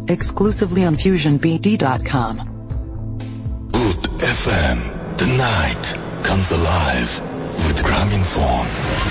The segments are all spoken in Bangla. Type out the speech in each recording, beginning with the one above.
exclusively on FusionBD.com. Boot FM. The night comes alive with Grameenphone.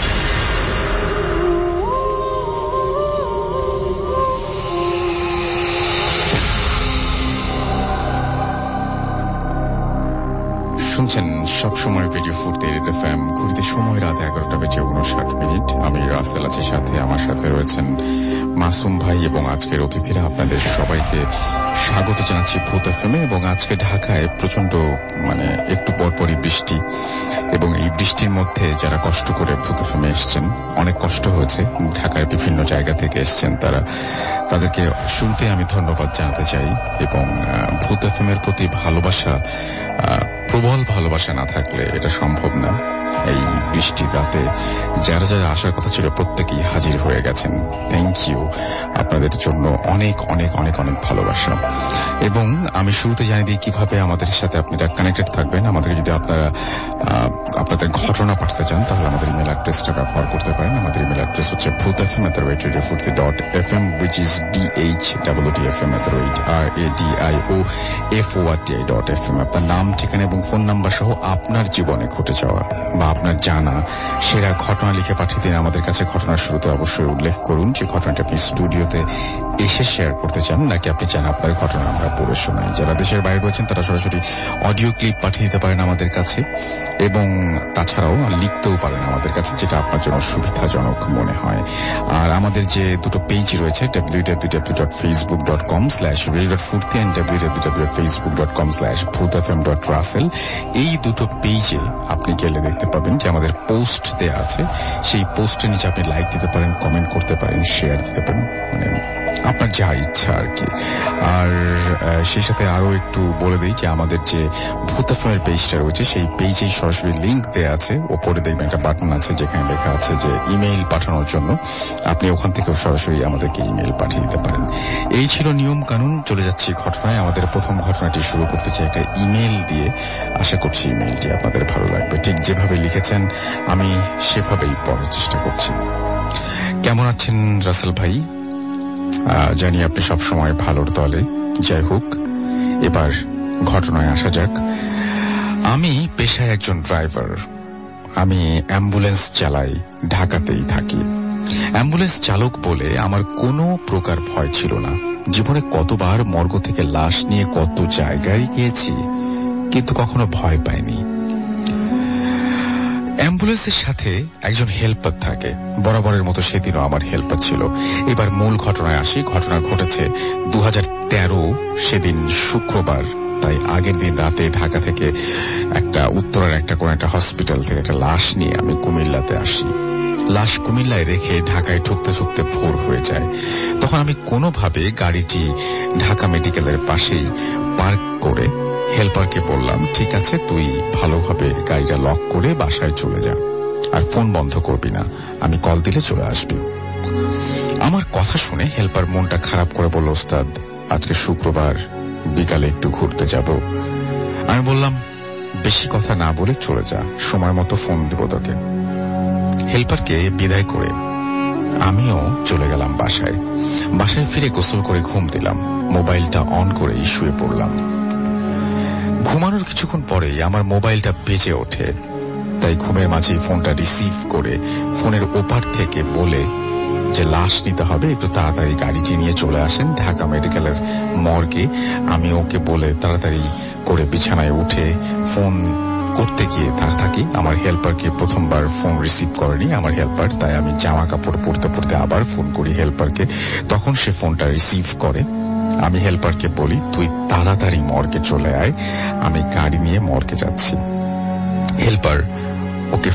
শুনছেন সবসময় রেডিও ফুর্তি রেড এফএম। ঘুরতে সময় রাত 11:59। আমি রাসেল আছি, সাথে আমার সাথে রয়েছেন মাসুম ভাই এবং আজকের অতিথিরা। আপনাদের সবাইকে স্বাগত জানাচ্ছি ভূত এফএমে। এবং আজকে ঢাকায় প্রচন্ড একটু পরপরই বৃষ্টি, এবং এই বৃষ্টির মধ্যে যারা কষ্ট করে ভূত এফএমে এসছেন, অনেক কষ্ট হয়েছে, ঢাকার বিভিন্ন জায়গা থেকে এসছেন তাদেরকে শুনতে আমি ধন্যবাদ জানাতে চাই। এবং ভূত এফএমের প্রতি ভালোবাসা, প্রবল ভালোবাসা না থাকলে এটা সম্ভব না। এই বৃষ্টির রাতে যারা যারা আসার কথা ছিল প্রত্যেকেই হাজির হয়ে গেছেন। থ্যাংক ইউ, আপনাদের জন্য অনেক অনেক অনেক অনেক ভালোবাসা। এবং আমি শুরুতে জানিয়ে দিই কিভাবে আমাদের সাথে আপনারা কানেক্টেড থাকবেন। আমাদেরকে যদি আপনারা আপনাদের ঘটনা পাঠাতে চান তাহলে আমাদের ইমেল অ্যাড্রেসটা ব্যবহার করতে পারেন। আমাদের ইমেল অ্যাড্রেস হচ্ছে bhutfm@radiofurti.fm, which is bhwtfm@radioforti.fm। আপনার নাম, ঠিকানা এবং ফোন নাম্বার সহ আপনার জীবনে ঘটে যাওয়া বা আপনার জানা সেরা ঘটনা লিখে পাঠিয়ে দিন আমাদের কাছে। ঘটনার শুরুতে অবশ্যই উল্লেখ করুন যে ঘটনাটা আপনি স্টুডিওতে এসে শেয়ার করতে চান, নাকি আপনি চান আপনার ঘটনা আমরা পড়ে শোনাই। যারা দেশের বাইরে রয়েছেন তারা সরাসরি অডিও ক্লিপ পাঠিয়ে দিতে পারেন আমাদের কাছে, এবং তাছাড়াও লিখতেও পারেন আমাদের কাছে, যেটা আপনার জন্য সুবিধাজনক মনে হয়। আর আমাদের যে দুটো পেজ রয়েছে, www.facebook.com/radio.furti and www.facebook.com/bhutfm.russell, এই দুটো পেজে আপনি গেলে দেখতে পাবেন যে আমাদের পোস্ট দেয়া আছে। সেই পোস্টের নিচে আপনি লাইক দিতে পারেন, কমেন্ট করতে পারেন, শেয়ার দিতে পারেন, আপনার যা ইচ্ছা আর কি। আর সেই সাথে আরো একটু বলে দিই যে আমাদের যে ভূত এফএমের পেজটা রয়েছে সেই পেজেই সরাসরি লিংক দেয়া আছে। ওপরে দেখবেন একটা বাটন আছে যেখানে লেখা আছে যে ইমেইল পাঠানোর জন্য। আপনি ওখান থেকেও সরাসরি আমাদেরকে ইমেইল পাঠিয়ে দিতে পারেন। এই ছিল নিয়ম কানুন। চলে যাচ্ছি ঘটনায়। আমাদের প্রথম ঘটনাটি শুরু করতে চাই একটা ইমেইল দিয়ে। আশা করছি ইমেইলটি আপনাদের ভালো লাগবে। ঠিক যেভাবে লিখেছেন আমি সেভাবেই পড়ার চেষ্টা করছি। কেমন আছেন রাসেল ভাই? জানি আপনি সবসময় ভালোর দলে। যাই হোক, এবার ঘটনায় আসা যাক। আমি পেশায় একজন ড্রাইভার। আমি অ্যাম্বুলেন্স চালাই, ঢাকাতেই থাকি। অ্যাম্বুলেন্স চালক বলে আমার কোনো প্রকার ভয় ছিল না। জীবনে কতবার মর্গ থেকে লাশ নিয়ে কত জায়গায় গিয়েছি, কিন্তু কখনো ভয় পাইনি। অ্যাম্বুলেন্সের সাথে একজন হেল্পার থাকে, বরাবরের মতো সেদিনও আমার হেল্পার ছিল। এবার মূল ঘটনায় আসি। ঘটনা ঘটেছে 2013 সেদিন শুক্রবার। তাই আগের দিন রাতে ঢাকা থেকে উত্তরের কোন একটা হসপিটাল থেকে একটা লাশ নিয়ে আমি কুমিল্লাতে আসি। লাশ কুমিল্লায় রেখে ঢাকায় ঢুকতে ঢুকতে ভোর হয়ে যায়। তখন আমি কোনোভাবে গাড়িটি ঢাকা মেডিকেলের পাশেই পার্ক করে হেল্পারকে বললাম, ঠিক আছে, তুই ভালোভাবে গাড়িটা লক করে বাসায় চলে যা, আর ফোন বন্ধ করবি না, আমি কল দিলে চলে আসবি। আমার কথা শুনে হেল্পার মনটা খারাপ করে বলল, ওস্তাদ, আজকে শুক্রবার, বিকালে একটু ঘুরতে যাব। আমি বললাম, বেশি কথা না বলে চলে যা, সময় মতো ফোন দিব তোকে। হেল্পারকে বিদায় করে আমিও চলে গেলাম বাসায়। বাসায় ফিরে গোসল করে ঘুম দিলাম। মোবাইলটা অন করে শুয়ে পড়লাম। ঘুমানোর কিছুক্ষণ পরেই আমার মোবাইলটা বেজে ওঠে। তাই ঘুমের মাঝেই ফোনটা রিসিভ করে ফোনের ওপার থেকে বলে যে লাশ নিতে হবে, একটু তাড়াতাড়ি গাড়িটি নিয়ে চলে আসেন ঢাকা মেডিকেলের মর্গে। আমি ওকে বলে তাড়াতাড়ি করে বিছানায় উঠে ফোন করতে গিয়ে থাকি। আমার হেল্পারকে প্রথমবার ফোন রিসিভ করেনি আমার হেল্পার, তাই আমি জামা কাপড় পরতে পরতে আবার ফোন করি হেল্পারকে। তখন সে ফোনটা রিসিভ করে। আমি হেল্পারকে বলি, তুই তাড়াতাড়ি মর্গে চলে আয়, আমি গাড়ি নিয়ে মর্গে যাচ্ছি। হেল্পার ওকে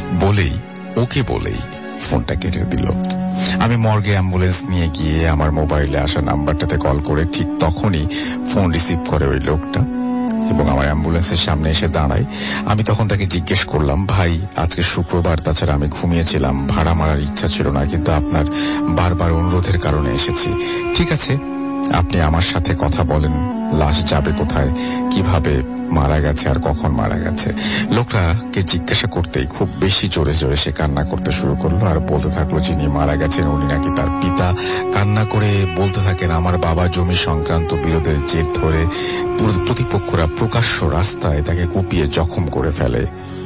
বলেই ফোনটা কেটে দিল। আমি মর্গে অ্যাম্বুলেন্স নিয়ে গিয়ে আমার মোবাইলে আসা নাম্বারটাতে কল করে ঠিক তখনই ফোন রিসিভ করে ওই লোকটা এবং আমার অ্যাম্বুলেন্সের সামনে এসে দাঁড়ায়। আমি তখন তাকে জিজ্ঞেস করলাম, ভাই, আজকে শুক্রবার, তাছাড়া আমি ঘুমিয়েছিলাম, ভাড়া মারার ইচ্ছা ছিল না, কিন্তু আপনার বারবার অনুরোধের কারণে এসেছি। ঠিক আছে, আপনি আমার সাথে কথা বলেন, লাশ যাবে কোথায়, কিভাবে মারা গেছে আর কখন মারা গেছে। লোকটাকে জিজ্ঞাসা করতেই খুব বেশি জোরে জোরে সে কান্না করতে শুরু করলো আর বলতে থাকলো যিনি মারা গেছেন উনি নাকি তার পিতা। কান্না করে বলতে থাকেন আমার বাবা জমি সংক্রান্ত বিরোধের জের ধরে প্রতিপক্ষরা প্রকাশ্য রাস্তায় তাকে কুপিয়ে জখম করে ফেলে।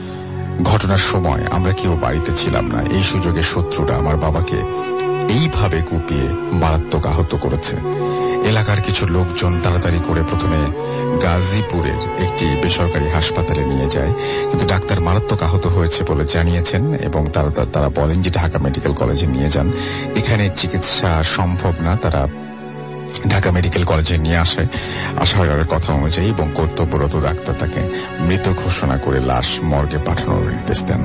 ঘটনার সময় আমরা কেউ বাড়িতে ছিলাম না। এই সুযোগে শত্রুরা আমার বাবাকে এইভাবে কুপিয়ে মারাত্মক আহত করেছে। এলাকার কিছু লোকজন তাড়াতাড়ি করে প্রথমে গাজীপুরের একটি বেসরকারি হাসপাতালে নিয়ে যায়, কিন্তু ডাক্তার মারাত্মক আহত হয়েছে বলে জানিয়েছেন এবং তারা বলেন যে ঢাকা মেডিকেল কলেজে নিয়ে যান। এখানে চিকিৎসা সম্ভব না, তারা ঢাকা মেডিকেল কলেজে নিয়ে আসার কথা অনুযায়ী এবং কর্তব্যরত ডাক্তার তাকে মৃত ঘোষণা করে লাশ মর্গে পাঠানোর নির্দেশ দেন।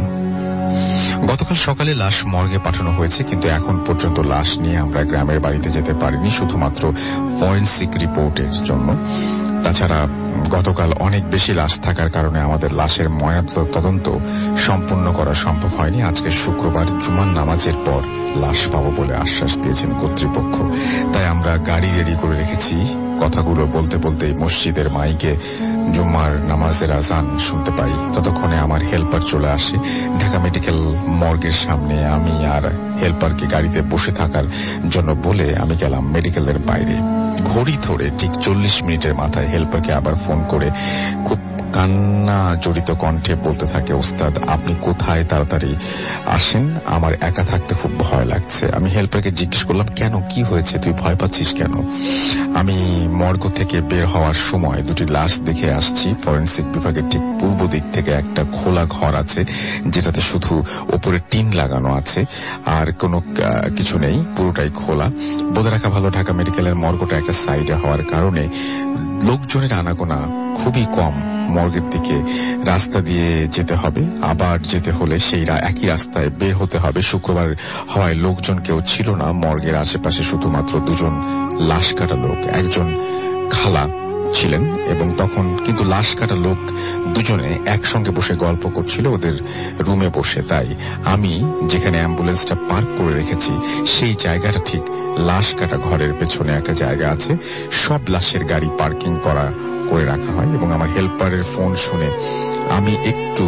গতকাল সকালে লাশ মর্গে পাঠানো হয়েছে, কিন্তু এখন পর্যন্ত লাশ নিয়ে আমরা গ্রামের বাড়িতে যেতে পারিনি, শুধুমাত্র ফরেনসিক রিপোর্টের জন্য। তাছাড়া গতকাল অনেক বেশি লাশ থাকার কারণে আমাদের লাশের ময়নাতদন্ত সম্পূর্ণ করা সম্ভব হয়নি। আজকে শুক্রবার জুমার নামাজের পর লাশ পাবো বলে আশ্বাস দিয়েছেন কর্তৃপক্ষ। তাই আমরা গাড়ি রেডি করে রেখেছি। কথাগুলো বলতে বলতে মসজিদের মাইকে জুম্মার নামাজের আজান শুনতে পাই। ততক্ষণে আমার হেল্পার চলে আসে। ঢাকা মেডিকেল মর্গের সামনে আমি আর হেল্পারকে গাড়িতে বসে থাকার জন্য বলে আমি গেলাম মেডিকেলের বাইরে। ঘড়ি ধরে ঠিক 40 মিনিটের মাথায় হেল্পারকে আবার ফোন করে খুব কান্না জড়িত কণ্ঠে বলতে থাকে, ওস্তাদ আপনি কোথায়, তাড়াতাড়ি আসেন, আমার একা থাকতে খুব ভয় লাগছে। আমি হেল্পারকে জিজ্ঞেস করলাম, কেন, কি হয়েছে, তুই ভয় পাচ্ছিস কেন? আমি মর্গ থেকে বের হওয়ার সময় দুটি লাশ দেখে আসছি। ফরেনসিক বিভাগের ঠিক পূর্ব দিক থেকে একটা খোলা ঘর আছে, যেটাতে শুধু ওপরে টিন লাগানো আছে, আর কোনো কিছু নেই, পুরোটাই খোলা। বলে রাখা ভালো, ঢাকা মেডিকেলের মর্গটা একটা সাইডে হওয়ার কারণে লোকজনের আনাগোনা খুবই কম। মর্গের দিকে রাস্তা দিয়ে যেতে হবে, আবার যেতে হলে সেই একই রাস্তায় বের হতে হবে। শুক্রবার হওয়ায় লোকজন কেউ ছিল না। মর্গের আশেপাশে শুধুমাত্র দুজন লাশ কাটা লোক, একজন খালা ছিলেন এবং তখন কিন্তু লাশ কাটা লোক দুজনে একসঙ্গে বসে গল্প করছিল ওদের রুমে বসে। তাই আমি যেখানে অ্যাম্বুলেন্সটা পার্ক করে রেখেছি সেই জায়গাটা ঠিক লাশ কাটা ঘরের পেছনে একটা জায়গা আছে। সব লাশের গাড়ি পার্কিং করে রাখা হয় এবং আমার হেল্পারের ফোন শুনে আমি একটু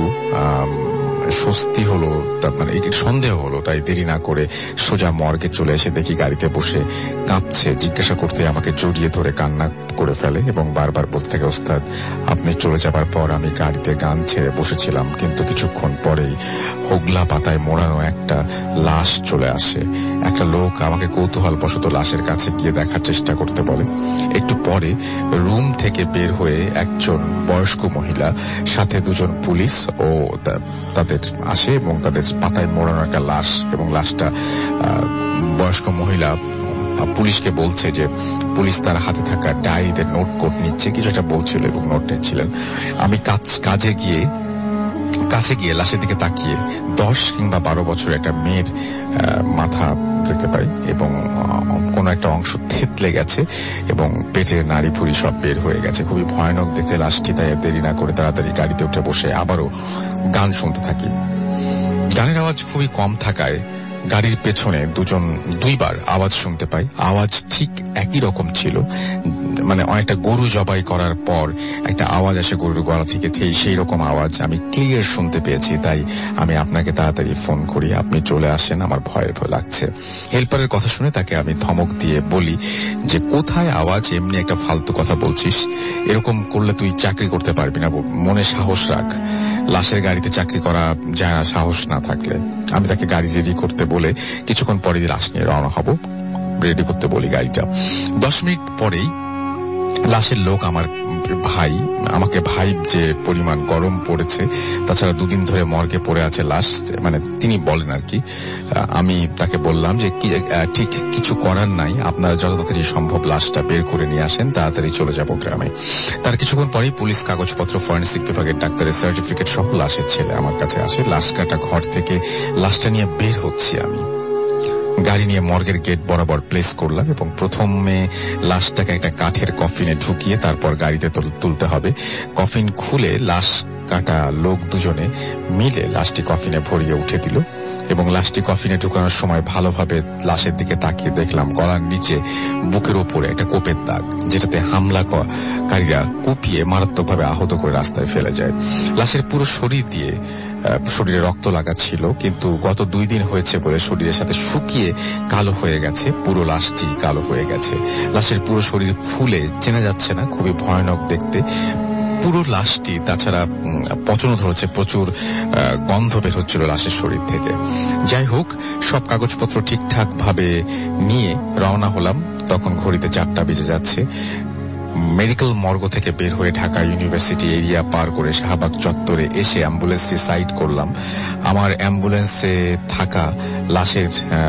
স্বস্তি হলো, মানে একটু সন্দেহ হলো। তাই দেরি না করে সোজা মর্গে চলে এসে দেখি গাড়িতে বসে কাঁপছে। জিজ্ঞাসা করতে আমাকে জড়িয়ে ধরে কান্না করে ফেলে এবং বারবার বলতে থাকে, ওস্তাদ আপনি চলে যাবার পর আমি গাড়িতে গান ছেড়ে বসেছিলাম, কিন্তু কিছুক্ষণ পরেই হোগলা পাতায় মোড়ানো একটা লাশ চলে আসে। একটা লোক আমাকে কৌতূহলবশত লাশের কাছে গিয়ে দেখার চেষ্টা করতে বলে। একটু পরে রুম থেকে বের হয়ে একজন বয়স্ক মহিলা, সাথে দুজন পুলিশ ও তাদের আসে এবং তাদের পাতায় মোড়ানো একটা লাশ, এবং লাশটা বয়স্ক মহিলা পুলিশকে বলছে যে পুলিশ তার হাতে থাকা ডায়েরিতে নোট কোট নিচ্ছে, কিছু একটা বলছিল এবং নোট নিচ্ছিলেন। আমি কাছে গিয়ে লাশের দিকে তাকিয়ে 10 কিংবা 12 বছরের একটা মেয়ের মাথা দেখতে পাই এবং কোন একটা অংশ থেতলে গেছে এবং পেটের নাড়ি ভুড়ি সব বের হয়ে গেছে। খুবই ভয়ানক দেখতে লাশটি। তাই দেরি না করে তাড়াতাড়ি গাড়িতে উঠে বসে আবারও গান শুনতে থাকি। গানের আওয়াজ খুবই কম থাকায় গাড়ির পেছনে দুইবার আওয়াজ শুনতে পাই। আওয়াজ ঠিক একই রকম ছিল, মানে অনেকটা গরু জবাই করার পর একটা আওয়াজ আসে গরুর গলা থেকে, সেই রকম আওয়াজ আমি ক্লিয়ার শুনতে পেয়েছি। তাই আমি আপনাকে তাড়াতাড়ি ফোন করি, আপনি চলে আসেন, আমার ভয় লাগছে। হেল্পারের কথা শুনে তাকে আমি ধমক দিয়ে বলি যে কোথায় আওয়াজ, এমনি একটা ফালতু কথা বলছিস, এরকম করলে তুই চাকরি করতে পারবি না, মনে সাহস রাখ। লাশের গাড়িতে চাকরি করা যায় না সাহস না থাকলে। আমি তাকে গাড়ি রেডি করতে বলে কিছুক্ষণ পরে লাশ নিয়ে রওনা হব। রেডি করতে বলি গাড়িটা। 10 মিনিট পরেই লাশের লোক আমাকে ভাই যে পরিমাণ গরম পড়েছে, তাছাড়া 2 দিন ধরে মর্গে পড়ে আছে লাশ, মানে তিনি বলেন আর কি। আমি তাকে বললাম যে ঠিক কিছু করার নাই, আপনারা যত তাড়াতাড়ি সম্ভব লাশটা বের করে নিয়ে আসেন, তাড়াতাড়ি চলে যাব গ্রামে। তার কিছুক্ষণ পরেই পুলিশ কাগজপত্র, ফরেনসিক বিভাগের ডাক্তারের সার্টিফিকেট সহ লাশের ছেলে আমার কাছে আসে। লাশ কাটা ঘর থেকে লাশটা নিয়ে বের হচ্ছি আমি। গাড়ি নিয়ে মর্গের গেট বরাবর প্লেস করলাম এবং প্রথমে লাশটাকে একটা কাঠের কফিনে ঢুকিয়ে তারপর গাড়িতে তুলতে হবে। কফিন খুলে লাশ কাটা লোক দুজনে মিলে লাশটি কফিনে ভরিয়ে উঠে দিল এবং লাশটি কফিনে ঢুকানোর সময় ভালোভাবে লাশের দিকে তাকিয়ে দেখলাম গলার নিচে বুকের উপরে একটা কোপের দাগ, যেটাতে হামলাকারীরা কুপিয়ে মারাত্মকভাবে আহত করে রাস্তায় ফেলে যায়। লাশের পুরো শরীরে রক্ত লাগা ছিল, কিন্তু গত 2 দিন হয়েছে বলে শরীরের সাথে শুকিয়ে কালো হয়ে গেছে, পুরো লাশটি কালো হয়ে গেছে। লাশের পুরো শরীর ফুলে চেনা যাচ্ছে না, খুবই ভয়ানক দেখতে পুরো লাশটি। তাছাড়া পচনও ধরেছে, প্রচুর গন্ধ বের হচ্ছিল লাশের শরীর থেকে। যাই হোক, সব কাগজপত্র ঠিকঠাক ভাবে নিয়ে রওনা হলাম। তখন ঘড়িতে 4টা বেজে যাচ্ছে। মেডিকেল মর্গ থেকে বের হয়ে ঢাকা ইউনিভার্সিটি এরিয়া পার করে শাহবাগ চত্বরে এসে অ্যাম্বুলেন্সটি সাইড করলাম। আমার অ্যাম্বুলেন্সে থাকা লাশের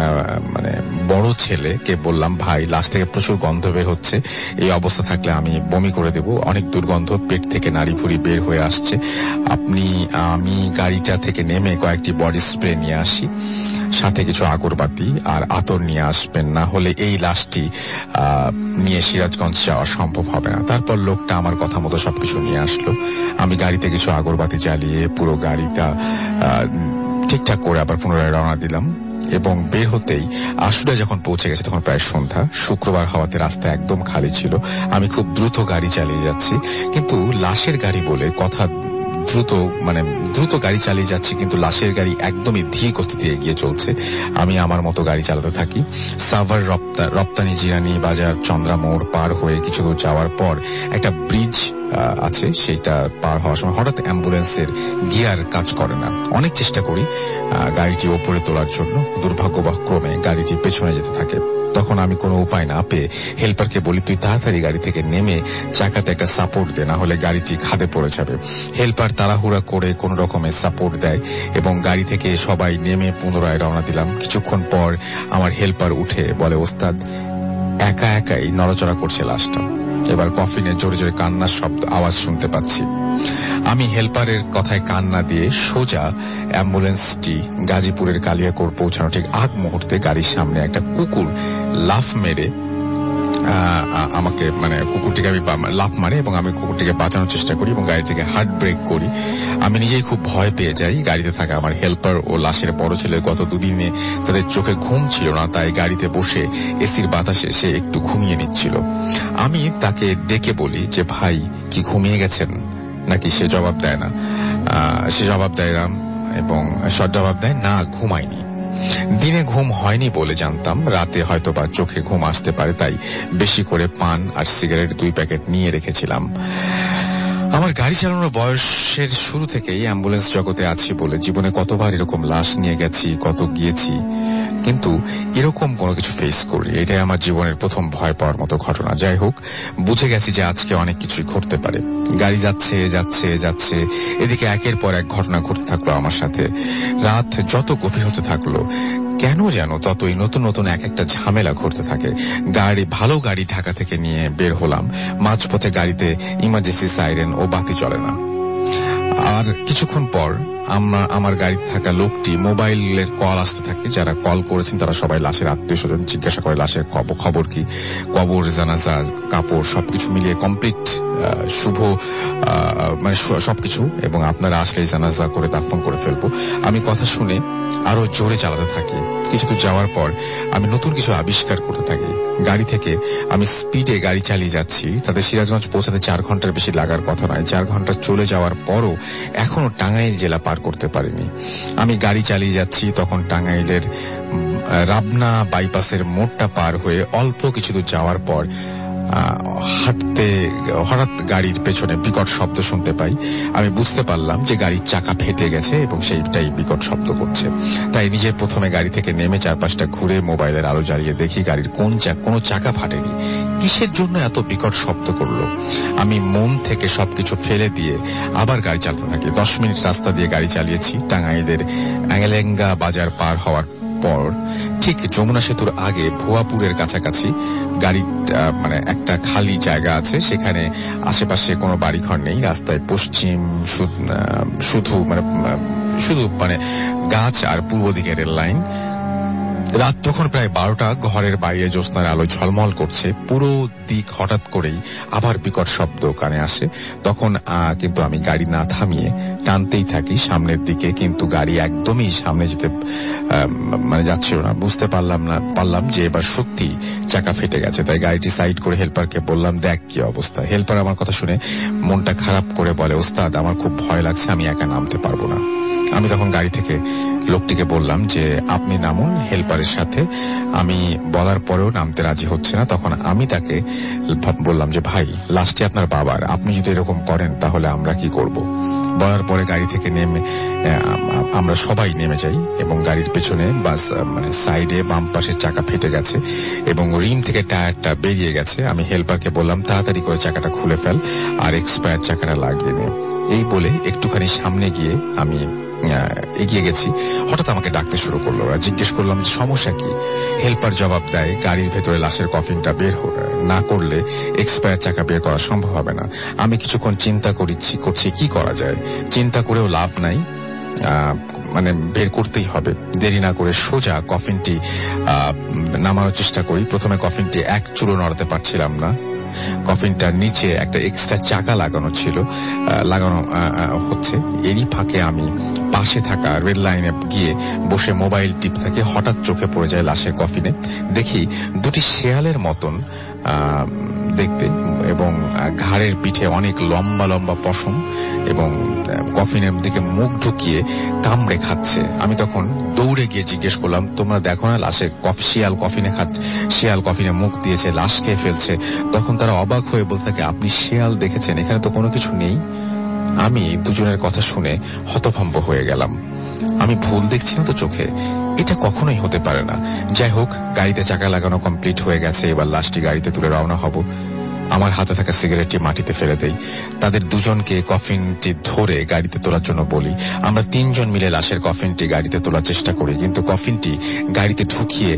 বড় ছেলেকে বললাম, ভাই, লাশ থেকে প্রচুর গন্ধ বের হচ্ছে, এই অবস্থা থাকলে আমি বমি করে দেব, অনেক দুর্গন্ধ, পেট থেকে নাড়ি ভুড়ি বের হয়ে আসছে। আমি গাড়িটা থেকে নেমে কয়েকটি বডি স্প্রে নিয়ে আসি, সাথে কিছু আগরবাতি আর আতর নিয়ে আসবেন, না হলে এই লাশটি নিয়ে সিরাজগঞ্জ যাওয়া সম্ভব হবে না। তারপর লোকটা আমার কথা মতো সবকিছু নিয়ে আসলো। আমি গাড়িতে কিছু আগরবাতি জ্বালিয়ে পুরো গাড়িটা ঠিকঠাক করে আবার পুনরায় রওনা দিলাম। এবং বের হতেই আশুলিয়া যখন পৌঁছে গেছে তখন প্রায় সন্ধ্যা। শুক্রবার হওয়াতে রাস্তা একদম খালি ছিল। আমি খুব দ্রুত গাড়ি চালিয়ে যাচ্ছি, কিন্তু লাশের গাড়ি বলে কথা, দ্রুত গাড়ি চালিয়ে যাচ্ছি, কিন্তু লাশের গাড়ি একদমই ধীর গতিতে এগিয়ে চলছে। আমি আমার মতো গাড়ি চালাতে থাকি। সাভার রপ্তানি জিরানি বাজার চন্দ্রামোড় পার হয়ে কিছু দূর যাওয়ার পর একটা ব্রিজ আছে, সেইটা পার হওয়ার সময় হঠাৎ অ্যাম্বুলেন্সের গিয়ার কাজ করে না। অনেক চেষ্টা করি গাড়িটি ওপরে তোলার জন্য, দুর্ভাগ্যক্রমে গাড়িটি পেছনে যেতে থাকে। তখন আমি কোনো উপায় না পেয়ে হেল্পারকে বলি, তুই তাড়াতাড়ি গাড়ি থেকে নেমে চাকাতে একটা সাপোর্ট দে, না হলে গাড়িটি খাদে পড়ে যাবে। হেল্পার তাড়াহুড়া করে কোন রকমের সাপোর্ট দেয় এবং গাড়ি থেকে সবাই নেমে পুনরায় রওনা দিলাম। কিছুক্ষণ পর আমার হেল্পার উঠে বলে, ওস্তাদ, একা একাই নড়াচড়া করছে লাশটা। এবার কফিনে জোরে জোরে কান্নার আওয়াজ শুনতে পাচ্ছি। আমি হেল্পারের কথায় কান না দিয়ে সোজা অ্যাম্বুলেন্সটি গাজীপুরের কালিয়াকৈর পৌঁছানো ঠিক আগ মুহূর্তে গাড়ির সামনে একটা কুকুর লাফ মেরে আমাকে, কুকুরটিকে আমি লাফ মারে এবং আমি কুকুরটিকে বাঁচানোর চেষ্টা করি এবং গাড়ি থেকে হার্ট ব্রেক করি। আমি নিজেই খুব ভয় পেয়ে যাই। গাড়িতে থাকা আমার হেল্পার ও লাশের বড় ছেলে গত 2 দিনে তাদের চোখে ঘুম ছিল না, তাই গাড়িতে বসে এসির বাতাসে সে একটু ঘুমিয়ে নিচ্ছিল। আমি তাকে ডেকে বলি যে, ভাই, কি ঘুমিয়ে গেছেন নাকি? সে জবাব দেয় না এবং জবাব দেয়, না, ঘুমায়নি। দিনে ঘুম হয়নি বলে জানতাম, রাতে হয়তোবা চোখে ঘুম আসতে পারে, তাই বেশি করে পান আর সিগারেট 2 প্যাকেট নিয়ে রেখেছিলাম। আমার গাড়ি চালানোর বয়সের শুরু থেকেই অ্যাম্বুলেন্স জগতে আছি বলে জীবনে কতবার এরকম লাশ নিয়ে গেছি, কত গিয়েছি, কিন্তু এরকম কোনো কিছু ফেস করি, এটাই আমার জীবনের প্রথম ভয় পাওয়ার মতো ঘটনা। যাই হোক, বুঝে গেছি যে আজকে অনেক কিছুই ঘটতে পারে। গাড়ি যাচ্ছে, এদিকে একের পর এক ঘটনা ঘটতে থাকলো আমার সাথে। রাত যত গভীর হতে থাকলো, কেন যেন ততই নতুন নতুন এক একটা ঝামেলা ঘটতে থাকে। ভালো গাড়ি ঢাকা থেকে নিয়ে বের হলাম। মাঝপথে গাড়িতে ইমার্জেন্সি সাইরেন ও বাতি চলে না। আর কিছুক্ষণ পর আমার গাড়িতে থাকা লোকটি মোবাইলের কল আসতে থাকে। যারা কল করেছেন তারা সবাই লাশের আত্মীয় স্বজন। জিজ্ঞাসা করে লাশের খবর কি, কবর, জানাজা, কাপড় সবকিছু মিলিয়ে কমপ্লিট শুভ, সবকিছু, এবং আপনারা আসলেই জানাজা করে দাফন করে ফেলবো। আমি কথা শুনে আরো জোরে চালাতে থাকি। কিছু দূর যাওয়ার পর আমি নতুন কিছু আবিষ্কার করতে থাকি। গাড়ি থেকে আমি স্পিডে গাড়ি চালিয়ে যাচ্ছি। তাতে সিরাজগঞ্জ পৌঁছাতে 4 ঘন্টার বেশি লাগার কথা নয়। 4 ঘন্টা চলে যাওয়ার পরও এখনো টাঙ্গাইল জেলা পার করতে পারিনি। আমি গাড়ি চালিয়ে যাচ্ছি, তখন টাঙ্গাইলের রাবনা বাইপাসের মোড়টা পার হয়ে অল্প কিছু দূর যাওয়ার পর হঠাৎ গাড়ির পেছনে বিকট শব্দ শুনতে পাই। আমি বুঝতে পারলাম যে গাড়ির চাকা ফেটে গেছে এবং সেইটাই বিকট শব্দ করছে। তাই নিজের প্রথমে গাড়ি থেকে নেমে চারপাশটা ঘুরে মোবাইলের আলো জ্বালিয়ে দেখি গাড়ির কোনো চাকা ফাটেনি। কিসের জন্য এত বিকট শব্দ করলো? আমি মন থেকে সবকিছু ফেলে দিয়ে আবার গাড়ি চালাতে থাকি। 10 মিনিট রাস্তা দিয়ে গাড়ি চালিয়েছি। টাঙ্গাইলের অ্যাঙ্গেলেঙ্গা বাজার পার হওয়ার পর ঠিক যমুনা সেতুর আগে ভুয়াপুরের কাছাকাছি গাড়ি একটা খালি জায়গা আছে, সেখানে আশেপাশে কোনো বাড়িঘর নেই। রাস্তায় পশ্চিম শুধু গাছ আর পূর্ব দিকে রেল লাইন। রাত তখন প্রায় 12টা। ঘরের বাইরে জ্যোৎস্নার আলো ঝলমল করছে। পুরো দিক হঠাৎ করেই আবার বিকট শব্দ কানে আসে। তখন কিন্তু আমি গাড়ি না থামিয়ে টানতেই থাকি সামনের দিকে, কিন্তু গাড়ি একদমই সামনে যেতে যাচ্ছিল না। বুঝতে পারলাম যে এবার সত্যি চাকা ফেটে গেছে। তাই গাড়িটি সাইড করে হেল্পারকে বললাম, দেখ কি অবস্থা। হেল্পার আমার কথা শুনে মনটা খারাপ করে বলে, ওস্তাদ আমার খুব ভয় লাগছে, আমি একা নামতে পারবো না। আমি তখন গাড়ি থেকে লোকটিকে বললাম যে আপনি নামুন হেল্পারের সাথে। আমি বলার পরেও নামতে রাজি হচ্ছে না। তখন আমি তাকে বললাম যে ভাই, লাস্টে আপনার বাবার, আপনি যদি এরকম করেন তাহলে আমরা কি করব। বলার পরে গাড়ি থেকে নেমে আমরা সবাই নেমে যাই এবং গাড়ির পেছনে সাইডে বাম পাশের চাকা ফেটে গেছে এবং রিম থেকে টায়ারটা বেরিয়ে গেছে। আমি হেল্পারকে বললাম তাড়াতাড়ি করে চাকাটা খুলে ফেল আর এক্সপায়ার চাকাটা লাগিয়ে নে। এই বলে একটুখানি সামনে গিয়ে আমি এগিয়ে গেছি। হঠাৎ আমাকে ডাকতে শুরু করলো। ওরা জিজ্ঞেস করলাম যে সমস্যা কি। হেল্পার জবাব দেয়, গাড়ির ভেতরে লাশের কফিনটা বের না করলে এক্সপায়ার চাকা বের করা সম্ভব হবে না। আমি কিছুক্ষণ চিন্তা করছি কি করা যায়। চিন্তা করেও লাভ নাই, বের করতেই হবে। দেরি না করে সোজা কফিনটি নামানোর চেষ্টা করি। প্রথমে কফিনটি এক চুলো নড়াতে পারছিলাম না। কফিনটার নিচে একটা এক্সট্রা চাকা লাগানো হচ্ছে। এরই ফাঁকে আমি পাশে থাকা রেড লাইনে গিয়ে বসে মোবাইল টিপ থেকে হঠাৎ চোখে পড়ে যায় লাশের কফিনে। দেখি দুটি শেয়ালের মতন দেখতে এবং ঘাড়ের পিঠে অনেক লম্বা লম্বা পশম এবং কফিনের দিকে মুখ ঢুকিয়ে কামড়ে খাচ্ছে। আমি তখন দৌড়ে গিয়ে জিজ্ঞেস করলাম, তোমরা দেখো না লাশের শিয়াল কফিনে মুখ দিয়েছে, লাশ খেয়ে ফেলছে। তখন তারা অবাক হয়ে বলতে থাকে, আপনি শিয়াল দেখেছেন? এখানে তো কোনো কিছু নেই। আমি দুজনের কথা শুনে হতভম্ব হয়ে গেলাম। আমি ভুল দেখছি না তো চোখে? এটা কখনোই হতে পারে না। যাই হোক, গাড়িতে চাকা লাগানো কমপ্লিট হয়ে গেছে। এবার লাশটি গাড়িতে তুলে রওনা হব। আমার হাতে থাকা সিগারেটটি মাটিতে ফেলে দেই। তাদের দুজনকে কফিনটি ধরে গাড়িতে তোলার জন্য বলি। আমরা তিনজন মিলে লাশের কফিনটি গাড়িতে তোলার চেষ্টা করি, কিন্তু কফিনটি গাড়িতে ঢুকিয়ে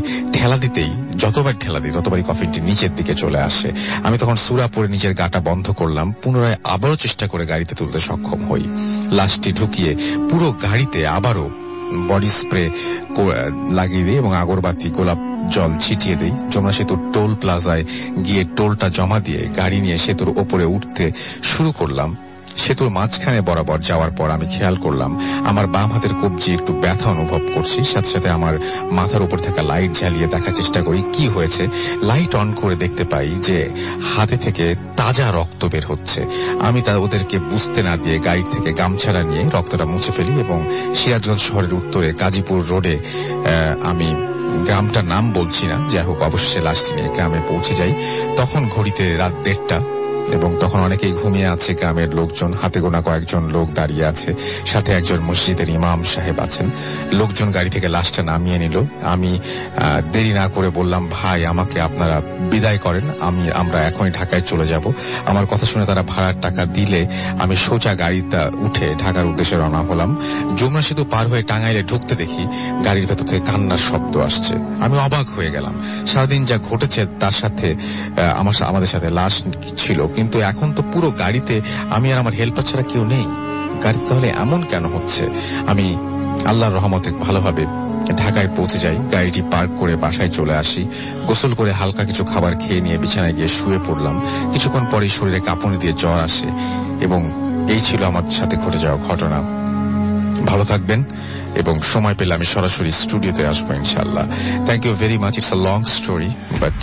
যতবার ঠেলা দিই ততবারই কফিনটি নিচের দিকে চলে আসে। আমি তখন সূরা পড়ে নিজের গাটা বন্ধ করলাম। পুনরায় আবারও চেষ্টা করে গাড়িতে তুলতে সক্ষম হই। লাশটি ঢুকিয়ে পুরো গাড়িতে আবারও বডি স্প্রে লাগিয়ে দিই এবং আগরবাতি গোলাপ জল ছিটিয়ে দিই। যমুনা সেতুর টোল প্লাজায় গিয়ে টোলটা জমা দিয়ে গাড়ি নিয়ে সেতুর ওপরে উঠতে শুরু করলাম। সেতুর মাঝখানে বরাবর যাওয়ার পর আমি খেয়াল করলাম আমার বাম হাতের কবজি একটু ব্যথা অনুভব করছি। সাথে সাথে আমার মাথার উপর থাকা লাইট জ্বালিয়ে দেখার চেষ্টা করি কি হয়েছে। লাইট অন করে দেখতে পাই যে হাতে থেকে তাজা রক্ত বের হচ্ছে। আমি ওদেরকে বুঝতে না দিয়ে গাড়ি থেকে গামছাড়া নিয়ে রক্তটা মুছে ফেলি এবং সিরাজগঞ্জ শহরের উত্তরে গাজীপুর রোডে, আমি গ্রামটার নাম বলছি না, যাই হোক অবশেষে লাশটি নিয়ে গ্রামে পৌঁছে যাই। তখন ঘড়িতে রাত 1:30 এবং তখন অনেকেই ঘুমিয়ে আছে। গ্রামের লোকজন, হাতে গোনা কয়েকজন লোক দাঁড়িয়ে আছে, সাথে একজন মসজিদের ইমাম সাহেব আছেন। লোকজন গাড়ি থেকে লাশটা নামিয়ে নিল। আমি দেরি না করে বললাম, ভাই আমাকে আপনারা বিদায় করেন, আমরা এখনই ঢাকায় চলে যাব। আমার কথা শুনে তারা ভাড়ার টাকা দিলে আমি সোজা গাড়িটা উঠে ঢাকার উদ্দেশ্যে রওনা হলাম। যমুনা সেতু পার হয়ে টাঙ্গাইলে ঢুকতে দেখি গাড়ির ভেতর থেকে কান্নার শব্দ আসছে। আমি অবাক হয়ে গেলাম। সারাদিন যা ঘটেছে তার সাথে আমাদের সাথে লাশ ছিল, কিন্তু এখন তো পুরো গাড়িতে আমি আর আমার হেল্পার ছাড়া কেউ নেই। গাড়িতে তাহলে এমন কেন হচ্ছে? আমি আল্লাহর রহমতে ভালোভাবে ঢাকায় পৌঁছে যাই। গাড়িটি পার্ক করে বাসায় চলে আসি। গোসল করে হালকা কিছু খাবার খেয়ে নিয়ে বিছানায় গিয়ে শুয়ে পড়লাম। কিছুক্ষণ পরেই শরীরে কাঁপুনি দিয়ে জ্বর আসে এবং এই ছিল আমার সাথে ঘটে যাওয়া ঘটনা। ভালো থাকবেন এবং সময় পেলে আমি সরাসরি স্টুডিওতে আসবো ইনশাআল্লাহ। Thank you very much. It's a long story, but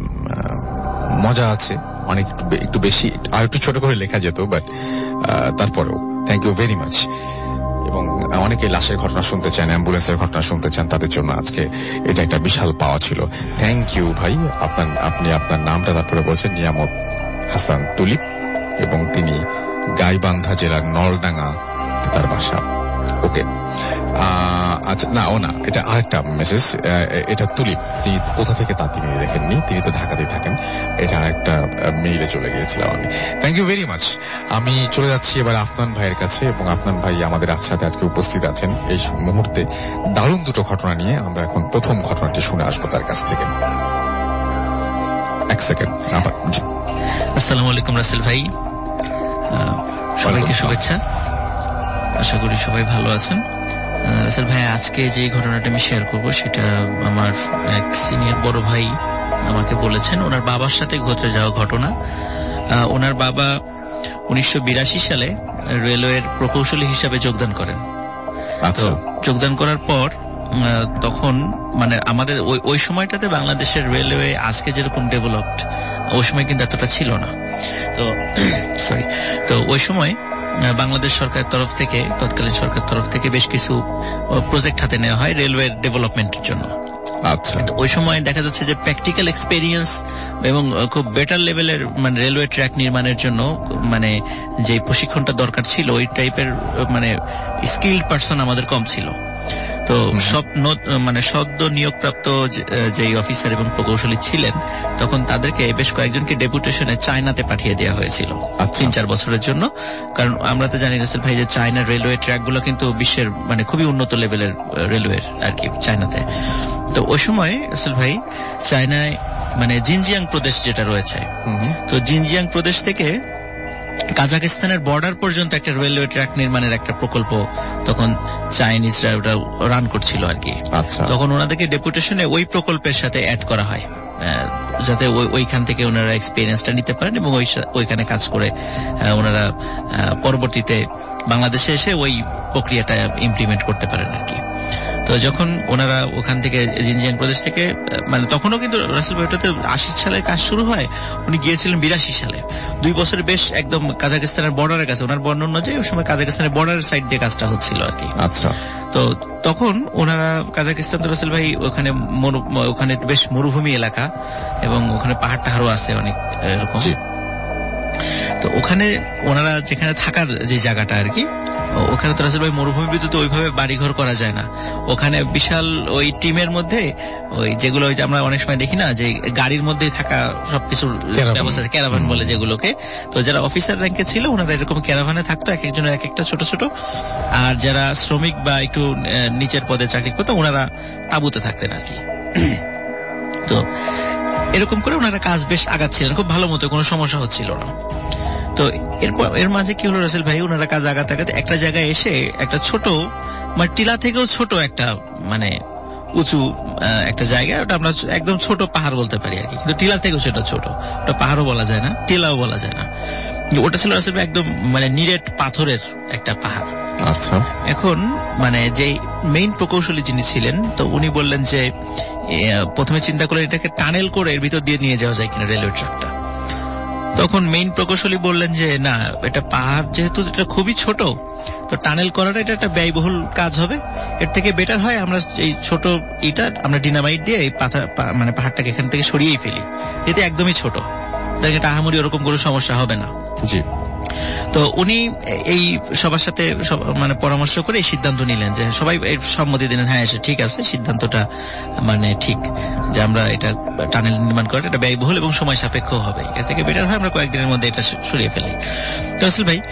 মজা আছে অনেক, একটু বেশি আর একটু ছোট করে লেখা যেত, বাট তারপরেও থ্যাংক ইউ ভেরি মাচ। এবং অনেকে লাশের ঘটনা শুনতে চান, অ্যাম্বুলেন্সের ঘটনা শুনতে চান, তাদের জন্য আজকে এটা একটা বিশাল পাওয়া ছিল। থ্যাংক ইউ ভাই। আপনি আপনার নামটা তারপরে বলছেন নিয়ামত হাসান তুলিপ এবং তিনি গাইবান্ধা জেলার নলডাঙ্গা তার বাসা। ওকে, আচ্ছা, না এটা আরেকটা মেসেজ। এটা তুলিপ, তিনি কোথা থেকে তা তিনি দেখেননি, তিনি তো ঢাকাতেই থাকেন। এটা আরেকটা মেইলে চলে গিয়েছিলাম আমি। Thank you very much. আমি চলে যাচ্ছি এবার আফনান ভাইয়ের কাছে এবং আফনান ভাই আমাদের সাথে আজকে উপস্থিত আছেন এই মুহূর্তে দারুণ দুটো ঘটনা নিয়ে। আমরা এখন প্রথম ঘটনাটি শুনে আসবো তার কাছ থেকে। এক সেকেন্ড। আসসালামু আলাইকুম রাসেল ভাই, সবাইকে শুভেচ্ছা। আশা করি সবাই ভালো আছেন। রাসেল ভাই, আজকে যে ঘটনাটা আমি শেয়ার করব সেটা আমার এক সিনিয়র বড় ভাই আমাকে বলেছেন। ওনার বাবার সাথে ঘটে যাওয়া ঘটনা। ওনার বাবা 1982 সালে রেলওয়ের প্রকৌশলী হিসাবে যোগদান করেন। তো যোগদান করার পর তখন মানে আমাদের ওই সময়টাতে বাংলাদেশের রেলওয়ে আজকে যেরকম ডেভেলপড, ওই সময় কিন্তু এতটা ছিল না। তো ওই সময় বাংলাদেশ সরকারের তরফ থেকে, তৎকালীন সরকারের তরফ থেকে বেশ কিছু প্রজেক্ট হাতে নেওয়া হয় রেলওয়ের ডেভেলপমেন্টের জন্য। আচ্ছা, ওই সময় দেখা যাচ্ছে যে প্র্যাকটিক্যাল এক্সপেরিয়েন্স এবং খুব বেটার লেভেলের মানে রেলওয়ে ট্র্যাক নির্মাণের জন্য মানে যে প্রশিক্ষণটা দরকার ছিল, ওই টাইপের মানে স্কিল্ড পারসন আমাদের কম ছিল। তো সদ্য নিয়োগপ্রাপ্ত যে অফিসার এবং প্রকৌশলী ছিলেন, তখন তাদেরকে বেশ কয়েকজনকে ডেপুটেশনে চায়নাতে পাঠিয়ে দেওয়া হয়েছিল 3-4 বছরের জন্য। কারণ আমরা তো জানি রাসেল ভাই যে চায়নার রেলওয়ে ট্র্যাক গুলো কিন্তু বিশ্বের মানে খুবই উন্নত লেভেলের রেলওয়ে আর কি চায়নাতে। তো ওই সময় রাসেল ভাই চায়নায় মানে জিনজিয়াং প্রদেশ যেটা রয়েছে, তো জিনজিয়াং প্রদেশ থেকে কাজাকিস্তানের বর্ডার পর্যন্ত একটা রেলওয়ে ট্র্যাক নির্মাণের একটা প্রকল্প তখন চাইনিজরা ওটা রান করছিল আর কি। তখন ওনাদেরকে ডেপুটেশনে ওই প্রকল্পের সাথে অ্যাড করা হয়, যাতে ওইখান থেকে ওনারা এক্সপিরিয়েন্সটা নিতে পারেন এবং ওইখানে কাজ করে ওনারা পরবর্তীতে বাংলাদেশে এসে ওই প্রক্রিয়াটা ইমপ্লিমেন্ট করতে পারেন আর কি। তো যখন ওনারা ওখান থেকে জিনজিয়াং প্রদেশ থেকে মানে তখনও কিন্তু রাসেল ভাই ওটাতে 80 সালে কাজ শুরু হয়, উনি গিয়েছিলেন 82 সালে। 2 বছর বেশ একদম কাজাকিস্তানের বর্ডারের কাছে, ওনার বর্ণনা অনুযায়ী ওই সময় কাজাকিস্তানের বর্ডারের সাইড দিয়ে কাজটা হচ্ছিল আর কি। আচ্ছা, তো তখন ওনারা কাজাকিস্তান তো রাসেল ভাই ওখানে বেশ মরুভূমি এলাকা এবং ওখানে পাহাড় টাহাড়ও আছে অনেক এরকম। তো ওখানে ওনারা যেখানে থাকার যে জায়গাটা আর কি, ওখানে তো রাসেল ভাই মরুভূমির ভিতরে ওইভাবে বাড়িঘর করা যায় না। ওখানে বিশাল ওই টিমের মধ্যে ওই যেগুলো আমরা অনেক সময় দেখি না যে গাড়ির মধ্যেই থাকা সবকিছুর ব্যবস্থা, ক্যারাভান বলে যেগুলোকে। তো যারা অফিসার র্যাঙ্কে ছিল ওনারা এরকম ক্যারাভানে থাকতো, এক একজনের এক একটা ছোট ছোট। আর যারা শ্রমিক বা একটু নিচের পদে চাকরি করতো ওনারা তাঁবুতে থাকতেন আর কি। তো এরকম করে ওনারা কাজ বেশ আগাচ্ছিলেন খুব ভালো মতো, কোনো সমস্যা হচ্ছিল না। তো এর মাঝে কি হলো রাসেল ভাই, ওনারা কাজ আগাতে আগাতে একটা জায়গায় এসে একটা ছোট মানে টিলা থেকেও ছোট একটা মানে উঁচু একটা জায়গা, ওটা আমরা একদম ছোট পাহাড় বলতে পারি আর কি, কিন্তু টিলা থেকেও সেটা ছোট, ওটা পাহাড়ও বলা যায় না, টিলাও বলা যায় না। ওটা ছিল রাসেল ভাই একদম মানে নিরেট পাথরের একটা পাহাড়। আচ্ছা, এখন মানে যে মেইন প্রকৌশলী যিনি ছিলেন, তো উনি বললেন যে প্রথমে চিন্তা করলেন এটাকে টানেল করে এর ভিতর দিয়ে নিয়ে যাওয়া যায় কিনা রেলওয়ে ট্র্যাকটা। তখন মেইন প্রকৌশলী বললেন যে না, এটা পাহাড় যেহেতু এটা খুবই ছোট, তো টানেল করাটা এটা একটা ব্যয়বহুল কাজ হবে, এর থেকে বেটার হয় আমরা এই ছোট আমরা ডিনামাইট দিয়ে এই মানে পাহাড়টাকে এখান থেকে সরিয়েই ফেলি, এতে একদমই ছোট, দেখে এটা আহামরি ওরকম কোনো সমস্যা হবে না। জি। তো উনি এই সবার সাথে মানে পরামর্শ করে এই সিদ্ধান্ত নিলেন যে সবাই এর সম্মতি দিলেন, হ্যাঁ ঠিক আছে, সিদ্ধান্তটা মানে ঠিক যে আমরা এটা টানেল নির্মাণ করা এটা ব্যয়বহুল এবং সময় সাপেক্ষ হবে, এর থেকে বেটার হয় আমরা কয়েকদিনের মধ্যে এটা সরিয়ে ফেলি। তো আসলে ভাই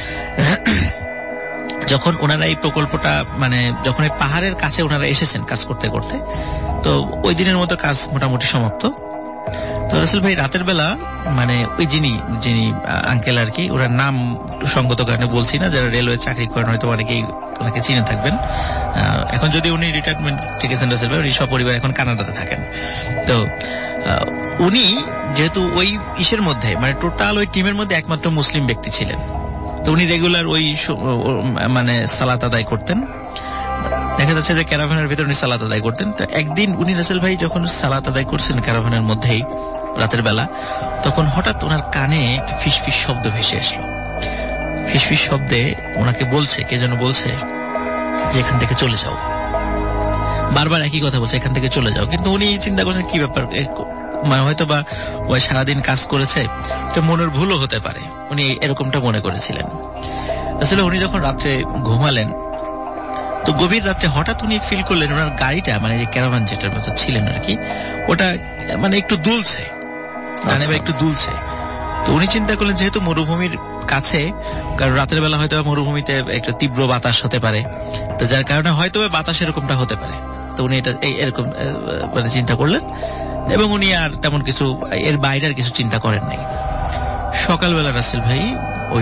যখন ওনারা এই প্রকল্পটা মানে যখন এই পাহাড়ের কাছে ওনারা এসেছেন কাজ করতে করতে, তো ওই দিনের মতো কাজ মোটামুটি সমাপ্ত। তো রাসেল ভাই রাতের বেলা মানে ওই যিনি আঙ্কেল আর কি, ওনার নাম সঙ্গত কারণে বলছি না, যারা রেলওয়ে চাকরি করেন হয়তো অনেকেই ওনাকে চিনে থাকবেন। এখন যদি উনি রিটায়ারমেন্ট টিকেছেন রাসেল ভাই, উনি সপরিবার এখন কানাডাতে থাকেন। তো উনি যেহেতু ওই ইসের মধ্যে মানে টোটাল ওই টিমের মধ্যে একমাত্র মুসলিম ব্যক্তি ছিলেন, তো উনি রেগুলার ওই মানে সালাত আদায় করতেন। দেখা যাচ্ছে যে ক্যারাভানের ভিতরে উনি সালাত আদায় করতেন। তো একদিন উনি রাসেল ভাই যখন সালাত আদায় করছেন ক্যারাভানের মধ্যেই রাতের বেলা, তখন হঠাৎ ওনার কানে ফিসফিস শব্দ ভেসে আসলো। ফিসফিস শব্দে ওনাকে বলছে, কে যেন বলছে যে এখান থেকে চলে যাও, বারবার একই কথা বলছে, এখান থেকে চলে যাও। কিন্তু উনি চিন্তা করছেন কি ব্যাপার, মানে হয়তো বা ওই সারাদিন কাজ করেছে, এটা মনের ভুলও হতে পারে, উনি এরকমটা মনে করেছিলেন। আসলে উনি যখন রাত্রে ঘুমালেন, তো গভীর রাত্রে হঠাৎ উনি ফিল করলেন ওনার গাড়িটা মানে যে ক্যারাভান যেটার মতো ছিলেন আর কি, ওটা মানে একটু দুলছে, একটু দুলছে। তো উনি চিন্তা করলেন যেহেতু মরুভূমির কাছে, কারণ রাতের বেলা হয়তো মরুভূমিতে একটা তীব্র বাতাস হতে পারে, তো যার কারণে হয়তো বাতাস এরকমটা হতে পারে। তো উনি এটা এরকম মানে চিন্তা করলেন এবং উনি আর তেমন কিছু এর বাইরে আর কিছু চিন্তা করেন নাই। সকালবেলা রাসেল ভাই ওই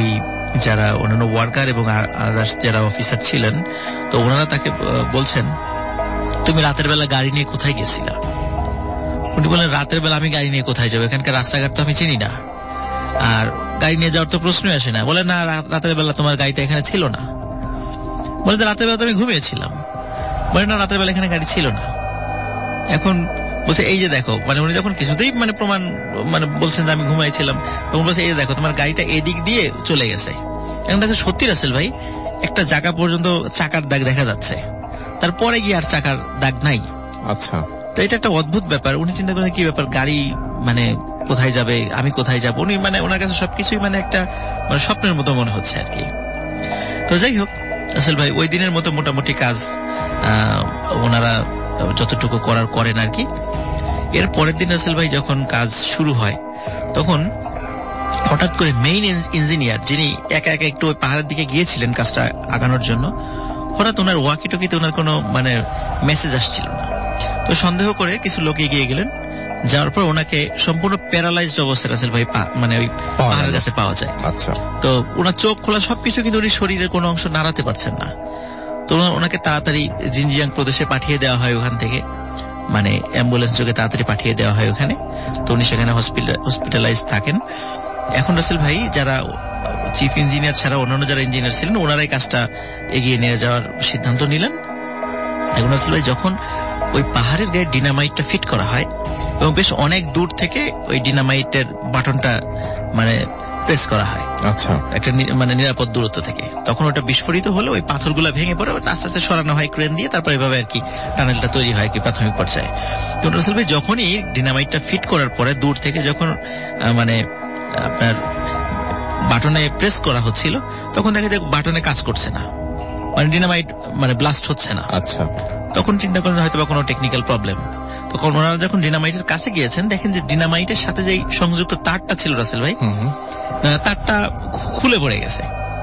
যারা অন্যান্য ওয়ার্কার এবং আদার্স যারা অফিসার ছিলেন, তো ওনারা তাকে বলছেন, তুমি রাতের বেলা গাড়ি নিয়ে কোথায় গেছিলা? উনি বলেন, রাতের বেলা আমি গাড়ি নিয়ে কোথায় যাবো, এখানকার রাস্তাঘাট তো আমি চিনি না, আর গাড়ি নিয়ে যাওয়ার তো প্রশ্নই আসে না। বলে, না, রাতের বেলা তোমার গাড়িটা এখানে ছিল না। বলে, রাতের বেলা তো আমি ঘুমিয়েছিলাম। বলে, না, রাতের বেলা এখানে গাড়ি ছিল না। এখন বলছে, এই যে দেখো, মানে উনি যখন কিছুতেই মানে প্রমাণ মানে বলছেন যে আমি ঘুমাইছিলাম, তখন বলছে, এই যে দেখো, তোমার গাড়িটা এদিক দিয়ে চলে গেছে। এখন দেখো, সত্যি রাসেল ভাই, একটা জায়গা পর্যন্ত চাকার দাগ দেখা যাচ্ছে, তারপরে গিয়ে আর চাকার দাগ নাই। আচ্ছা, তো এটা একটা অদ্ভুত ব্যাপার। উনি চিন্তা করেন, কি ব্যাপার, গাড়ি মানে কোথায় যাবে, আমি কোথায় যাব। উনি মানে ওনার কাছে সবকিছুই মানে একটা মানে স্বপ্নের মতো মনে হচ্ছে আর কি। তো যাই হোক রাসেল ভাই, ওই দিনের মতো মোটামুটি কাজ ওনারা যতটুকু করেন আর কি। এর পরের দিন রাসেল ভাই যখন কাজ শুরু হয়, তখন হঠাৎ করে মেইন ইঞ্জিনিয়ার, যিনি একা একা একটু ওই পাহাড়ের দিকে গিয়েছিলেন কাজটা আগানোর জন্য, হঠাৎ ওনার ওয়াকি টকিতে ওনার কোনো মানে মেসেজ আসছিল না। তো সন্দেহ করে কিছু লোক এগিয়ে গেলেন, যাওয়ার পর ওনাকে সম্পূর্ণ প্যারালাইজড অবস্থায় রাসেল ভাই মানে ওই পাহাড়ের কাছে পাওয়া যায়। আচ্ছা, তো ওনার চোখ খোলা সবকিছু, কিন্তু উনি শরীরের কোনো অংশ নাড়াতে পারছেন না। তো ওনাকে তাড়াতাড়ি জিনজিয়াং প্রদেশে পাঠিয়ে দেওয়া হয়, ওখান থেকে মানে অ্যাম্বুলেন্স যোগে তাড়াতাড়ি পাঠিয়ে দেওয়া হয় ওখানে। তো উনি সেখানে হসপিটালাইজ থাকেন। এখন রাসেল ভাই যারা চিফ ইঞ্জিনিয়ার ছাড়া অন্যান্য যারা ইঞ্জিনিয়ার ছিলেন, ওনারাই কাজটা এগিয়ে নিয়ে যাওয়ার সিদ্ধান্ত নিলেন। এখন রাসেল ভাই যখন ওই পাহাড়ের গায়ে ডিনামাইটটা ফিট করা হয় এবং বেশ অনেক দূর থেকে ওই ডিনামাইটের বাটনটা মানে প্রেস করা হয়, আচ্ছা, একটা মানে নিরাপদ দূরত্ব থেকে, তখন ওটা বিস্ফোরিত হলে ওই পাথরগুলা ভেঙে পড়ে আস্তে আস্তে সরানো হয় ক্রেন দিয়ে, তারপর এভাবে আর কি টানেলটা তৈরি হয় কি প্রাথমিক পর্যায়ে। তো রাসেল ভাই যখনই ডিনামাইটটা ফিট করার পরে দূর থেকে যখন মানে আপনার বাটনে প্রেস করা হচ্ছিল, তখন দেখা যায় বাটনে কাজ করছে না, মানে ডিনামাইট মানে ব্লাস্ট হচ্ছে না। আচ্ছা, তখন চিন্তা করেন হয়তো বা কোনো টেকনিক্যাল প্রবলেম। তখন ওনারা যখন ডিনামাইটের কাছে গিয়েছেন, দেখেন যে ডিনামাইটের সাথে যে সংযুক্ত তারটা ছিল রাসেল ভাই, তারটা খুলে পড়ে গেছে।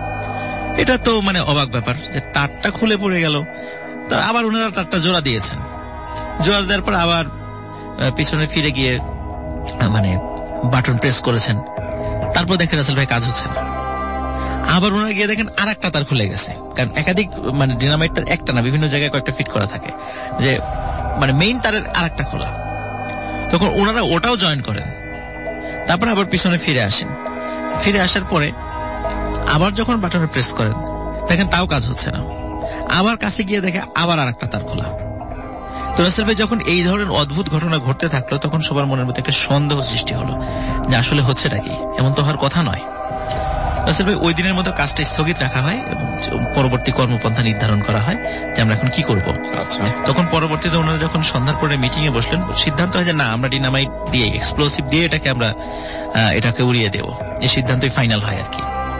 এটা তো মানে অবাক ব্যাপার যে তারটা খুলে পড়ে গেল। তা আবার ওনারা তারটা জোড়া দিয়েছেন, জোড়া দেওয়ার পর আবার পিছনে ফিরে গিয়ে মানে বাটন প্রেস করেছেন। তারপর দেখেন রাসেল ভাই কাজ হচ্ছে না। আবার ওনারা গিয়ে দেখেন আর একটা তার খুলে গেছে, কারণ একাধিক মানে ডিনামাইটটার একটা না, বিভিন্ন জায়গায় কয়েকটা ফিট করা থাকে, যে মানে মেইন তারের আর একটা খোলা। তখন ওনারা ওটাও জয়েন করেন। তারপর আবার পিছনে ফিরে আসেন। ফিরে আসার পরে আবার যখন বাটনে প্রেস করেন, দেখেন তাও কাজ হচ্ছে না। আবার কাছে গিয়ে দেখে আবার আর একটা তার খোলা। তো রাসেল ভাই যখন এই ধরনের অদ্ভুত ঘটনা ঘটতে থাকলো, তখন সবার মনের মধ্যে একটা সন্দেহ সৃষ্টি হলো যে আসলে হচ্ছেটা কি, এমন তো হওয়ার কথা নয়। রাসেল ভাই ওই দিনের মতো কাজটা স্থগিত রাখা হয় এবং পরবর্তী কর্মপন্থা নির্ধারণ করা হয় যে আমরা এখন কি করব। আচ্ছা, তখন পরবর্তীতে ওনারা যখন সন্ধ্যার পরে মিটিং এ বসলেন, সিদ্ধান্ত হয় যে না, আমরা ডিনামাইট দিয়ে এক্সপ্লোসিভ দিয়ে এটাকে উড়িয়ে দেব। এই সিদ্ধান্তই ফাইনাল হয় আর কি।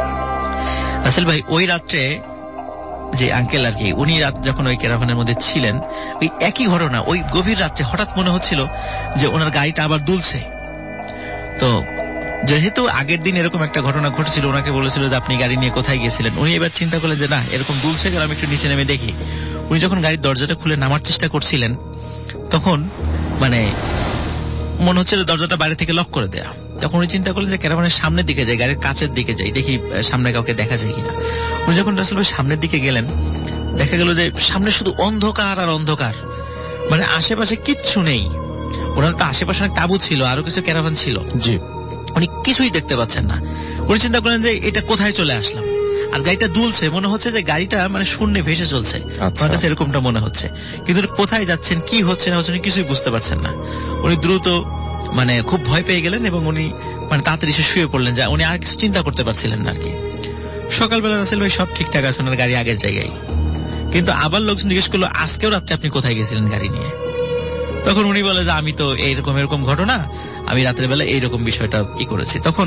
রাসেল ভাই ওই রাত্রে যে আঙ্কেল আর কি, উনি রাত যখন ওই ক্যারাভানের মধ্যে ছিলেন, ওই একই ঘটনা ওই গভীর রাত্রে হঠাৎ মনে হচ্ছিল যে ওনার গাড়িটা আবার দুলছে। তো যেহেতু আগের দিন এরকম একটা ঘটনা ঘটেছিল, ওনাকে বলেছিল যে আপনি গাড়ি নিয়ে কোথায় গিয়েছিলেন। উনি এবার চিন্তা করলেন যে না, এরকম দুলছে, আমি একটু নিচে নেমে দেখি। উনি যখন গাড়ির দরজাটা খুলে নামার চেষ্টা করছিলেন, তখন মানে মনে হচ্ছিল দরজাটা বাইরে থেকে লক করে দেয়া। তখন উনি চিন্তা করলেন যে ক্যারাভানের সামনের দিকে যাই, গাড়ির কাছের দিকে যাই, দেখি সামনে কাউকে দেখা যায় কিনা। উনি যখন রাসেল ভাই সামনের দিকে গেলেন, দেখা গেল যে সামনে শুধু অন্ধকার আর অন্ধকার, মানে আশেপাশে কিচ্ছু নেই। ওনার তো আশেপাশে অনেক তাঁবু ছিল, আরো কিছু ক্যারাভান ছিল, জি, উনি কিছুই দেখতে পাচ্ছেন না। উনি চিন্তা করলেন যে এটা কোথায় চলে আসলাম, আর গাড়িটা দুলছে, মনে হচ্ছে যে গাড়িটা মানে শূন্যে ভেসে চলছে। আমার কাছে এরকমটা মনে হচ্ছে, কিন্তু কোথায় যাচ্ছেন, কি হচ্ছে না হচ্ছে, উনি কিছুই বুঝতে পারছেন না। উনি দ্রুত মানে খুব ভয় পেয়ে গেলেন এবং উনি মানে তাড়াতাড়ি এসে শুয়ে পড়লেন, যা উনি আর কিছু চিন্তা করতে পারছিলেন না আর কি। সকালবেলা রাসেল ভাই সব ঠিকঠাক আছে, ওনার গাড়ি আগের জায়গায়। কিন্তু আবার লোকজন জিজ্ঞেস করলো, আজকেও রাত্রে আপনি কোথায় গেছিলেন গাড়ি নিয়ে? তখন উনি বলে যে আমি তো এরকম ঘটনা, আমি রাতের বেলা এইরকম বিষয়টা করেছি। তখন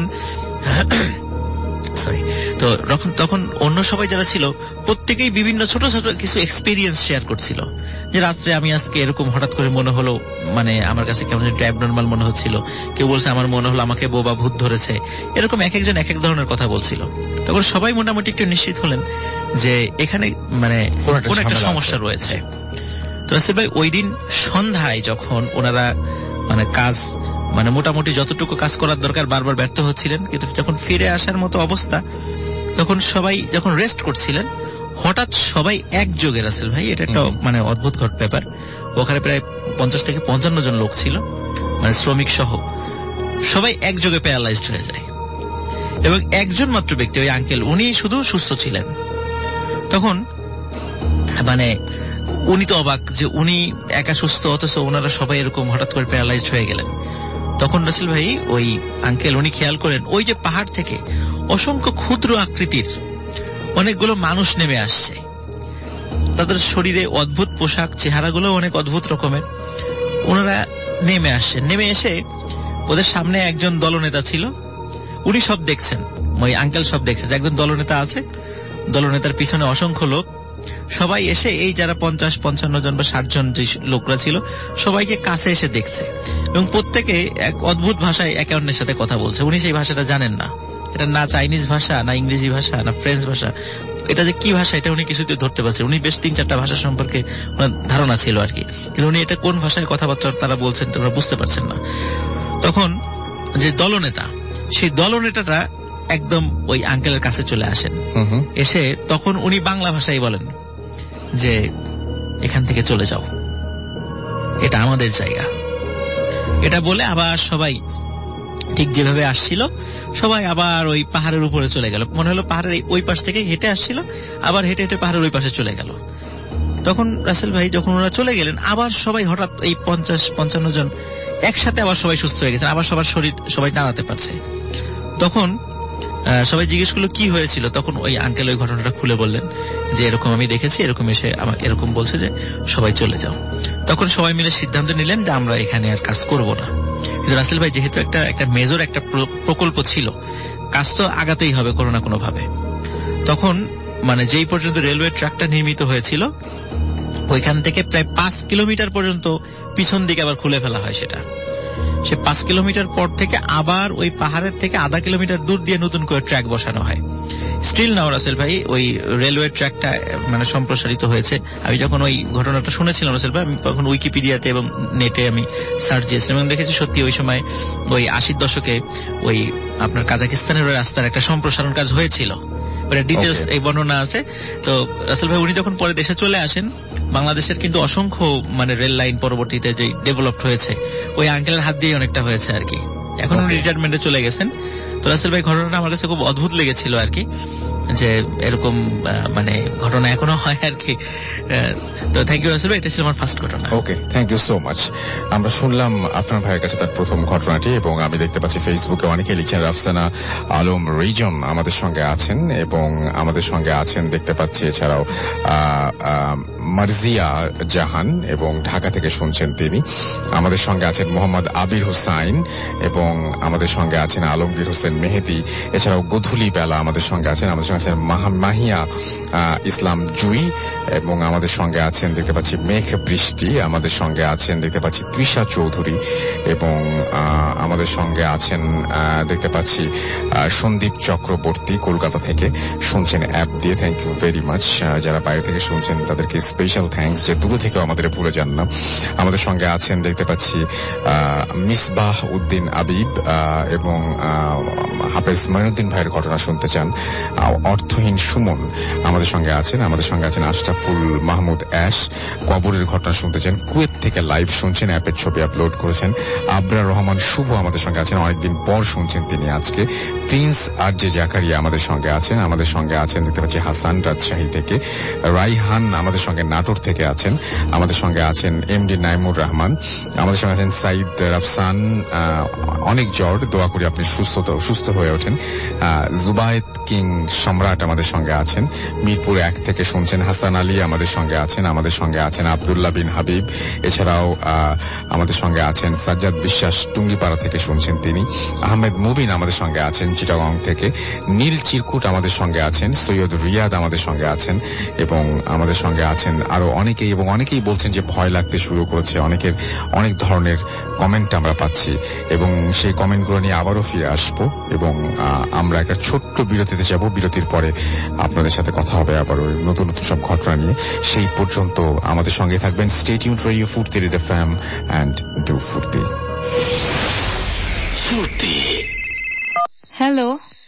তখন অন্য সবাই যারা ছিল প্রত্যেকেই বিভিন্ন ছোট ছোট কিছু এক্সপেরিয়েন্স শেয়ার করছিল, যে রাত্রে আমি আজকে এরকম হঠাৎ করে মনে হলো, মানে আমার কাছে কেমন একটা অ্যাবনর্মাল মনে হচ্ছিল। কেউ বলছে আমার মনে হলো আমাকে বোবা ভূত ধরেছে। এরকম এক একজন এক এক ধরনের কথা বলছিল। তখন সবাই মোটামুটি একটু নিশ্চিত হলেন যে এখানে মানে কোন একটা সমস্যা রয়েছে। তো রাসেল ভাই ওই দিন সন্ধ্যায় যখন ওনারা মানে কাজ মানে মোটামুটি যতটুকু কাজ করার দরকার বারবার ব্যর্থ হচ্ছিলেন, কিন্তু যখন ফিরে আসার মতো অবস্থা, তখন সবাই যখন রেস্ট করছিলেন, হঠাৎ সবাই একযোগে, রাসেল ভাই এটা একটা মানে অদ্ভুত ব্যাপার, ওখানে প্রায় 50 থেকে 55 জন লোক ছিল, মানে শ্রমিক সহ, সবাই একযোগে প্যারালাইজড হয়ে যায়। এবং একজন মাত্র ব্যক্তি, ওই আঙ্কেল, উনি শুধু সুস্থ ছিলেন। তখন মানে উনি তো অবাক যে উনি একা সুস্থ, অথচ ওনারা সবাই এরকম হঠাৎ করে প্যারালাইজড হয়ে গেলেন। তখন রাসেল ভাই ওই আঙ্কেল উনি খেয়াল করেন ওই যে পাহাড় থেকে অসংখ্য ক্ষুদ্র আকৃতির অনেকগুলো মানুষ নেমে আসছে। তাদের শরীরে অদ্ভুত পোশাক, চেহারাগুলো অনেক অদ্ভুত রকমের। ওনারা নেমে আসছেন, নেমে এসে ওদের সামনে একজন দলনেতা ছিল, উনি সব দেখছেন, ওই আঙ্কেল সব দেখছেন, একজন দলনেতা আছে, দলনেতার পিছনে অসংখ্য লোক, সবাই এসে এই যারা 50-55 জন বা 60 জন যে লোকরা ছিল সবাইকে কাছে এসে দেখছে, এবং প্রত্যেকে এক অদ্ভুত ভাষায় একে অন্যের সাথে কথা বলছে। উনি সেই ভাষাটা জানেন না, এটা না চাইনিজ ভাষা, না ইংরেজি ভাষা, না ফ্রেঞ্চ ভাষা, এটা যে কি ভাষা এটা উনি কিছুতে ধরতে পারছেন। উনি বেশ 3-4টা ভাষা সম্পর্কে ওনার ধারণা ছিল আর কি, কিন্তু উনি এটা কোন ভাষায় কথাবার্তা তারা বলছেন তোমরা বুঝতে পারছেন না। তখন যে দলনেতা, সেই দলনেতাটা একদম ওই আঙ্কেলের কাছে চলে আসেন, এসে তখন উনি বাংলা ভাষায় বলেন যে এখান থেকে চলে যাও, এটা আমাদের জায়গা। এটা বলে আবার সবাই ঠিক যেভাবে আসছিল সবাই আবার ওই পাহাড়ের উপরে চলে গেল। মনে হলো পাহাড়ের ওই পাশ থেকে হেঁটে আসছিল, আবার হেঁটে হেঁটে পাহাড়ের ওই পাশে চলে গেল। তখন রাসেল ভাই যখন ওরা চলে গেলেন, আবার সবাই হঠাৎ এই 50-55 জন একসাথে আবার সবাই সুস্থ হয়ে গেছে, আবার সবার শরীর সবাই নাড়াতে পারছে। তখন সবাই জিজ্ঞেস করলো কি হয়েছিল। তখন ওই আঙ্কেল ওই ঘটনাটা খুলে বললেন যে এরকম আমি দেখেছি, এরকম এসে আমাকে এরকম বলছে যে সবাই চলে যাও। তখন সবাই মিলে সিদ্ধান্ত নিলেন যে আমরা এখানে আর কাজ করব না। কিন্তু রাসেল ভাই যেহেতু একটা মেজর একটা প্রকল্প ছিল, কাজ তো আগাতেই হবে কোনো না কোনো ভাবে। তখন মানে যেই পর্যন্ত রেলওয়ে ট্র্যাকটা নির্মিত হয়েছিল ওইখান থেকে প্রায় 5 কিলোমিটার পর্যন্ত পিছন দিকে আবার খুলে ফেলা হয়। সেটা সে 5 কিলোমিটার পর থেকে আবার ওই পাহাড়ের থেকে আধা কিলোমিটার দূর দিয়ে নতুন করে ট্র্যাক বসানো হয়। স্টিল নাও রাসেল ভাই ওই রেলওয়ে ট্র্যাকটা মানে সম্প্রসারিত হয়েছে। আমি যখন ওই ঘটনাটা শুনেছিলাম রাসেল ভাই, আমি তখন উইকিপিডিয়াতে এবং নেটে আমি সার্চ দিয়েছিলাম এবং দেখেছি সত্যি ওই সময় ওই 80-র দশকে ওই আপনার কাজাকিস্তানের ওই রাস্তার একটা সম্প্রসারণ কাজ হয়েছিল, ওটা ডিটেলস এই বর্ণনা আছে। তো রাসেল ভাই উনি যখন পরে দেশে চলে আসেন, বাংলাদেশের কিন্তু অসংখ্য মানে রেল লাইন পরবর্তীতে যে ডেভেলপড হয়েছে ওই আঙ্কেলের হাত দিয়ে অনেকটা হয়েছে আর কি। এখন উনি রিটায়ারমেন্টে চলে গেছেন। তো রাসেল ভাই ঘটনাটা আমার কাছে খুব অদ্ভুত লেগেছিল আর কি, যে এরকম মানে ঘটনা এখনো হয় আর কি। তো থ্যাংক ইউ রাসেল ভাই, এটা ছিল আমার ফার্স্ট ঘটনা। Okay, thank you so much. আমরা শুনলাম আপনার ভাইয়ের কাছে তার প্রথম ঘটনাটি, এবং আমি দেখতে পাচ্ছি ফেসবুকে অনেকে লিখছেন রাফসানা আলম রিজন আমাদের সঙ্গে আছেন, এবং আমাদের সঙ্গে আছেন দেখতে পাচ্ছি এছাড়াও মারজিয়া জাহান, এবং ঢাকা থেকে শুনছেন তিনি। আমাদের সঙ্গে আছেন মোহাম্মদ আবির হুসাইন, এবং আমাদের সঙ্গে আছেন আলমগীর হোসেন মেহেদি। এছাড়াও গধুলি বেলা আমাদের সঙ্গে আছেন, আমাদের সঙ্গে আছেন মাহিয়া ইসলাম জুই, এবং আমাদের সঙ্গে আছেন দেখতে পাচ্ছি মেঘ বৃষ্টি, আমাদের সঙ্গে আছেন দেখতে পাচ্ছি তৃষা চৌধুরী, এবং আমাদের সঙ্গে আছেন দেখতে পাচ্ছি সন্দীপ চক্রবর্তী কলকাতা থেকে শুনছেন অ্যাপ দিয়ে। Thank you very much. যারা বাইরে থেকে শুনছেন তাদেরকে স্পেশাল থ্যাঙ্কস, যে দূরে থেকেও আমাদের ভুলে যান না। আমাদের সঙ্গে আছেন দেখতে পাচ্ছি মিসবাহ উদ্দিন আবিব, এবং হাফেজ মঈনুদ্দিন ভাইয়ের ঘটনা শুনতে চান। অর্থহীন সুমন আমাদের সঙ্গে আছেন। আমাদের সঙ্গে আছেন আশরাফুল মাহমুদ অ্যাশ, কবরের ঘটনা শুনতে চান। কুয়েত থেকে লাইভ শুনছেন, অ্যাপের ছবি আপলোড করেছেন। আবরার রহমান শুভ আমাদের সঙ্গে আছেন, অনেকদিন পর শুনছেন তিনি আজকে। প্রিন্স আর জে জাকারিয়া আমাদের সঙ্গে আছেন। আমাদের সঙ্গে আছেন দেখতে পাচ্ছি হাসান রাজশাহী থেকে। রাইহান আমাদের সঙ্গে নাটোর থেকে আছেন। আমাদের সঙ্গে আছেন এমডি নাইমুর রহমান। আমাদের সঙ্গে আছেন সাইদ রাফসান, অনেক জ্বর, দোয়া করি আপনি সুস্থ হয়ে ওঠেন। জুবায়েদ কিং সম্রাট আমাদের সঙ্গে আছেন, মিরপুর 1 থেকে শুনছেন। হাসান আলী আমাদের সঙ্গে আছেন। আমাদের সঙ্গে আছেন আব্দুল্লাহ বিন হাবিব। এছাড়াও আমাদের সঙ্গে আছেন সাজ্জাদ বিশ্বাস, টুঙ্গিপাড়া থেকে শুনছেন তিনি। আহমেদ মুবিন আমাদের সঙ্গে আছেন চিটাগং থেকে। নীল চিরকুট আমাদের সঙ্গে আছেন। সৈয়দ রিয়াদ আমাদের সঙ্গে আছেন, এবং আমাদের সঙ্গে আছেন আরো অনেকেই, এবং অনেকেই বলছেন যে ভয় লাগতে শুরু করেছে। অনেকের অনেক ধরনের কমেন্ট আমরা পাচ্ছি, এবং সেই কমেন্টগুলো নিয়ে আবারও ফিরে আসবো, এবং আমরা একটা ছোট্ট বিরতিতে যাব। বিরতির পরে আপনাদের সাথে কথা হবে আবার ওই নতুন নতুন সব ঘটনা নিয়ে। সেই পর্যন্ত আমাদের সঙ্গে থাকবেন। স্টে টিউনড রেডিও ফুর্তি রেড FM and do Foorti. Foorti. Hello,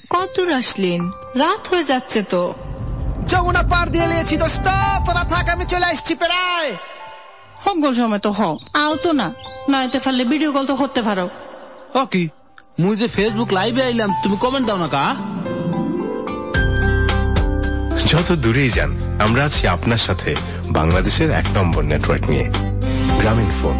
কত দূর আসলেন? রাত হয়ে যাচ্ছে তো। যমুনা পার দিয়ে লিয়েছি দোস্ত, তোরা থাক, আমি চলে আসছি প্রায়। হগল সময় তো আও তো না, নাইতে পারলে ভিডিও কল তো করতে পারো। ও কি, মুই যে ফেসবুক লাইভে আইলাম, তুমি কমেন্ট দাও না কা? যত দূরেই যান, আমরা আছি আপনার সাথে বাংলাদেশের 1 নম্বর নেটওয়ার্ক নিয়ে, গ্রামীণ ফোন।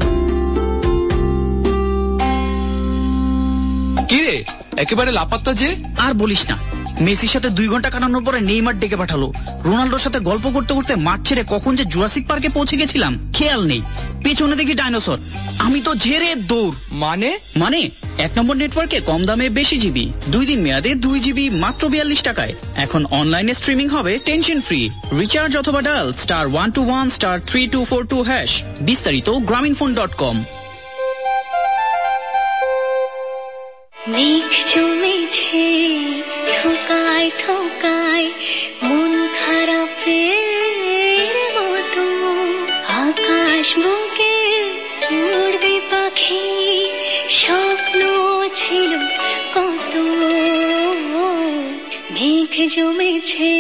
কিরে একেবারে লাপাত্তা যে? আর বলিস না, মেসির সাথে 2 ঘন্টা কাটানোর পরে নেইমার ডেকে পাঠালো। রোনাল্ডোর সাথে গল্প করতে করতে মাঠ ছেড়ে কখন যে জুরাসিক পার্কে পৌঁছে গেছিলাম খেয়াল নেই। পেছনে দেখি ডাইনোসর, আমি তো ঝেড়ে দৌড়। মানে 1 নম্বর নেটওয়ার্কে কম দামে বেশি জিবি, 2 দিন মেয়াদে 2 জিবি মাত্র 42 টাকায়। এখন অনলাইনে স্ট্রিমিং হবে টেনশন ফ্রি। রিচার্জ অথবা ডায়াল *121*3242#। বিস্তারিত গ্রামীণফোন.com। মেঘ জমেছে ঠোকায় ঠোকায় মন খারাপের মতো, আকাশ বুকে উড়বে পাখি, স্বপ্ন ছিল কত। মেঘ জমেছে।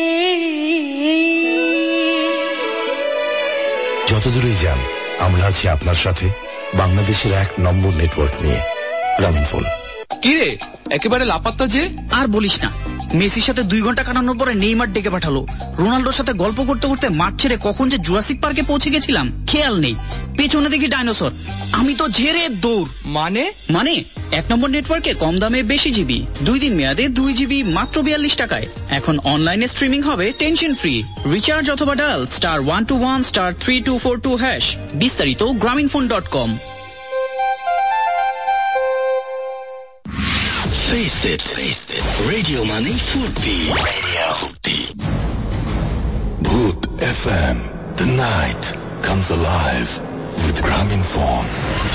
যত দূরেই যান, আমরা আছি আপনার সাথে বাংলাদেশের 1 নম্বর নেটওয়ার্ক নিয়ে, গ্রামীণ ফোন। কিরে একেবারে লাপাত্তা যে? আর বলিস না, মেসির সাথে 2 ঘন্টা কাটানোর পরে নেইমার ডেকে পাঠালো। রোনাল্ডোর সাথে গল্প করতে করতে মাঠ ছেড়ে কখন যে জুরাসিক পার্কে পৌঁছে গেছিলাম খেয়াল নেই। পেছনে দেখি ডাইনোসর, আমি তো ঝেড়ে দৌড়। মানে 1 নম্বর নেটওয়ার্কে কম দামে বেশি জিবি, 2 দিন মেয়াদে 2 জিবি মাত্র 42 টাকায়। এখন অনলাইনে স্ট্রিমিং হবে টেনশন ফ্রি। রিচার্জ অথবা ডায়াল *121*3242#। বিস্তারিত গ্রামীণফোন.com। Face it. Radio Money Furti. Bhoot FM. The night comes alive with Grameen Phone.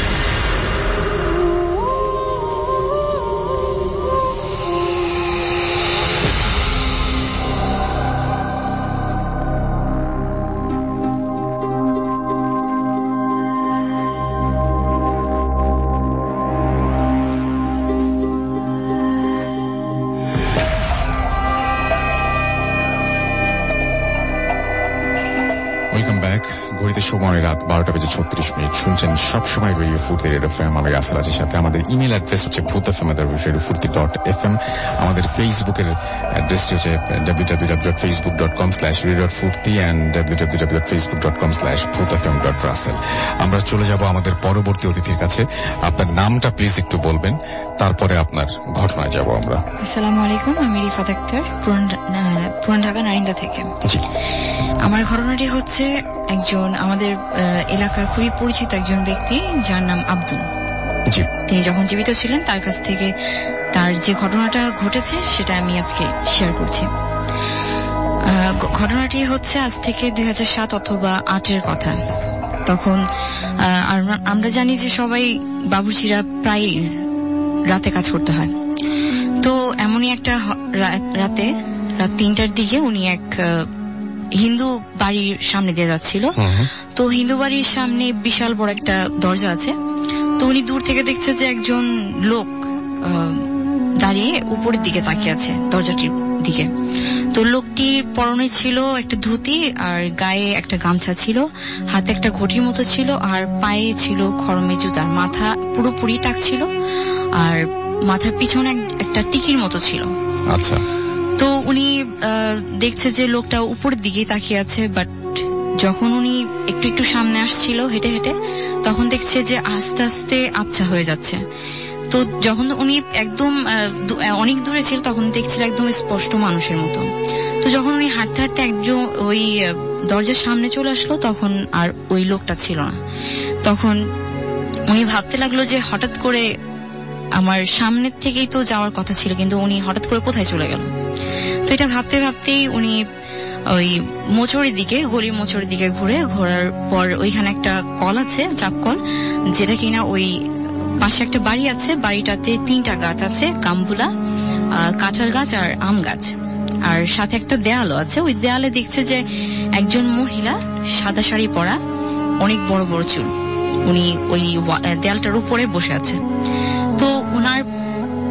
ঘড়িতে সময় রাত 12:36। শুনছেন সবসময় রেডিও ফুর্তি, রেড এফএম। আমি রাসেল আছির সাথে। আমাদের ইমেল অ্যাড্রেস হচ্ছে bhootfm@radiofurti.fm। আমাদের ফেসবুকের অ্যাড্রেসটি হচ্ছে www.facebook.com/radio.furti and www.facebook.com/bhootfm.russell। আমরা চলে যাব আমাদের পরবর্তী অতিথির কাছে। আপনার নামটা প্লিজ একটু বলবেন, তারপরে আপনার ঘটনায় যাব আমরা। আসসালামু আলাইকুম, আমি রিফাত আক্তার, পুরান ঢাকা নারিন্দা থেকে। জি, আমার ঘটনাটি হচ্ছে একজন আমাদের এলাকার খুবই পরিচিত একজন ব্যক্তি, যার নাম আব্দুল। তিনি যখন জীবিত ছিলেন তার কাছ থেকে তার যে ঘটনাটা ঘটেছে সেটা আমি আজকে শেয়ার করছি। ঘটনাটি হচ্ছে আজ থেকে 2007 অথবা 2008 কথা। তখন আমরা জানি যে সবাই বাবুর্চিরা প্রায় রাতে কাজ করতে হয়। তো এমনই একটা রাতে রাত 3টার দিকে উনি এক হিন্দু বাড়ির সামনে দিয়ে যাচ্ছিল। তো হিন্দু বাড়ির সামনে বিশাল বড় একটা দরজা আছে। তো উনি দূর থেকে দেখছে যে একজন লোক দাঁড়িয়ে উপরের দিকে তাকিয়ে আছে দরজাটির দিকে। তো লোকটির পরনে ছিল একটা ধুতি আর গায়ে একটা গামছা ছিল, হাতে একটা ঘটির মতো ছিল, আর পায়ে ছিল খড়মে জুতার, মাথা পুরোপুরি টাক ছিল, আর মাথার পিছনে একটা টিকির মতো ছিল। আচ্ছা। তো উনি দেখছে যে লোকটা উপরের দিকেই তাকিয়ে আছে, বাট যখন উনি একটু একটু সামনে আসছিল হেঁটে হেঁটে, তখন দেখছে যে আস্তে আস্তে আবছা হয়ে যাচ্ছে। তো যখন উনি একদম অনেক দূরে ছিল তখন দেখছিল একদম স্পষ্ট মানুষের মতো। তো যখন উনি হাঁটতে হাঁটতে একজন ওই দরজার সামনে চলে আসলো, তখন আর ওই লোকটা ছিল না। তখন উনি ভাবতে লাগলো যে হঠাৎ করে আমার সামনের থেকেই তো যাওয়ার কথা ছিল, কিন্তু উনি হঠাৎ করে কোথায় চলে গেল। তো এটা ভাবতে ভাবতেই উনি ওই মোচড়ের দিকে, গলির মোচড়ের দিকে ঘোরার পর ওইখানে একটা কল আছে, চাপ কল, যেটা কিনা ওই পাশে একটা বাড়ি আছে, বাড়িটাতে 3টা গাছ আছে, কামবুলা, কাঁঠাল গাছ আর আম গাছ, আর সাথে একটা দেয়ালও আছে। ওই দেয়ালে দেখছে যে একজন মহিলা সাদা শাড়ি পরা, অনেক বড় বড় চুল, উনি ওই দেয়ালটার উপরে বসে আছে। তো ওনার পায়ের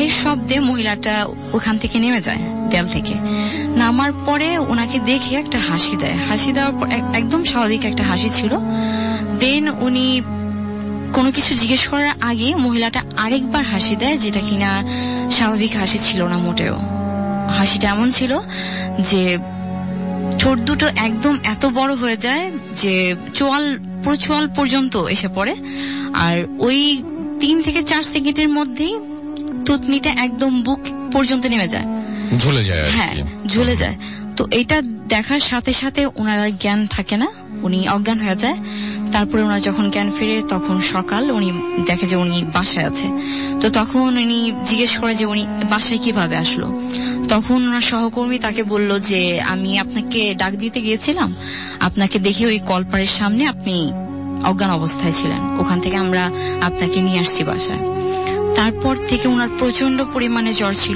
পায়ের শব্দে মহিলাটা ওখান থেকে নেমে যায়, দেয়াল থেকে নামার পরে ওনাকে দেখে একটা হাসি দেয়। হাসি দেওয়ার পর একদম স্বাভাবিক একটা হাসি ছিল। দেন উনি কোনো কিছু জিজ্ঞেস করার আগে মহিলাটা আরেকবার হাসি দেয়, যেটা কিনা স্বাভাবিক হাসি ছিল না মোটেও। হাসিটা এমন ছিল যে ঠোঁট দুটো একদম এত বড় হয়ে যায় যে পুরো চোয়াল পর্যন্ত এসে পড়ে, আর ওই 3 থেকে 4 সেকেন্ডের মধ্যেই থুতনিটা একদম বুক পর্যন্ত নেমে যায়, ঝুলে যায়। হ্যাঁ, ঝুলে যায়। তো এটা দেখার সাথে সাথে ওনার আর জ্ঞান থাকে না, উনি অজ্ঞান হয়ে যায়। তারপরে ওনার যখন জ্ঞান ফিরে তখন সকাল, উনি দেখে যে উনি বাসায় আছে। তো তখন উনি জিজ্ঞেস করে যে উনি বাসায় কিভাবে আসলো। তখন ওনার সহকর্মী তাকে বলল যে আমি আপনাকে ডাক দিতে গিয়েছিলাম, আপনাকে দেখে ওই কলপারের সামনে আপনি অজ্ঞান অবস্থায় ছিলেন, ওখান থেকে আমরা আপনাকে নিয়ে আসছি বাসায়। তারপর থেকে ওনার প্রচন্ড পরিমাণে জ্বর ছিল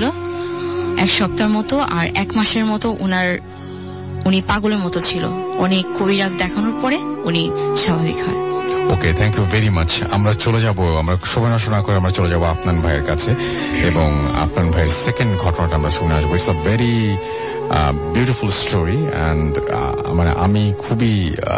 1 সপ্তাহের মতো, আর 1 মাসের মতো উনি পাগলের মতো ছিল। অনেক কবিরাজ দেখানোর পরে উনি স্বাভাবিক হয়। Okay, thank you very much. আমরা চলে যাব, আমরা শোভনা করে আমরা চলে যাব আফনান ভাইয়ের কাছে, এবং আফনান ভাইয়ের সেকেন্ড ঘটনাটা আমরা শুনে আসবো। It's a very beautiful story, and মানে আমি খুবই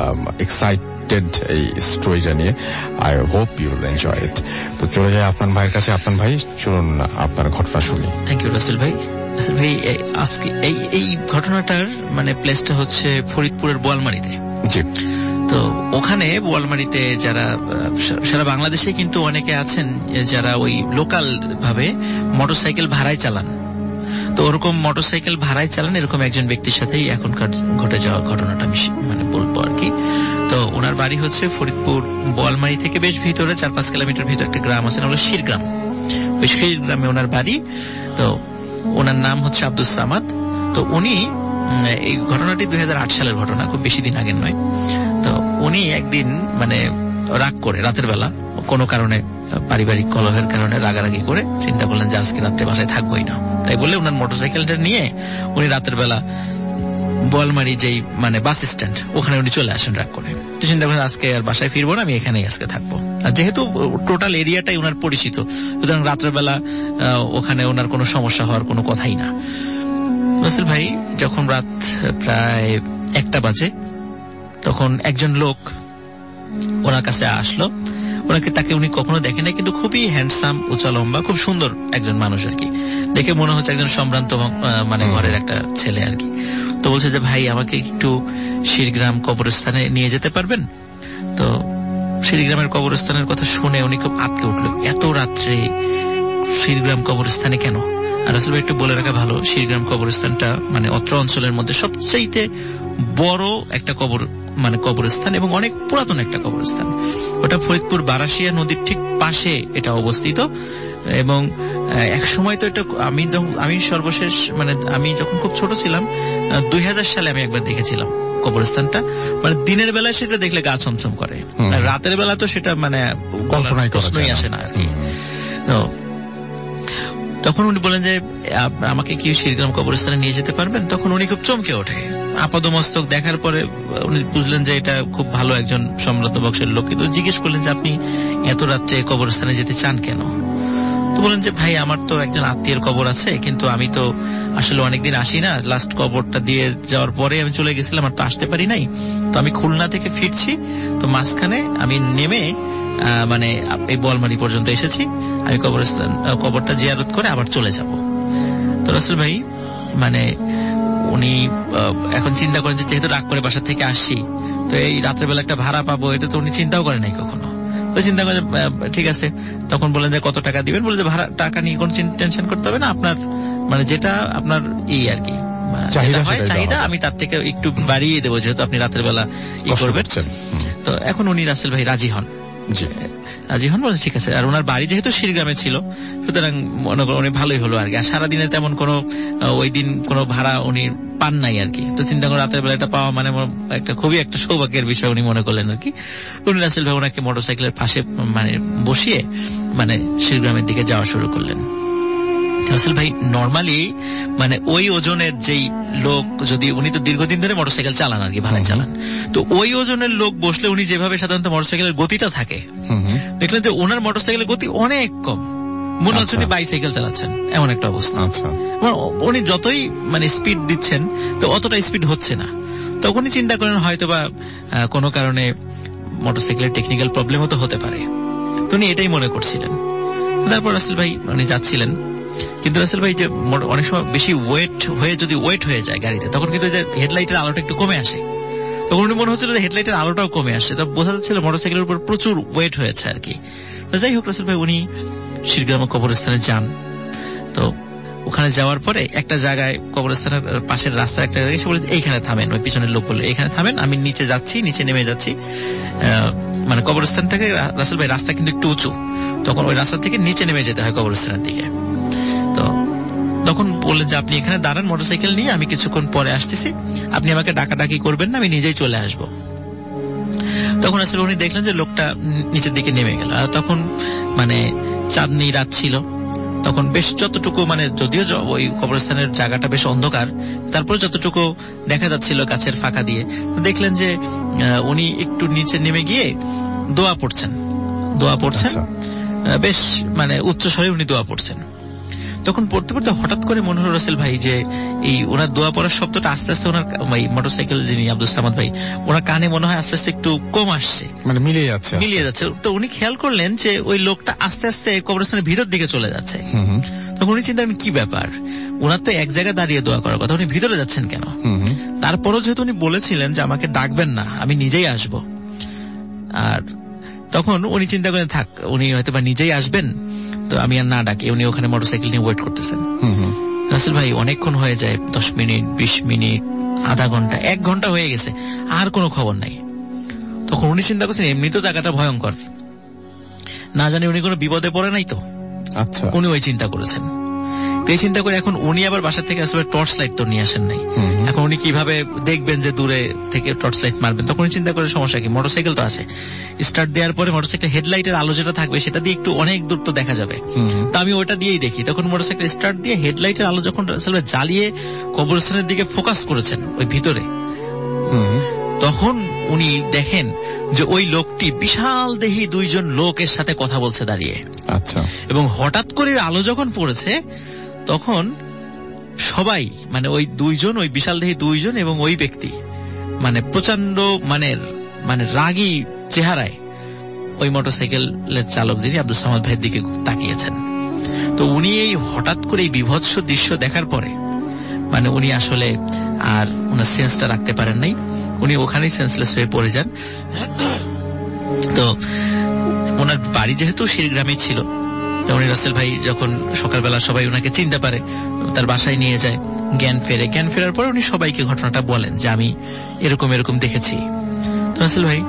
এক্সাইটেড এই স্টোরিটা নিয়ে। I hope you will enjoy it. তো চলে যায় আফনান ভাইয়ের কাছে। আফনান ভাই, চলুন আপনার ঘটনা শুনি। থ্যাংক ইউ রাসেল ভাই। রাসেল ভাই, আজকে এই ঘটনাটার মানে প্লেসটা হচ্ছে ফরিদপুরের বোয়ালমারীতে। জি। তো ওখানে বোয়ালমারীতে যারা সারা বাংলাদেশে কিন্তু অনেকে আছেন যারা ওই লোকাল ভাবে মোটরসাইকেল ভাড়ায় চালান। তো ওরকম মোটরসাইকেল ভাড়ায় চালান এরকম একজন ব্যক্তির সাথেই এখনকার ঘটে যাওয়া ঘটনাটা আমি মানে বলবো আর কি। তো ওনার বাড়ি হচ্ছে ফরিদপুর বোয়ালমারী থেকে বেশ ভিতরে 4-5 কিলোমিটার ভিতরে একটা গ্রাম আছে, হলো শিরগ্রাম। ওই শিরগ্রামে ওনার বাড়ি। তো ওনার নাম হচ্ছে আব্দুস সামাদ। তো উনি, এই ঘটনাটি 2008 সালের ঘটনা, খুব বেশি দিন আগের নয়। তো উনি একদিন মানে রাগ করে রাতের বেলা কোনো কারণে, পারিবারিক কলহের কারণে রাগারাগি করে চিন্তা করলেন যে আজকে রাত্রে বাসায় থাকবোই না। তাই বলে ওনার মোটরসাইকেলটা নিয়ে উনি রাতের বেলা বোয়ালমারী যেই মানে বাস স্ট্যান্ড, ওখানে উনি চলে আসেন রাগ করে। তো চিন্তা করেন আজকে আর বাসায় ফিরবো না, আমি এখানেই আজকে থাকবো। আর যেহেতু টোটাল এরিয়াটাই ওনার পরিচিত, সুতরাং রাতের বেলা ওখানে ওনার কোনো সমস্যা হওয়ার কোনো কথাই না। রাসেল ভাই, যখন রাত প্রায় 1টা বাজে, তখন একজন লোক ওনার কাছে আসলো। তাকে উনি কখনো দেখেন না, কিন্তু খুবই হ্যান্ডসাম, উঁচা লম্বা, খুব সুন্দর একজন মানুষ আর কি। দেখে মনে হচ্ছে একজন সম্ভ্রান্ত মানে ঘরের একটা ছেলে আর কি। তো বলছে যে ভাই, আমাকে একটু শিরগ্রাম কবরস্থানে নিয়ে যেতে পারবেন? তো শিরগ্রামের কবরস্থানের কথা শুনে উনি খুব আটকে উঠলো, এত রাত্রে শিরগ্রাম কবরস্থানে কেন? আর আসলে একটু বলে রাখা ভালো, শিরগ্রাম কবরস্থানটা মানে অত্র অঞ্চলের মধ্যে সবচাইতে বড় একটা কবরস্থান এবং অনেক পুরাতন একটা কবরস্থান। ওটা ফরিদপুর বারাসিয়া নদীর ঠিক পাশে এটা অবস্থিত। এবং এক সময় তো এটা আমি সর্বশেষ মানে আমি যখন খুব ছোট ছিলাম 2000 সালে আমি একবার দেখেছিলাম কবরস্থানটা। মানে দিনের বেলায় সেটা দেখলে গা ছমছম করে, আর রাতের বেলা তো সেটা মানে প্রশ্নই আসে না আর কি। তো তখন উনি বলেন যে আমাকে কি শিরগ্রাম কবরস্থানে নিয়ে যেতে পারবেন? তখন উনি খুব চমকে ওঠে। আপাদমস্তক দেখার পরে উনি বুঝলেন যে এটা খুব ভালো একজন সম্রাট বংশের লোক। কিন্তু জিজ্ঞেস করলেন যে আপনি এত রাত্রে কবরস্থানে যেতে চান কেন? তো বলেন যে ভাই, আমার তো একজন আত্মীয়ের কবর আছে, কিন্তু আমি তো আসলে অনেকদিন আসি না। লাস্ট কবরটা দিয়ে যাওয়ার পরে আমি চলে গেছিলাম, আর তো আসতে পারি নাই। তো আমি খুলনা থেকে ফিরছি, তো মাঝখানে আমি নেমে মানে এই বোয়ালমারী পর্যন্ত এসেছি। আমি কবরটা জিয়ারত করে আবার চলে যাব। তো রাসেল ভাই, মানে উনি এখন চিন্তা করেন যে যেহেতু রাগ করে বাসা থেকে আসছি, তো এই রাত্রেবেলা একটা ভাড়া পাবো, এটা তো উনি চিন্তাও করেন নাই কখনো। তো চিন্তা করে ঠিক আছে। তখন বলেন যে কত টাকা দিবেন? বলে যে ভাড়া টাকা নিয়ে কোনো টেনশন করতে হবে না, আপনার মানে যেটা আপনার আর কি চাহিদা, আমি তার থেকে একটু বাড়িয়ে দেবো, যেহেতু আপনি রাতের বেলা করবেন। তো এখন উনি রাসেল ভাই রাজি হন। বলে ঠিক আছে। আর ওনার বাড়ি যেহেতু শিরগ্রামে ছিল, সুতরাং মনে করেন উনি ভালোই হলো আর কি। আর সারাদিনে তেমন কোনো ওই দিন কোনো ভাড়া উনি পান নাই আর কি। তো চিন্তা করে রাতের বেলা এটা পাওয়া মানে একটা খুবই একটা সৌভাগ্যের বিষয় উনি মনে করলেন আর কি। উনি রাসেল ভাই ওনাকে মোটরসাইকেলের পাশে মানে বসিয়ে মানে শিরগ্রামের দিকে যাওয়া শুরু করলেন। রাসেল ভাই, নর্মালি মানে ওই ওজনের যেই লোক, যদি উনি তো দীর্ঘদিন ধরে মোটরসাইকেল চালান আর কি, ভাড়ায় চালান, তো ওই ওজনের লোক বসলে উনি যেভাবে সাধারণত মোটরসাইকেলের গতিটা থাকে, দেখলেন যে ওনার মোটরসাইকেলের গতি অনেক কম। মনে হচ্ছে উনি বাইসাইকেল চালাচ্ছেন, এমন একটা অবস্থা। উনি যতই মানে স্পিড দিচ্ছেন তো অতটা স্পিড হচ্ছে না। তখনই চিন্তা করেন হয়তোবা কোনো কারণে মোটরসাইকেলের টেকনিক্যাল প্রবলেমও তো হতে পারে, তো উনি এটাই মনে করছিলেন। তারপর রাসেল ভাই উনি যাচ্ছিলেন, কিন্তু রাসেল ভাই যে অনেক সময় বেশি ওয়েট হয়ে যায় গাড়িতে, তখন কিন্তু যে হেডলাইটের আলোটা একটু কমে আসে। তখন উনি মনে হচ্ছিল যে হেডলাইটের আলোটাও কমে আসে, তো বোঝা যাচ্ছিল মোটরসাইকেলের উপর প্রচুর ওয়েট হয়েছে আর কি। তো যাই হোক, রাসেল ভাই উনি শিরগ্রাম কবরস্থানে যান। তো ওখানে যাওয়ার পরে একটা জায়গায় কবরস্থানের পাশের রাস্তা একটা জায়গায় এসে বলে এইখানে থামেন। ওই পিছনের লোক বললো এইখানে থামেন, আমি নিচে নেমে যাচ্ছি। মানে কবরস্থান থেকে রাসেল ভাই রাস্তা কিন্তু একটু উঁচু, তখন ওই রাস্তা থেকে নিচে নেমে যেতে হয় কবরস্থানের দিকে। তো তখন বললেন যে আপনি এখানে দাঁড়ান মোটরসাইকেল নিয়ে, আমি কিছুক্ষণ পরে আসতেছি, আপনি আমাকে ডাকাডাকি করবেন না, আমি নিজেই চলে আসবো। তখন আসলে উনি দেখলেন যে লোকটা নিচের দিকে নেমে গেল। আর তখন মানে চাঁদনি রাত ছিল, তখন বেশ যতটুকু মানে যদিও ওই কবরস্থানের জায়গাটা বেশ অন্ধকার, তারপর যতটুকু দেখা যাচ্ছিল গাছের ফাঁকা দিয়ে, দেখলেন যে উনি একটু নিচে নেমে গিয়ে দোয়া পড়ছেন। বেশ মানে উচ্চ স্বরে উনি দোয়া পড়ছেন। তখন পড়তে পড়তে হঠাৎ করে মনে হলো রাসেল ভাই যে এই ওনার দোয়া পড়ার শব্দটা আস্তে আস্তে ওনার মোটরসাইকেল যিনি আব্দুল সামাদ ভাই, ওনার কানে মনে হয় আস্তে আস্তে একটু কম আসছে, মানে মিলিয়ে যাচ্ছে। তো উনি খেয়াল করলেন যে ওই লোকটা আস্তে আস্তে কবরস্থানের ভিতর দিকে চলে যাচ্ছে। তখন উনি চিন্তা করেন কি ব্যাপার, ওনার তো এক জায়গায় দাঁড়িয়ে দোয়া করার কথা, উনি ভিতরে যাচ্ছেন কেন? তারপরও যেহেতু উনি বলেছিলেন যে আমাকে ডাকবেন না, আমি নিজেই আসব। আর তখন উনি চিন্তা করেন থাক, উনি হয়তো বা নিজেই আসবেন, তো আমি আর না ডাকি। উনি ওখানে মোটরসাইকেল নিয়ে ওয়েট করতেছেন। রাসেল ভাই অনেকক্ষণ হয়ে যায়, 10 মিনিট 20 মিনিট, আধা ঘন্টা, 1 ঘন্টা হয়ে গেছে, আর কোনো খবর নাই। তখন উনি চিন্তা করছেন এমনি তো জায়গাটা ভয়ঙ্কর, না জানি উনি কোনো বিপদে পড়ে নাই তো। আচ্ছা, উনি ওই চিন্তা করেছেন। তো এই চিন্তা করে এখন উনি আবার বাসা থেকে আসলে টর্চ লাইট তো নিয়ে আসেন নাই। এখন উনি কিভাবে দেখবেন যে দূরে থেকে টর্চ লাইট মারবেন? তখন উনি চিন্তা করে সমস্যা কি, মোটরসাইকেল তো আছে, স্টার্ট দেওয়ার পরে মোটরসাইকেল হেডলাইটের আলো যেটা থাকবে সেটা দিয়ে একটু অনেক দূর তো দেখা যাবে, তো আমি ওটা দিয়েই দেখি। তখন মোটরসাইকেল স্টার্ট দিয়ে হেডলাইটের আলো যখন আসলে জ্বালিয়ে কবরস্থানের দিকে ফোকাস করেছেন ওই ভিতরে, তখন উনি দেখেন যে ওই লোকটি বিশাল দেহী 2 জন লোকের সাথে কথা বলছে দাঁড়িয়ে। আচ্ছা। এবং হঠাৎ করে আলো যখন পড়েছে তখন সবাই মানে ওই 2 জন, ওই বিশাল দেহী 2 জন এবং ওই ব্যক্তি মানে প্রচন্ড মানে রাগী চেহারায় ওই মোটরসাইকেলের চালক যিনি আব্দুল সামাদ ভাইয়ের দিকে তাকিয়েছেন। তো উনি এই হঠাৎ করে এই বিভৎস দৃশ্য দেখার পরে মানে উনি আসলে আর ওনার সেন্সটা রাখতে পারেন নাই, উনি ওখানেই সেন্সলেস হয়ে পড়ে যান। তো ওনার বাড়ি যেহেতু শিরগ্রামে ছিল, তো উনি রাসেল ভাই যখন সকালবেলা সবাই ওনাকে চিনতে পারে, তার বাসায় নিয়ে যায়, জ্ঞান ফেরার পরে উনি সবাইকে ঘটনাটা বলেন যে আমি এরকম দেখেছি। তো রাসেল ভাই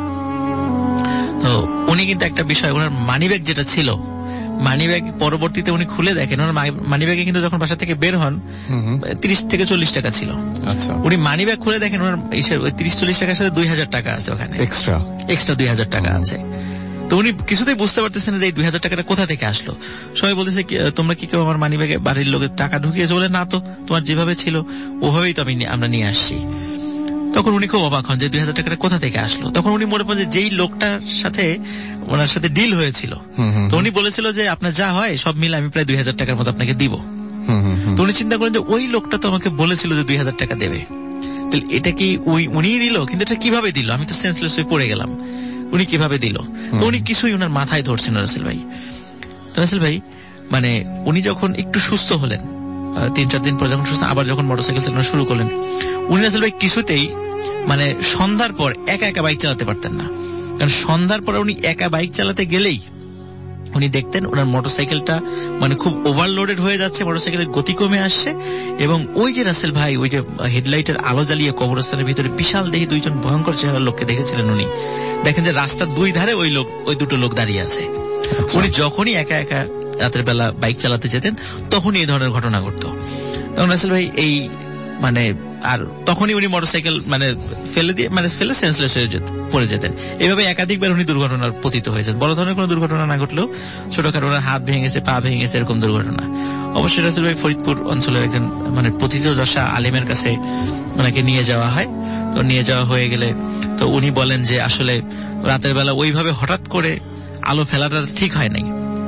তো উনি কিন্তু একটা বিষয়, ওনার মানিব্যাগ যেটা ছিল, মানিব্যাগ পরবর্তীতে উনি খুলে দেখেন, ওনার মানিব্যাগে কিন্তু যখন বাসা থেকে বের হন 30 থেকে 40 টাকা ছিল। আচ্ছা। উনি মানিব্যাগ খুলে দেখেন ওনার 30-40 টাকার সাথে 2000 টাকা আছে ওখানে, এক্সট্রা 2000 টাকা আছে। তো উনি কিছুতেই বুঝতে পারতেছেন যে এই 2000 টাকাটা কোথা থেকে আসলো। সবাই বলতেছে তোমরা কি কেউ আমার মানিব্যাগে বাড়ির লোকের টাকা ঢুকিয়েছে? বলে না তো, তোমার যেভাবে ছিল ওভাবেই তো আমরা নিয়ে আসছি। তখন উনি খুব অবাক হন যে 2000 টাকাটা কোথা থেকে আসলো। তখন উনি মনে পড়ে যেই লোকটার সাথে ওনার সাথে ডিল হয়েছিল, তো উনি বলেছিল যে আপনার যা হয় সব মিলে আমি প্রায় 2000 টাকার মতো আপনাকে দিব। তো উনি চিন্তা করেন যে ওই লোকটা তো আমাকে বলেছিল যে 2000 টাকা দেবে, তাহলে এটা কি উনিই দিল? কিন্তু এটা কিভাবে দিল? আমি তো সেন্সলেস হয়ে পড়ে গেলাম, উনি কিভাবে দিল? তো উনি কিছুই ওনার মাথায় ধরছেন না রাসেল ভাই। তো রাসেল ভাই মানে উনি যখন একটু সুস্থ হলেন, 3-4 দিন পর যখন সুস্থ, আবার যখন মোটরসাইকেল চালানো শুরু করলেন, উনি রাসেল ভাই কিছুতেই মানে সন্ধ্যার পর একা বাইক চালাতে পারতেন না। কারণ সন্ধ্যার পর উনি একা বাইক চালাতে গেলেই উনি দেখতেন ওনার মোটরসাইকেলটা মানে খুব ওভারলোডেড হয়ে যাচ্ছে, মোটরসাইকেলের গতি কমে আসছে, এবং ওই যে রাসেল ভাই ওই যে হেডলাইটের আলো জ্বালিয়ে কবরস্থানের ভিতরে বিশাল দেহী 2 জন ভয়ঙ্কর চেহারার লোককে দেখেছিলেন উনি। দেখেন যে রাস্তার 2 ধারে ওই 2টো লোক দাঁড়িয়ে আছে। উনি যখনই একা রাতের বেলা বাইক চালাতে যেতেন তখনই এই ধরনের ঘটনা ঘটতো। তখন রাসেল ভাই এই মানে আর তখনই উনি মোটরসাইকেল মানে ফেলে সেন্সলেস হয়ে পড়ে যেতেন। এইভাবে একাধিকবার উনি দুর্ঘটনার পতিত হয়েছেন। বড় ধরনের কোনো দুর্ঘটনা না ঘটলেও ছোটখাটো ওনার হাত ভেঙেছে, পা ভেঙেছে, এরকম দুর্ঘটনা। অবশ্যই রাসেল ভাই ফরিদপুর অঞ্চলের একজন মানে প্রথিতযশা আলেমের কাছে ওনাকে নিয়ে যাওয়া হয়। তো নিয়ে যাওয়া হয়ে গেলে তো উনি বলেন যে আসলে রাতের বেলা ওইভাবে হঠাৎ করে আলো ফেলাটা ঠিক হয় নাই।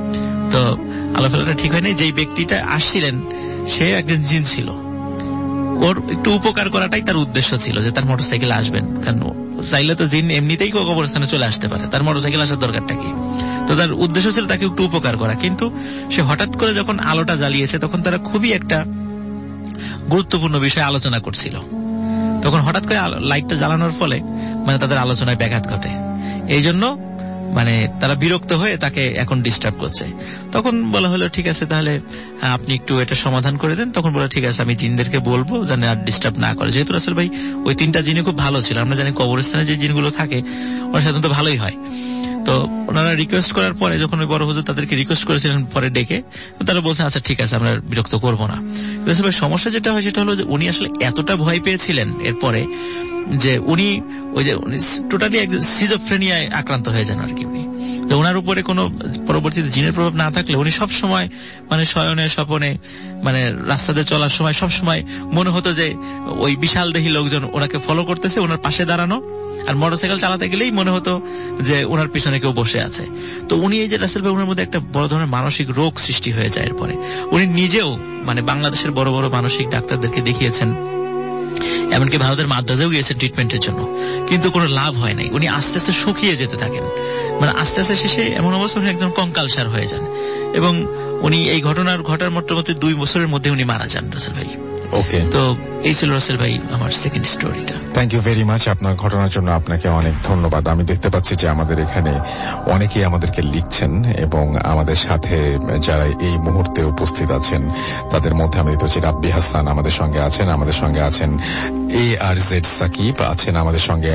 তো আলো ফেলাটা ঠিক হয়নি। যেই ব্যক্তিটা আসছিলেন সে একজন জিন ছিল, ওর একটু উপকার করাটাই তার উদ্দেশ্য ছিল, যে তার মোটরসাইকেল আসবেন, কারণ চাইলে তো জিন এমনিতেই কবরস্থানে চলে আসতে পারে, তার মোটরসাইকেল আসার দরকারটা কি। তো তার উদ্দেশ্য ছিল তাকে একটু উপকার করা। কিন্তু সে হঠাৎ করে যখন আলোটা জ্বালিয়েছে তখন তারা খুবই একটা গুরুত্বপূর্ণ বিষয়ে আলোচনা করছিল। তখন হঠাৎ করে লাইটটা জ্বালানোর ফলে মানে তাদের আলোচনায় ব্যাঘাত ঘটে। এই জন্য মানে তারা বিরক্ত হয়ে তাকে এখন ডিস্টার্ব করছে। তখন বলা হলো ঠিক আছে, তাহলে আপনি একটু এটা সমাধান করে দেন। তখন বলে ঠিক আছে, আমি জিনদেরকে বলবো যেন আর ডিস্টার্ব না করে। যেহেতু রাসেল ভাই ওই 3টা জিনই খুব ভালো ছিল, আমরা জানি কবরস্থানে যে জিনগুলো থাকে ওরা সাধারণত ভালোই হয়। তো ওনারা রিকোয়েস্ট করার পরে যখন ওই বড় হুজুর তাদেরকে রিকোয়েস্ট করেছিলেন পরে ডেকে, তারা বলছেন আচ্ছা ঠিক আছে, আমরা বিরক্ত করবো না। রাসেল ভাই সমস্যা যেটা হয় সেটা হলো যে উনি আসলে এতটা ভয় পেয়েছিলেন এরপরে যে উনি ওই যে টোটালি একজন সিজোফ্রেনিয়ায় আক্রান্ত হয়ে যান আর কি। তো ওনার উপরে কোনো পরবর্তীতে জিনের প্রভাব না থাকলে উনি সব সময় মানে শয়নে স্বপনে মানে রাস্তাতে চলার সময় সব সময় মনে হতো যে ওই বিশাল দেহী লোকজন ওনাকে ফলো করতেছে, ওনার পাশে দাঁড়ানো, আর মোটরসাইকেল চালাতে গেলেই মনে হতো যে ওনার পিছনে কেউ বসে আছে। তো উনি এই যে রাসেল ভাই, ওনার মধ্যে একটা বড় ধরনের মানসিক রোগ সৃষ্টি হয়ে যায়। এরপরে উনি নিজেও মানে বাংলাদেশের বড় বড় মানসিক ডাক্তারদেরকে দেখিয়েছেন, এমনকি ভারতের মাদ্রাজেও গিয়েছেন ট্রিটমেন্টের জন্য, কিন্তু কোনো লাভ হয় নাই। উনি আস্তে আস্তে শুকিয়ে যেতে থাকেন, মানে আস্তে আস্তে শেষে এমন অবস্থা উনি একদম কঙ্কালসার হয়ে যান এবং উনি এই ঘটার মোটামুটি 2 বছরের মধ্যে উনি মারা যান রাসেল ভাই। ওকে, তো এই ছিল রাসেল ভাই আমার সেকেন্ড স্টোরিটা। থ্যাংক ইউ ভেরি মাচ আপনার ঘটনার জন্য, আপনাকে অনেক ধন্যবাদ। আমি দেখতে পাচ্ছি যে আমাদের এখানে অনেকেই আমাদেরকে লিখছেন এবং আমাদের সাথে যারা এই মুহূর্তে উপস্থিত আছেন তাদের মধ্যে আমি দেখতে পাচ্ছি রাব্বি হাসান আমাদের সঙ্গে আছেন, আমাদের সঙ্গে আছেন ARZ সাকিব আছেন, আমাদের সঙ্গে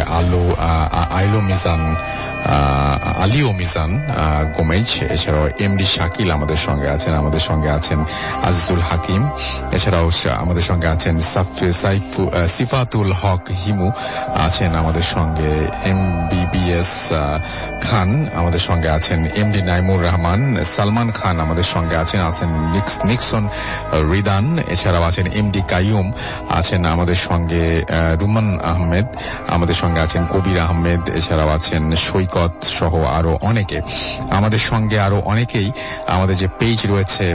আলিও মিজান গোমেজ, এছাড়াও এমডি শাকিল আমাদের সঙ্গে আছেন, আমাদের সঙ্গে আছেন আজিজুল হাকিম, এছাড়াও আমাদের সঙ্গে আছেন সিফাতুল হক হিমু আছেন, আমাদের সঙ্গে MBBS খান আমাদের সঙ্গে আছেন, এমডি নাইমুর রহমান, সালমান খান আমাদের সঙ্গে আছেন নিক্সন রিদান, এছাড়াও আছেন এমডি কাইয়ুম আছেন আমাদের সঙ্গে, রুমান আহমেদ আমাদের সঙ্গে আছেন, কবির আহমেদ, এছাড়াও আছেন সৈকত সহ আরো অনেকে আমাদের সঙ্গে, আরো অনেকেই আমাদের যে পেজ রয়েছে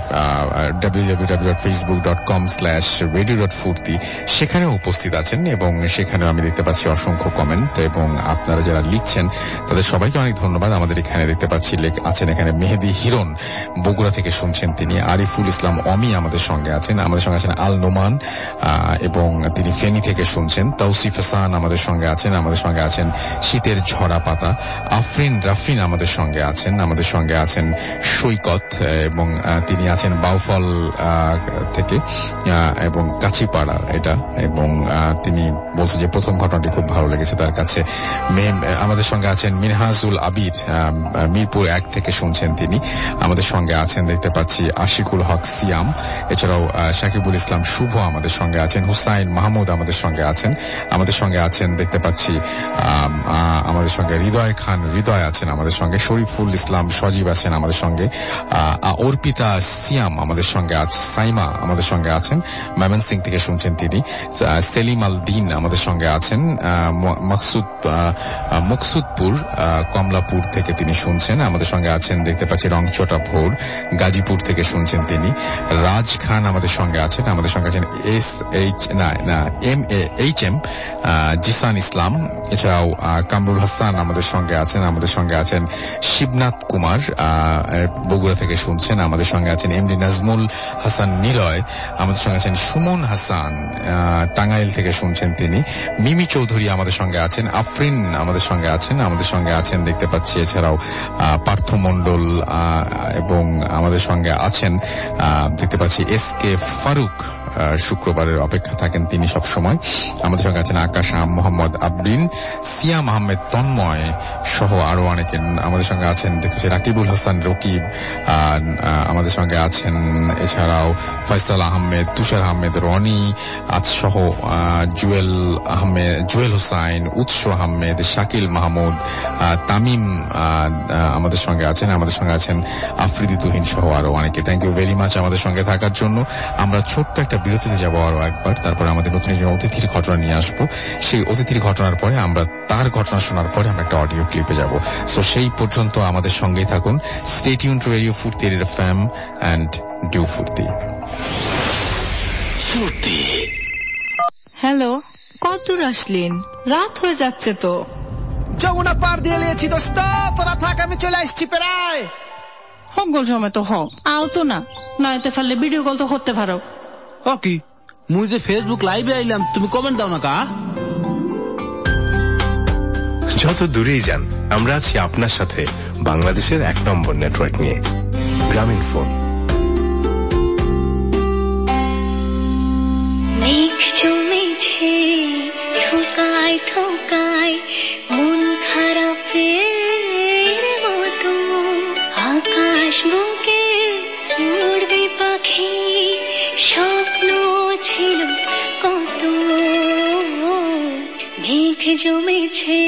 www.facebook.com/radio.furti সেখানে উপস্থিত আছেন এবং সেখানে আমি দেখতে পাচ্ছি অসংখ্য কমেন্ট এবং আপনারা যারা লিখছেন তাদের সবাইকে অনেক ধন্যবাদ। আমাদের এখানে দেখতে পাচ্ছি আছেন এখানে মেহেদি হিরন বগুড়া থেকে শুনছেন তিনি, আরিফুল ইসলাম অমি আমাদের সঙ্গে আছেন, আমাদের সঙ্গে আছেন আল নোমান এবং তিনি ফেনী থেকে শুনছেন, তৌসিফ হাসান আমাদের সঙ্গে আছেন, আমাদের সঙ্গে আছেন শীতের ঝরা পাতা, রাফিন আমাদের সঙ্গে আছেন, আমাদের সঙ্গে আছেন সৈকত এবং তিনি আছেন বাউফল থেকে এবং কাছিপাড়া এটা, এবং তিনি বলছে যে প্রথম ঘটনাটি খুব ভালো লেগেছে তার কাছে। আমাদের সঙ্গে আছেন মিনহাজুল আবিদ মিরপুর 1 থেকে শুনছেন তিনি, আমাদের সঙ্গে আছেন দেখতে পাচ্ছি আশিকুল হক সিয়াম, এছাড়াও সাকিবুল ইসলাম শুভ আমাদের সঙ্গে আছেন, হুসাইন মাহমুদ আমাদের সঙ্গে আছেন, আমাদের সঙ্গে আছেন দেখতে পাচ্ছি আমাদের সঙ্গে হৃদয় খান হৃদয় আছেন আমাদের সঙ্গে, শরীফুল ইসলাম সজীব আছেন আমাদের সঙ্গে, অর্পিতা সিয়াম আমাদের সঙ্গে আছে, সাইমা আমাদের সঙ্গে আছেন, ময়মনসিং থেকে শুনছেন তিনি, সেলিম আল দিন আমাদের সঙ্গে আছেন, মকসুদপুর কমলাপুর থেকে তিনি শুনছেন, আমাদের সঙ্গে আছেন দেখতে পাচ্ছি রংচটা ভোর গাজীপুর থেকে শুনছেন তিনি, রাজ খান আমাদের সঙ্গে আছেন, আমাদের সঙ্গে আছেন MAHM জিসান ইসলাম, এছাড়াও কামরুল হাসান আমাদের সঙ্গে আছেন, আমাদের সঙ্গে আছেন শিবনাথ কুমার বগুড়া থেকে শুনছেন, আমাদের সঙ্গে আছেন এমডি নাজমুল হাসান নিলয়, আমাদের সঙ্গে আছেন সুমন হাসান টাঙ্গাইল থেকে শুনছেন তিনি, মিমি চৌধুরী আমাদের সঙ্গে আছেন, আফরিন আমাদের সঙ্গে আছেন, আমাদের সঙ্গে আছেন দেখতে পাচ্ছি এছাড়াও পার্থ মণ্ডল এবং আমাদের সঙ্গে আছেন দেখতে পাচ্ছি SK ফারুক, শুক্রবারের অপেক্ষা থাকেন তিনি সব সময়, আমাদের সঙ্গে আছেন আকাশ মোহাম্মদ আবদিন, সিয়াম আহমেদ তন্ময় সহ আরো অনেকে আমাদের সঙ্গে আছেন দেখেছি, রাকিবুল হাসান রকিব আমাদের সঙ্গে আছেন, এছাড়াও ফয়সাল আহমেদ, তুষার আহমেদ রনি সহ জুয়েল হুসাইন, উৎস আহমেদ, শাকিল মাহমুদ, তামিম আমাদের সঙ্গে আছেন, আমাদের সঙ্গে আছেন আফ্রিদি তুহিন সহ আরো অনেকে। থ্যাংক ইউ ভেরি মাচ আমাদের সঙ্গে থাকার জন্য। আমরা ছোট্ট একটা বিরতিতে যাবো আরো একবার, তারপরে আমাদের নতুন একজন অতিথির ঘটনা নিয়ে আসবো। সেই অতিথির ঘটনার পরে আমরা তার ঘটনা শোনার পরে আমরা একটা অডিও ক্লিপে যাব। সো সেই পর্যন্ত আমাদের সঙ্গেই থাকুন। Stay tune to radio Foorti FM and do Foorti. Hello, কত দূর আসলেন? রাত হয়ে যাচ্ছে তো। যমুনা পার দিয়ে লিয়েছি দোস্ত, তোরা থাক আমি চলে আসছি প্রায়। সকল সময় তো হও আও তো না, নয়তে ফেললে ভিডিও কল তো করতে পারো। কি মুই যে ফেসবুক লাইভে আইলাম, তুমি কমেন্ট দাও না কা? যত দূরেই যান, আমরা আছি আপনার সাথে বাংলাদেশের 1 নম্বর নেটওয়ার্ক নিয়ে, গ্রামীণ ফোন। মেঘ জমেছে ঠোকায় ঠোকায় মন খারাপের মতো, আকাশ বুকে উড়বে পাখি স্বপ্ন ছিল কত, মেঘ জমেছে।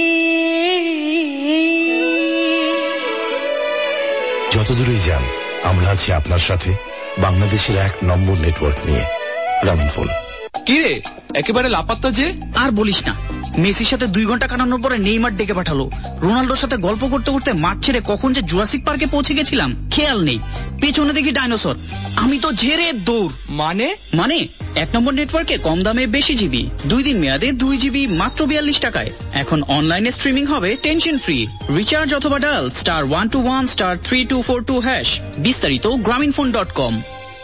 যত দূরেই যান, আমরা আছি আপনার সাথে বাংলাদেশের 1 নম্বর নেটওয়ার্ক নিয়ে, গ্রামীণ ফোন। কিরে একেবারে লাপাত্তা যে? আর বলিস না, মেসির সাথে 2 ঘন্টা কাটানোর পরে নেইমার ডেকে পাঠালো। রোনাল্ডোর সাথে গল্প করতে করতে মাঠ ছেড়ে কখন যে জুরাসিক পার্কে পৌঁছে গেছিলাম খেয়াল নেই। পেছনে দেখি ডাইনোসর, আমি তো ঝেড়ে দৌড়। মানে 1 নম্বর নেটওয়ার্কে কম দামে বেশি জিবি, 2 দিন মেয়াদে 2 জিবি মাত্র 42 টাকায়। এখন অনলাইনে স্ট্রিমিং হবে টেনশন ফ্রি। রিচার্জ অথবা ডায়াল *121*3242#। বিস্তারিত গ্রামীণফোন.com।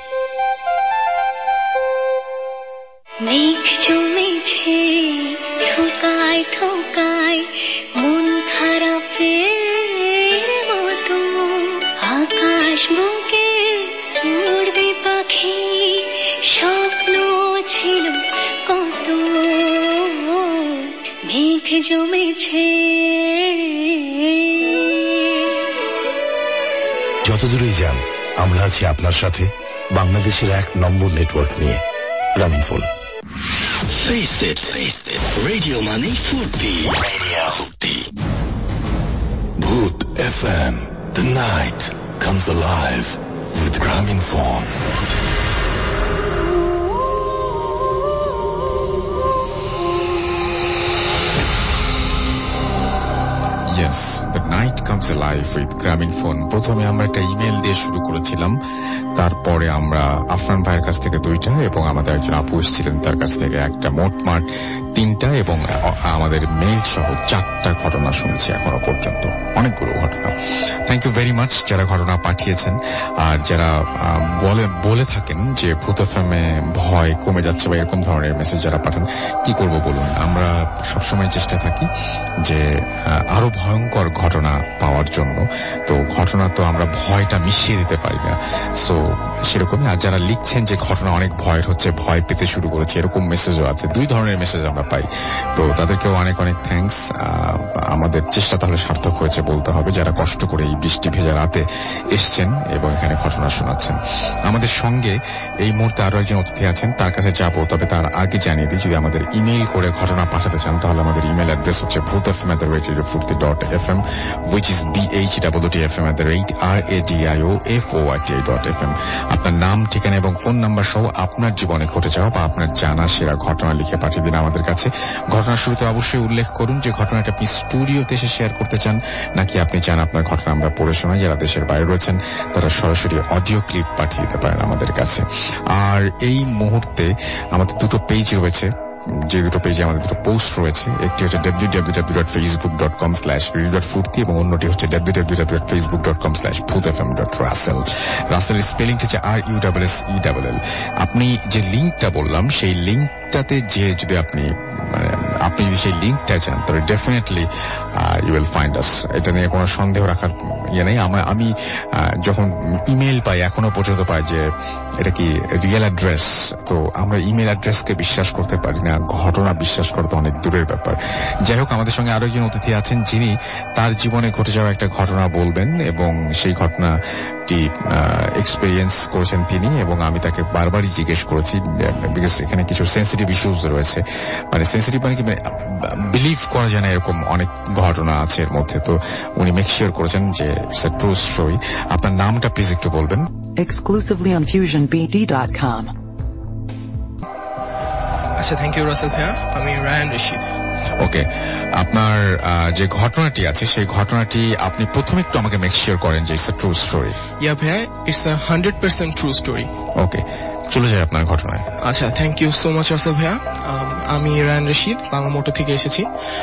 মেঘ জমেছে ঠোকায় ঠোকায় মন খারাপের মতো, আকাশ বুকে উড়বে পাখি স্বপ্ন ছিল কত, মেঘ জমেছে। যত দূরেই যান, আমরা আছি আপনার সাথে বাংলাদেশের 1 নম্বর নেটওয়ার্ক নিয়ে, Grameenphone. Face it, radio money Furti. Radio Furti. Bhoot FM. The night comes alive with Grameenphone. Yes, the night comes alive with Grameenphone. প্রথমে আমরা একটা ইমেল দিয়ে শুরু করেছিলাম, তারপরে আমরা আফরান ভাইয়ের কাছ থেকে 2টা এবং আমাদের একজন আপু ছিলেন তার কাছ থেকে একটা, মোটমাট 3টা এবং আমাদের মেইল সহ 4টা ঘটনা শুনছি এখনো পর্যন্ত, অনেকগুলো ঘটনা। থ্যাংক ইউ ভেরি মাচ যারা ঘটনা পাঠিয়েছেন আর যারা বলে থাকেন যে ভূত এফএমে ভয় কমে যাচ্ছে বা এরকম ধরনের মেসেজ যারা পাঠান। কি করব বলুন, আমরা সবসময় চেষ্টা থাকি যে আরো ভয়ঙ্কর ঘটনা পাওয়ার জন্য। তো ঘটনা তো আমরা ভয়টা মিশিয়ে দিতে পারি না, সো সেরকমই। আর যারা লিখছেন যে ঘটনা অনেক ভয়ের হচ্ছে, ভয় পেতে শুরু করেছে, এরকম মেসেজও আছে। 2 ধরনের মেসেজ আমরা পাই, তো তাদেরকেও অনেক অনেক থ্যাঙ্কস। আমাদের চেষ্টা তাহলে সার্থক হয়েছে বলতে হবে, যারা কষ্ট করে এই বৃষ্টি ভেজা রাতে এসছেন এবং এখানে ঘটনা শোনাচ্ছেন। আমাদের সঙ্গে এই মুহূর্তে আরো একজন অতিথি আছেন, তার কাছে যাবো, তবে তার আগে জানিয়ে দিই, যদি আমাদের ইমেইল করে ঘটনা পাঠাতে চান তাহলে আমাদের ইমেল অ্যাড্রেস হচ্ছে bhootfm@radiofurti.fm, which is bhootfm@radiofurti.fm। আপনার নাম, ঠিকানা এবং ফোন নাম্বার সহ আপনার জীবনে ঘটে যাওয়া বা আপনার জানা সেরা ঘটনা লিখে পাঠিয়ে দিন আমাদের কাছে। ঘটনার শুরুতে অবশ্যই উল্লেখ করুন যে ঘটনাটা আপনি স্টুডিওতে এসে শেয়ার করতে চান নাকি আপনি চান আপনার ঘটনা আমরা পড়ে শোনাই। যারা দেশের বাইরে রয়েছেন তারা সরাসরি অডিও ক্লিপ পাঠিয়ে দিতে পারেন আমাদের কাছে। আর এই মুহূর্তে আমাদের 2টো পেজ রয়েছে, যে 2টো পেজে আমাদের 2টো পোস্ট রয়েছে। একটি হচ্ছে www.facebook.com/radio.furti এবং অন্যটি হচ্ছে www.facebook.com/bhootfm.russell। রাসেলের স্পেলিংটা হচ্ছে RUSSELL। আপনি যে লিঙ্কটা বললাম সেই লিঙ্কটাতে যে যদি আপনি যদি সেই লিঙ্কটা চান তাহলে definitely you will find us. এটা নিয়ে কোনো সন্দেহ রাখার ইয়ে নেই। আমি যখন ইমেল পাই, এখনো পর্যন্ত পাই যে এটা কি রিয়েল অ্যাড্রেস, তো আমরা ইমেল অ্যাড্রেসকে বিশ্বাস করতে পারি না, ঘটনা বিশ্বাস করা তো অনেক দূরের ব্যাপার। যাই হোক, আমাদের সঙ্গে আরো একজন অতিথি আছেন যিনি তার জীবনে ঘটে যাওয়া একটা ঘটনা বলবেন এবং সেই ঘটনাটি এক্সপেরিয়েন্স করেছেন তিনি, এবং আমি তাকে বারবারই জিজ্ঞেস করেছি বিকজ এখানে কিছু সেন্সিটিভ ইস্যুস রয়েছে, মানে সেন্সিটিভ মানে কি বিলিভ করা যায় না এরকম অনেক ঘটনা আছে এর মধ্যে। তো উনি মেক শিওর করেছেন যে ইটস আ ট্রু স্টোরি। আপনার নামটা প্লিজ একটু বলবেন। Exclusively on FusionBD.com. আচ্ছা, থ্যাংক ইউ রাসেল ভাইয়া। আমি রায়ান রশিদ। ওকে, আপনার যে ঘটনাটি আছে সেই ঘটনাটি আপনি প্রথমে একটু আমাকে মেক শিওর করেন যে it's a true story. Yeah ভাইয়া, it's a 100% true story. Okay, চলে যাই আপনার ঘটনায়। আচ্ছা, thank you so much Rasel ভাইয়া। আমি রায়ান রশিদ, বাংলা মোটর থেকে এসেছি।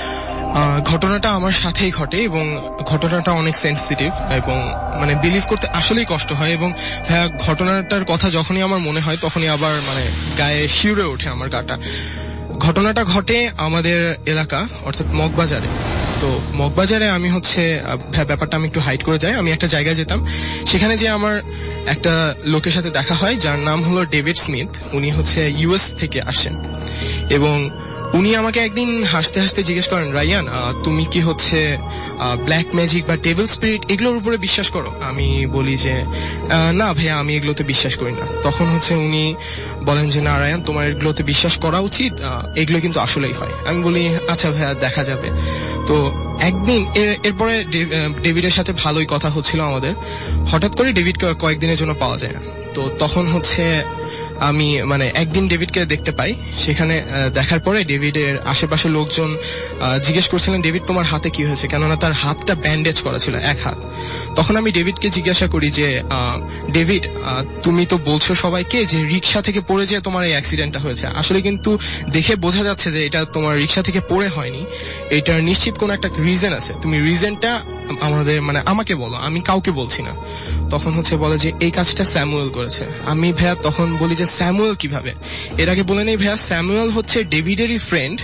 ঘটনাটা আমার সাথেই ঘটে এবং ঘটনাটা অনেক সেন্সিটিভ এবং মানে বিলিভ করতে আসলেই কষ্ট হয়। এবং ভাইয়া, ঘটনাটার কথা যখনই আমার মনে হয় তখনই আবার মানে গায়ে শিউরে ওঠে আমার গাটা। ঘটনাটা ঘটে আমাদের এলাকা, অর্থাৎ মগবাজারে। তো মগবাজারে আমি হচ্ছে ব্যাপারটা আমি একটু হাইড করে যাই। আমি একটা জায়গায় যেতাম, সেখানে যে আমার একটা লোকের সাথে দেখা হয় যার নাম হলো ডেভিড স্মিথ। উনি হচ্ছে ইউএস থেকে আসেন এবং উনি আমাকে একদিন হাসতে হাসতে জিজ্ঞেস করেন, রায়ান, তুমি কি হচ্ছে ব্ল্যাক ম্যাজিক বা ডেভিল স্পিরিট এগুলোর উপরে বিশ্বাস করো? আমি বলি যে না ভাইয়া, আমি এগুলোতে বিশ্বাস করি না। তখন হচ্ছে উনি বলেন যে না রায়ান, তোমার এগুলোতে বিশ্বাস করা উচিত, এগুলো কিন্তু আসলেই হয়। আমি বলি আচ্ছা ভাইয়া, দেখা যাবে। তো একদিন এরপরে ডেভিডের সাথে ভালোই কথা হচ্ছিল আমাদের। হঠাৎ করে ডেভিডকে কয়েকদিনের জন্য পাওয়া যায় না। তো তখন হচ্ছে আমি মানে একদিন ডেভিডকে দেখতে পাই। সেখানে দেখার পরে ডেভিডের আশেপাশে লোকজন জিজ্ঞেস করছিলেন, ডেভিড তোমার হাতে কি হয়েছে? কেননা তার হাতটা ব্যান্ডেজ করা ছিল, এক হাত। তখন আমি ডেভিডকে জিজ্ঞাসা করি যে ডেভিড, তুমি তো বলছো সবাইকে যে রিক্সা থেকে পড়ে যেয়ে তোমার এই অ্যাক্সিডেন্টটা হয়েছে। আসলে কিন্তু দেখে বোঝা যাচ্ছে যে এটা তোমার রিক্সা থেকে পড়ে হয়নি, এটার নিশ্চিত কোনো একটা রিজন আছে। তুমি রিজনটা আমাকে বলো, আমি কাউকে বলছি না। তখন হচ্ছে বলে যে এই কাজটা স্যামুয়েল করেছে। আমি ভাইয়া তখন বলি যে স্যামুয়েল কিভাবে? এর আগে বলে নেই ভাইয়া, স্যামুয়েল হচ্ছে ডেভিডেরই ফ্রেন্ড,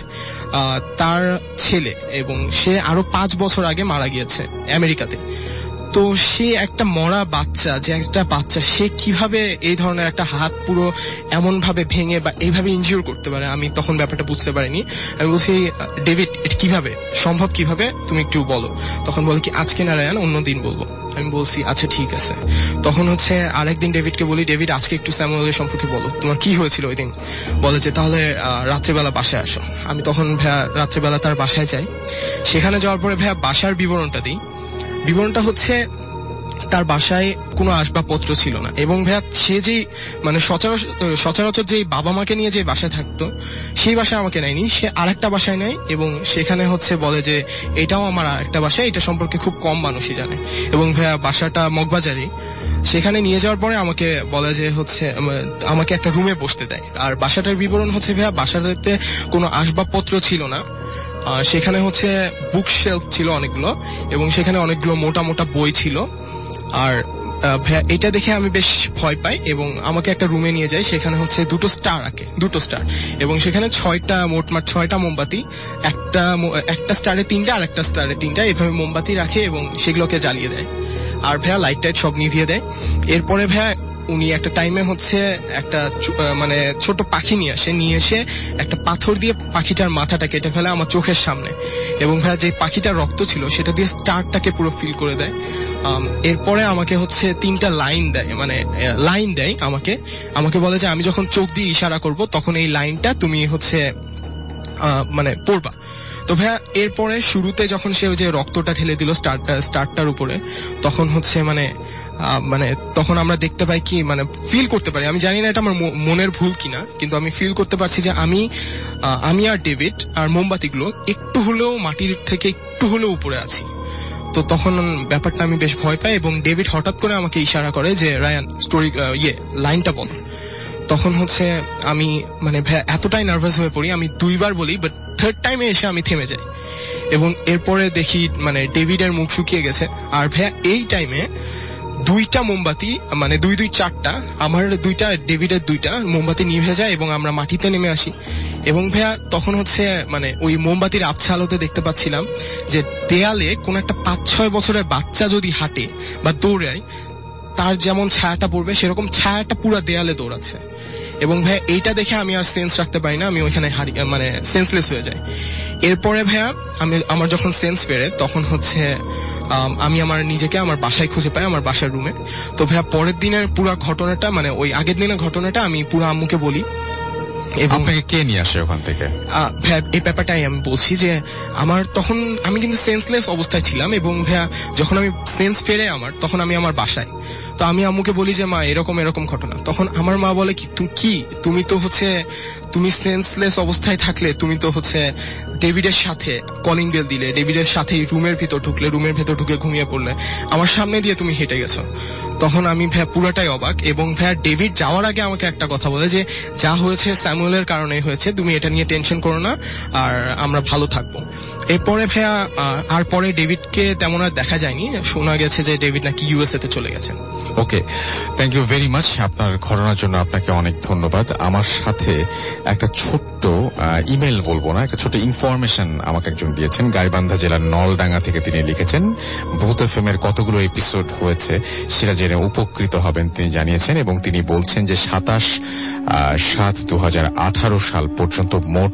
তার ছেলে, এবং সে আরো 5 বছর আগে মারা গিয়েছে আমেরিকাতে। তো সে একটা মরা বাচ্চা, যে একটা বাচ্চা, সে কিভাবে এই ধরনের একটা হাত পুরো এমন ভাবে ভেঙে বা এইভাবে ইনজিওর করতে পারে? আমি তখন ব্যাপারটা বুঝতে পারিনি। আমি বলছি, ডেভিড এটা কিভাবে সম্ভব, কিভাবে তুমি একটু বলো। তখন বলে কি আজকে না রায়ান, অন্যদিন বলবো। আমি বলছি আচ্ছা ঠিক আছে। তখন হচ্ছে আরেকদিন ডেভিডকে বলি, ডেভিড আজকে একটু স্যামুয়েলের সম্পর্কে বলো, তোমার কি হয়েছিল ওই দিন? বলে যে তাহলে রাত্রেবেলা বাসায় আসো। আমি তখন ভাইয়া রাত্রেবেলা তার বাসায় যাই। সেখানে যাওয়ার পরে ভাইয়া বাসার বিবরণটা দিই। বিবরণটা হচ্ছে তার বাসায় কোনো আসবাবপত্র ছিল না এবং ভাইয়া সে যেই মানে সচরাচর যেই বাবা মাকে নিয়ে যে বাসায় থাকতো সেই বাসায় আমাকে নেয়নি, সে আরেকটা বাসায় নেয় এবং সেখানে হচ্ছে বলে যে এটাও আমার আরেকটা বাসা, এটা সম্পর্কে খুব কম মানুষই জানে। এবং ভাইয়া বাসাটা মগবাজারে। সেখানে নিয়ে যাওয়ার পরে আমাকে বলে যে হচ্ছে আমাকে একটা রুমে বসতে দেয়। আর বাসাটার বিবরণ হচ্ছে ভাইয়া বাসাতে কোনো আসবাবপত্র ছিল না, সেখানে হচ্ছে বুক শেলফ ছিল অনেকগুলো এবং সেখানে অনেকগুলো মোটা মোটা বই ছিল। আর এটা দেখে আমি বেশ ভয় পাই এবং আমাকে একটা রুমে নিয়ে যায়। সেখানে হচ্ছে 2টো স্টার রাখে, 2টো স্টার, এবং সেখানে 6টা মোটমাট 6টা মোমবাতি, একটা স্টারে 3টা আর একটা স্টারে 3টা এভাবে মোমবাতি রাখে এবং সেগুলোকে জ্বালিয়ে দেয়। আর ভাইয়া লাইট টাইট সব নিভিয়ে দেয়। এরপরে ভাইয়া উনি একটা টাইমে হচ্ছে একটা মানে ছোট পাখি নিয়ে এসে একটা পাথর দিয়ে পাখিটার মাথাটা কেটে ফেলে আমার চোখের সামনে এবং ভাইয়া যে পাখিটার রক্ত ছিল সেটা দিয়ে স্টারটাকে পুরো ফিল করে দেয়। এরপরে আমাকে হচ্ছে 3টা লাইন দেয়, মানে লাইন দেয় আমাকে বলে যে আমি যখন চোখ দিয়ে ইশারা করব তখন এই লাইনটা তুমি হচ্ছে মানে পড়বা। তো ভাইয়া এরপরে শুরুতে যখন সে ওই যে রক্তটা ঢেলে দিল স্টারটার উপরে, তখন হচ্ছে মানে তখন আমরা দেখতে পাই কি মানে ফিল করতে পারি, আমি জানি না এটা আমার মনের ভুল কিনা, কিন্তু আমি ফিল করতে পারছি যে আমি আর ডেভিড আর মোমবাতিগুলো একটু হলেও মাটির থেকে একটু হলেও উপরে আছি। তো তখন ব্যাপারটা আমি বেশ ভয় পাই এবং ডেভিড হঠাৎ করে আমাকে ইশারা করে যে রায়ান স্টোরি লাইনটা বল। তখন হচ্ছে আমি মানে ভাইয়া এতটাই নার্ভাস হয়ে পড়ি, আমি 2বার বলি, বাট 3rd টাইমে এসে আমি থেমে যাই এবং এরপরে দেখি মানে ডেভিডের মুখ শুকিয়ে গেছে। আর ভাইয়া এই টাইমে 2টা মোমবাতি মানে 2 4টা, আমার 2টা ডেভিডের 2টা মোমবাতি নিভে যায় এবং আমরা মাটিতে নেমে আসি। এবং ভাইয়া তখন হচ্ছে মানে ওই মোমবাতির আবছা আলোতে দেখতে পাচ্ছিলাম যে দেয়ালে কোন একটা 5-6 বছরের বাচ্চা যদি হাঁটে বা দৌড়ায় তার যেমন ছায়াটা পড়বে সেরকম ছায়াটা পুরো দেয়ালে দৌড়াচ্ছে। এবং ভাইয়া এইটা দেখে আমি আর সেন্স রাখতে পারি না, আমি ওইখানে মানে সেন্সলেস হয়ে যাই। এরপরে ভাইয়া আমার যখন সেন্স ফেরে তখন হচ্ছে আমি আমার নিজেকে আমার বাসায় খুঁজে পাই, আমার বাসার রুমে। তো ভাইয়া পরের দিনের পুরো ঘটনাটা মানে ওই আগের দিনের ঘটনাটা আমি পুরো আম্মুকে বলি। আপনাকে কে নিয়ে আসে ওখান থেকে? ভাইয়া এই ব্যাপারটাই আমি বলছি যে আমার তখন আমি কিন্তু সেন্সলেস অবস্থায় ছিলাম এবং ভাইয়া যখন আমি সেন্স ফেরে আমার তখন আমি আমার বাসায়। তো আমি আম্মুকে বলি যে মা এরকম এরকম ঘটনা। তখন আমার মা বলে কি তুমি তো তুমি সেন্সলেস অবস্থায় থাকলে তুমি তো ডেভিডের সাথে কলিং বেল দিলে, ডেভিডের সাথেই রুমের ভিতর ঢুকলে, রুমের ভিতর ঢুকে ঘুমিয়ে পড়লে, আমার সামনে দিয়ে তুমি হেঁটে গেছো। তখন আমি ভাইয়া পুরাটাই অবাক। এবং ভাইয়া ডেভিড যাওয়ার আগে আমাকে একটা কথা বলে যে যা হয়েছে স্যামুয়েলের কারণেই হয়েছে, তুমি এটা নিয়ে টেনশন করো না, আর আমরা ভালো থাকবো। এরপরে ভাইয়া আর পরে ডেভিডকে তেমন আর দেখা যায়নি, শোনা গেছে যে ডেভিড নাকি ইউএসএ তে চলে গেছেন। Okay, thank you very much আপনার ঘটনার জন্য, আপনাকে অনেক ধন্যবাদ। আমার সাথে একটা ছোট্ট ইমেল বলবো না, একটা ছোট্ট ইনফরমেশন আমাকে একজন দিয়েছেন। গাইবান্ধা জেলার নলডাঙ্গা থেকে তিনি লিখেছেন, ভূত এফএম-এর কতগুলো এপিসোড হয়েছে সেটা জেনে উপকৃত হবেন তিনি জানিয়েছেন, এবং তিনি বলছেন যে 27/7/2018 সাল পর্যন্ত মোট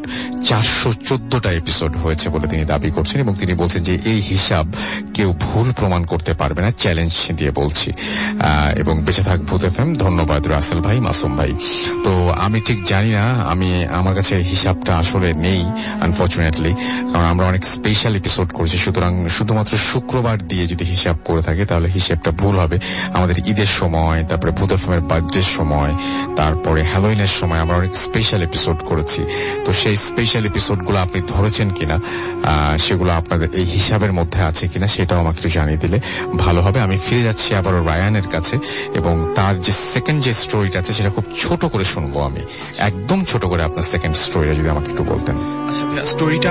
414টা এপিসোড হয়েছে বলে তিনি দাবি করছেন, এবং তিনি বলছেন যে এই হিসাব কেউ ভুল প্রমাণ করতে পারবে না, চ্যালেঞ্জ দিয়ে বলছি। এবং বেঁচে থাক ভূত এফএম। ধন্যবাদ রাসেল ভাই, মাসুম ভাই। তো আমি ঠিক জানি না, আমার কাছে হিসাবটা আসলে নেই আনফরচুনেটলি, কারণ আমরা অনেক স্পেশাল এপিসোড করেছি, সুতরাং শুধুমাত্র শুক্রবার দিয়ে যদি হিসাব করে থাকি তাহলে হিসাবটা ভুল হবে। আমাদের ঈদের সময়, তারপরে ভূত এফএমের বার্থডের সময়, তারপরে হ্যালোইনের সময় আমরা অনেক স্পেশাল এপিসোড করেছি। তো সেই স্পেশাল এপিসোডগুলো আপনি ধরেছেন কিনা, সেগুলো আপনাদের এই হিসাবের মধ্যে আছে কিনা সেটাও আমাকে একটু জানিয়ে দিলে ভালো হবে। আমি ফিরে যাচ্ছি আবারও রায়ানের কাছে, এবং তার যে সেকেন্ড যে স্টোরিটা আছে সেটা খুব ছোট করে শুনবো আমি, একদম ছোট করে আপনার সেকেন্ড স্টোরিটা যদি আমাকে একটু বলতেন। আচ্ছা, স্টোরিটা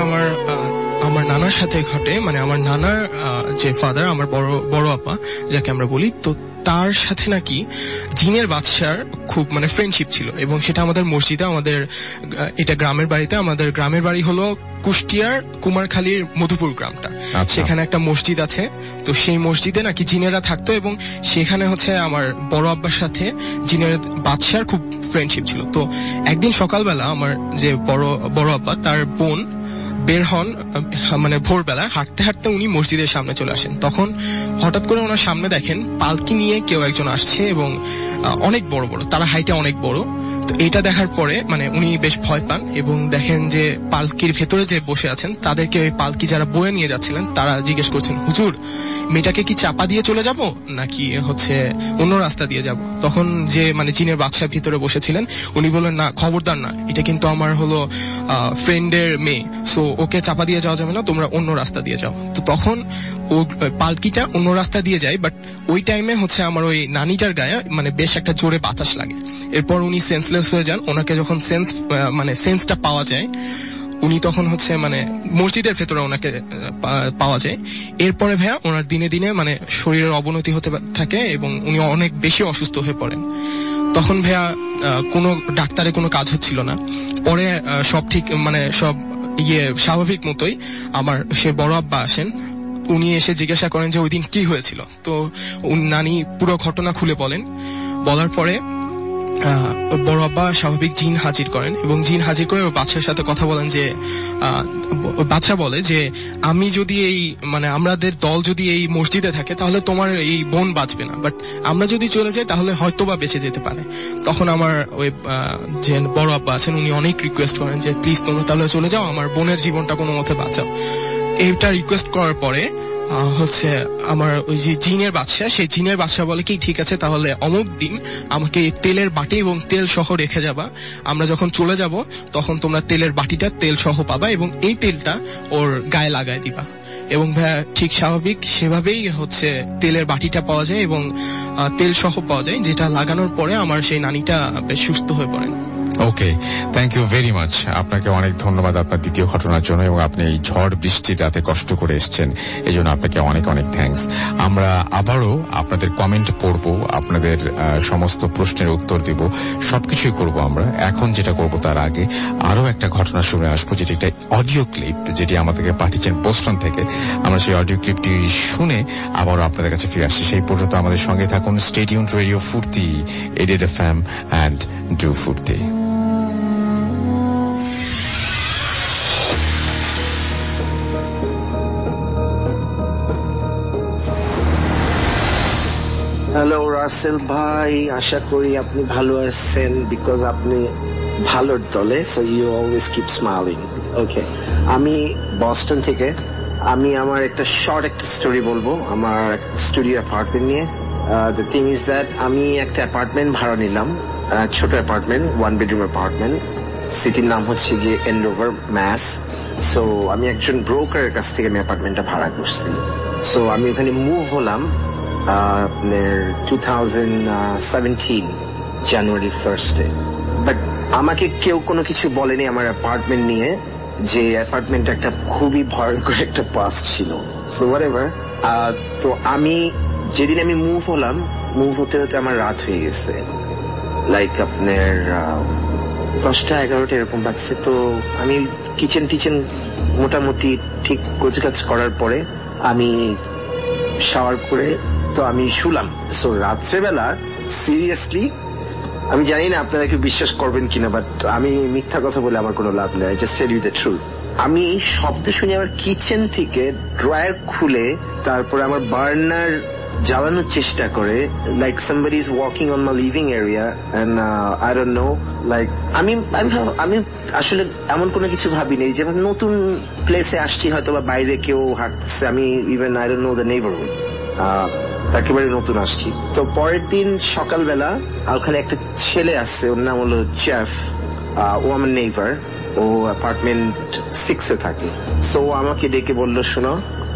আমার নানার সাথে ঘটে। মানে আমার নানার যে ফাদার, আমার বড় আপা যাকে আমরা বলি, তো তার সাথে নাকি জিনের বাদশার খুব ফ্রেন্ডশিপ ছিল, এবং সেটা আমাদের মসজিদে, আমাদের এটা গ্রামের বাড়িতে, আমাদের গ্রামের বাড়ি হলো কুষ্টিয়ার কুমারখালীর মধুপুর গ্রামটা, সেখানে একটা মসজিদ আছে। তো সেই মসজিদে নাকি জিনেরা থাকতো, এবং সেখানে আমার বড় আব্বার সাথে জিনের বাদশার খুব ফ্রেন্ডশিপ ছিল। তো একদিন সকালবেলা আমার যে বড় আব্বা, তার বোন বের হন, ভোরবেলা হাঁটতে হাঁটতে উনি মসজিদের সামনে চলে আসেন। তখন হঠাৎ করে ওনার সামনে দেখেন পালকি নিয়ে কেউ একজন আসছে, এবং অনেক বড় বড়, তারা হাইটে অনেক বড়। তো এটা দেখার পরে উনি বেশ ভয় পান, এবং দেখেন যে পালকির ভেতরে যে বসে আছেন তাদেরকে ওই পালকি যারা বয়ে নিয়ে যাচ্ছিলেন তারা জিজ্ঞেস করছেন, হুজুর মেয়েটাকে কি চাপা দিয়ে চলে যাব নাকি অন্য রাস্তা দিয়ে যাব? তখন যে জিনের বাদশা ভিতরে বসেছিলেন উনি বললেন, না খবরদার না, এটা কিন্তু আমার ফ্রেন্ডের মেয়ে, সো ওকে চাপা দিয়ে যাওয়া যাবে না, তোমরা অন্য রাস্তা দিয়ে যাও। তো তখন ও পালকিটা অন্য রাস্তা দিয়ে যায়, বাট ওই টাইমে আমার ওই নানিটার গায়ে বেশ একটা জোরে বাতাস লাগে। এরপর উনি সেন্সলেস হয়ে যান। ওনাকে যখন সেন্সটা পাওয়া যায়, উনি তখন মসজিদের ভেতরে ওনাকে পাওয়া যায়। এরপরে ভাইয়া ওনার দিনে দিনে শরীরের অবনতি হতে থাকে, এবং উনি অনেক বেশি অসুস্থ হয়ে পড়েন। তখন ভাইয়া কোনো ডাক্তারে কোনো কাজ হচ্ছিল না। পরে সব ঠিক সব স্বাভাবিক মতোই আমার সে বড় আব্বা আসেন। উনি এসে জিজ্ঞাসা করেন যে ওই দিন কি হয়েছিল। তো নানি পুরো ঘটনা খুলে বলার পরে বড় আব্বা স্বাভাবিক জিন হাজির করেন, এবং জিন হাজির করে বাদশার সাথে কথা বলেন যে বাদশা বলে যে আমি যদি এই আমাদের দল যদি এই মসজিদে থাকে তাহলে তোমার এই বোন বাঁচবে না, বাট আমরা যদি চলে যাই তাহলে হয়তোবা বেঁচে যেতে পারে। তখন আমার ওই যে বড় আব্বা আছেন উনি অনেক রিকোয়েস্ট করেন যে প্লিজ তোমরা তাহলে চলে যাও, আমার বোনের জীবনটা কোনো মতে বাঁচাও। এইটা রিকোয়েস্ট করার পরে আমার ওই যে জিনের বাদশা, সেই জিনের বাদশা বলে কি ঠিক আছে, তাহলে অমুক দিন আমাকে তেলের বাটি এবং তেল সহ রেখে যাবা, আমরা যখন চলে যাব তখন তোমরা তেলের বাটিটা তেল সহ পাবা, এবং এই তেলটা ওর গায়ে লাগায় দিবা। এবং ভাইয়া ঠিক স্বাভাবিক সেভাবেই তেলের বাটিটা পাওয়া যায় এবং তেল সহ পাওয়া যায়, যেটা লাগানোর পরে আমার সেই নানিটা বেশ সুস্থ হয়ে পড়েন। Okay, thank you very much. আপনাকে অনেক ধন্যবাদ আপনার দ্বিতীয় ঘটনার জন্য, এবং আপনি এই ঝড় বৃষ্টির রাতে কষ্ট করে এসেছেন, এই জন্য আপনাকে অনেক অনেক থ্যাঙ্কস। আমরা আবারও আপনাদের কমেন্ট পড়বো, আপনাদের সমস্ত প্রশ্নের উত্তর দিব, সবকিছুই করব আমরা। এখন যেটা করব তার আগে আরো একটা ঘটনা শুনে আসবো, যেটি একটা অডিও ক্লিপ, যেটি আমাদেরকে পাঠিয়েছেন বোস্টন থেকে। আমরা সেই অডিও ক্লিপটি শুনে আবারও আপনাদের কাছে ফিরে আসছি। সেই পর্যন্ত আমাদের সঙ্গে থাকুন। স্টে টিউনড রেডিও ফুর্তি, এডেড FM and do Foorti. Hello Rasel ভাই, আশা করি আপনি ভালো আছেন, বিকজ আপনি ভালোর দলে, so you always keep smiling. Okay, আমি বস্টন থেকে। আমি আমার একটা শর্ট একটা স্টোরি বলবো আমার স্টুডিও অ্যাপার্টমেন্ট নিয়ে। দ্য থিং ইজ দ্যাট আমি একটা অ্যাপার্টমেন্ট ভাড়া নিলাম, ছোট অ্যাপার্টমেন্ট, 1 bedroom অ্যাপার্টমেন্ট। সিটির নাম হচ্ছে গিয়ে এন্ডোভার, ম্যাস। সো আমি একজন ব্রোকারের কাছ থেকে আমি অ্যাপার্টমেন্টটা ভাড়া করছি। সো আমি ওখানে মুভ হলাম 2017 জানুয়ারি 1st। বাট আমাকে কেউ কোনো কিছু বলেনি আমার অ্যাপার্টমেন্ট নিয়ে, যে অ্যাপার্টমেন্ট একটা খুবই ভয়ঙ্কর একটা পাস্ট ছিল। So whatever. তো আমি যেদিন আমি মুভ হলাম, মুভ হতে হতে আমার রাত হয়ে গেছে, লাইক আপনার 10টা 11টা এরকম বাজছে। তো আমি কিচেন টিচেন মোটামুটি ঠিক গোছগাছ করার পরে আমি শাওয়ার করে তো আমি শুলাম। সো রাত্রেবেলা সিরিয়াসলি আমি জানি না আপনারা কি বিশ্বাস করবেন কিনা, বাট আমি মিথ্যা কথা বলে আমার কোনো লাভ নেই। Just tell you the truth. আমি শব্দ শুনে আমার কিচেন থেকে ড্রয়ার খুলে তারপরে আমার বার্নার জ্বালানোর চেষ্টা করে, like somebody is walking on my living area and I don't know, like আমি আসলে এমন কোনো কিছু ভাবিনি, যেমন নতুন প্লেসে আসছি, হয়তো বা বাইরে কেউ হাঁটছে, আমি even I don't know the neighborhood, একেবারে নতুন আসছি। তো পরের দিন সকালবেলা ওখানে একটা ছেলে আসছে, ওর নাম হলো জেফ, ও আমার নেইবার, ও অ্যাপার্টমেন্ট 6 থাকে। সো আমাকে ডেকে বললো, শোনো,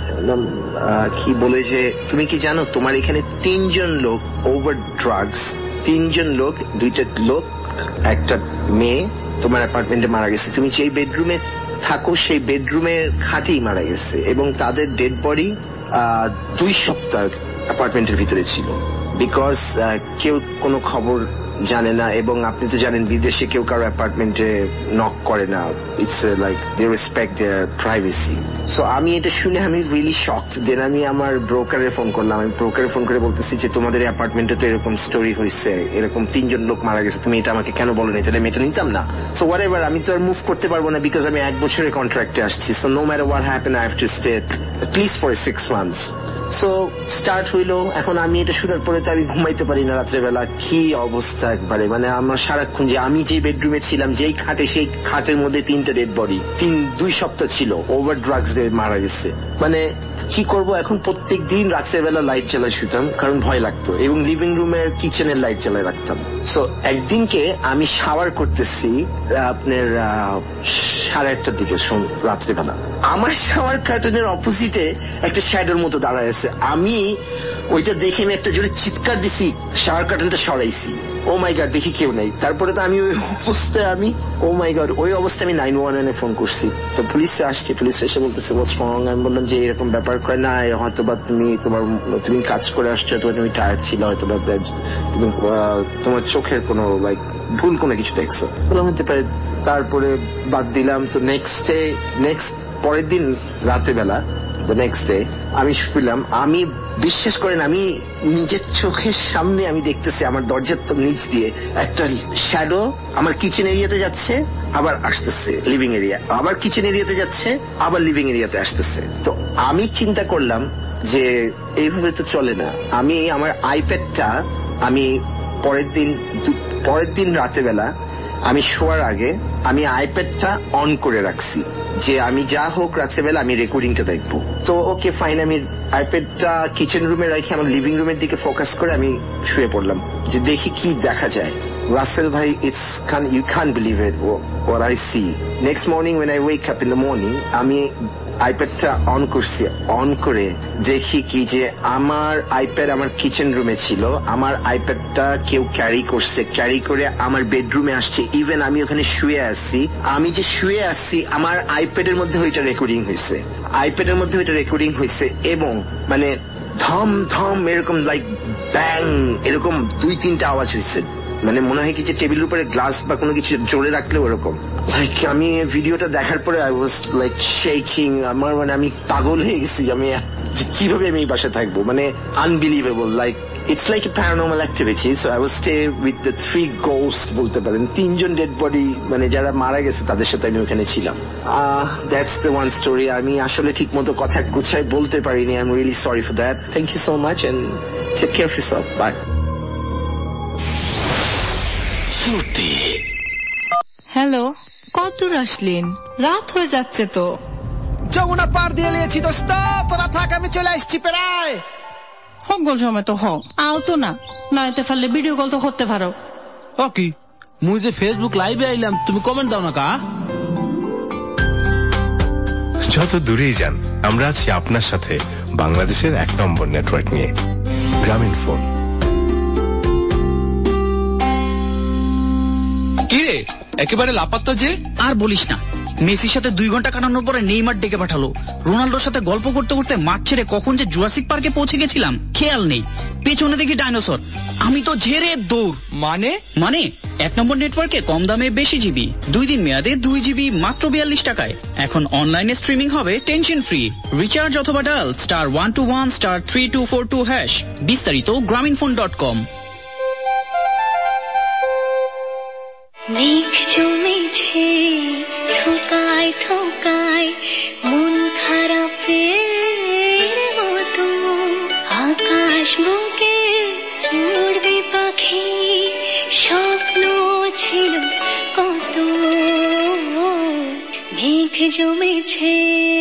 কি বলে যে তুমি কি জানো তোমার এখানে 3 জন লোক ওভার ড্রাগস, 3 জন লোক, 2টা লোক একটা মেয়ে তোমার অ্যাপার্টমেন্টে মারা গেছে। তুমি যেই বেডরুমে থাকো সেই বেডরুমের খাটেই মারা গেছে, এবং তাদের ডেড বডি 2 সপ্তাহ অ্যাপার্টমেন্টের ভিতরে ছিল। বিকজ কেউ কোনো খবর জানে না, এবং আপনি তো জানেন বিদেশে কেউ কারো অ্যাপার্টমেন্টে নক করে না, it's like they respect their privacy. So আমি এটা শুনে আমি রিয়েলি শকড। দেন আমি আমার ব্রোকারে ফোন করলাম, আমি ব্রোকারে ফোন করে বলতেছি যে তোমাদের অ্যাপার্টমেন্টে তো এরকম স্টোরি হয়েছে, এরকম 3 জন লোক মারা গেছে, তুমি এটা আমাকে কেন বলো না? তাহলে আমি এটা নিতাম না। সো হোয়াট এভার, আমি তো আর মুভ করতে পারবো না, বিকজ আমি 1 বছরের কন্ট্রাক্টে আসছি। So no matter what happen I have to stay at least for 6 months. So start হইলো। এখন আমি এটা শোনার পরে তো আমি ঘুমাইতে পারি না রাত্রেবেলা, কি অবস্থা একবারে, মানে আমার সারাক্ষণ যে আমি যে বেডরুমে ছিলাম, যেই খাটে, সেই খাটের মধ্যে 3টা ডেড বডি, 2 সপ্তাহ ছিল ওভার ড্রাগস দিয়ে মারা গেছে। মানে কি করব এখন? প্রত্যেক দিন রাত্রেবেলা লাইট জ্বালায় শুতাম, কারণ ভয় লাগতো, এবং লিভিং রুমের কিচেনের লাইট জ্বালায় রাখতাম। সো একদিনকে আমি শাওয়ার করতেছি আপনার 8:30 দিকে রাত্রেবেলা, আমার শাওয়ার কার্টেনের অপোজিটে একটা শ্যাডোর মতো দাঁড়ায় আছে। আমি ওইটা দেখে আমি একটা জোরে চিৎকার দিছি, শাওয়ার কার্টেনটা সরাইছি। ও মাই গড, দেখি কেউ নাই। তারপরে তো আমি ওই অবস্থায় ওই অবস্থায় আমি 911 ফোন করছি। তো পুলিশ আসছে, পুলিশ এসে বলতেছে হোয়াটস রং। আমি বললাম যে এরকম ব্যাপার করে না, হয়তো বা তুমি কাজ করে আসছো, হয়তো তুমি টায়ার্ড ছিল, হয়তো বা তুমি তোমার চোখের কোনো লাইক ভুল কোনো কিছু দেখছো, বললাম হতে পারে। তারপরে বাদ দিলাম। তো পরের দিন রাতেবেলা, দ্য নেক্সট ডে আমি শুনলাম, আমি বিশ্বাস করেন আমি নিজের চোখের সামনে আমি দেখতেছি আমার দরজার নিচ দিয়ে একটা শ্যাডো আমার কিচেন এরিয়াতে যাচ্ছে, আবার আসতেছে লিভিং এরিয়া, আবার কিচেন এরিয়াতে যাচ্ছে, আবার লিভিং এরিয়াতে আসতেছে। তো আমি চিন্তা করলাম যে এইভাবে তো চলে না। আমি আমার আইপ্যাডটা আমি পরের দিন রাতেবেলা আমি শোয়ার আগে আমি আইপ্যাডটা অন করে রাখছি, যে আমি যা হোক রাত্রেবেলা আমি রেকর্ডিংটা দেখবো। তো ওকে ফাইন, আমি আইপ্যাডটা কিচেন রুমে রেখে আমার লিভিং রুমের দিকে ফোকাস করে আমি শুয়ে পড়লাম, যে দেখি কি দেখা যায়। রাসেল ভাই, you can't believe it what I see. Next morning when I wake up in the morning, আমি আইপ্যাডটা অন করছি, অন করে দেখি কি যে আমার আইপ্যাড আমার কিচেন রুমে ছিল, আমার আইপ্যাডটা কেউ ক্যারি করছে, ক্যারি করে আমার বেডরুমে আসছে। ইভেন আমি ওখানে শুয়ে আসছি, আমি যে শুয়ে আসছি আমার আইপ্যাডের মধ্যে ওইটা রেকর্ডিং হয়েছে, এবং মানে ধম ধম এরকম লাইক ব্যাং এরকম 2-3টা আওয়াজ হয়েছে। মানে মনে হয় কি যে টেবিলের উপরে গ্লাস বা কোনো কিছু জোরে রাখলে ওরকম। লাইক আমি ভিডিওটা দেখার পরে আই ওয়াজ লাইক শেকিং, মানে আমি পাগল হয়ে গেছি, আমি কিভাবে আমি এই বাসায় থাকবো, মানে unbelievable. Like it's like a paranormal activity. So I was stay with the 3 ghosts বলতে পারেন, 3 জন ডেড বডি, মানে যারা মারা গেছে তাদের সাথে আমি ওখানে ছিলাম। That's the one story. আমি আসলে ঠিক মতো কথা গুছাই বলতে পারিনি, I am really sorry for that. Thank you so much and take care of yourself. Bye. Hello, কত দূর আসলেন? রাত হয়ে যাচ্ছে তো। যমুনা পার দিয়ে নিয়েছি দোস্ত, তোরা থাক, আমি চলে আসছি প্রায়। সকল সময় তো হও আও তো না নাইতে পারলে ভিডিও কল তো করতে পারো। কি মুই যে ফেসবুক লাইভে আইলাম তুমি কমেন্ট দাও না কা? যত দূরেই যান আমরা আছি আপনার সাথে বাংলাদেশের 1 নম্বর নেটওয়ার্ক নিয়ে, গ্রামীণ ফোন। কি রে একেবারে লাপাত্তা যে? আর বলিস না, মেসির সাথে 2 ঘন্টা কাটানোর পরে নেইমার ডেকে পাঠালো। রোনাল্ডোর সাথে গল্প করতে করতে মাঠ ছেড়ে কখন যে জুরাসিক পার্কে পৌঁছে গেছিলাম খেয়াল নেই। পেছনে দেখি ডাইনোসর, আমি তো ঝেড়ে দৌড়। মানে 1 নম্বর নেটওয়ার্কে কম দামে বেশি জিবি, 2 দিন মেয়াদে 2 জিবি মাত্র 42 টাকায়। এখন অনলাইনে স্ট্রিমিং হবে টেনশন ফ্রি। রিচার্জ অথবা ডায়াল *121*3242#। বিস্তারিত grameenphone.com। মেঘ জমেছে ঠোকায় ঠোকায় মন খারাপের মতো, আকাশ বুকে উড়বে পাখি স্বপ্ন ছিল কত, মেঘ জমেছে।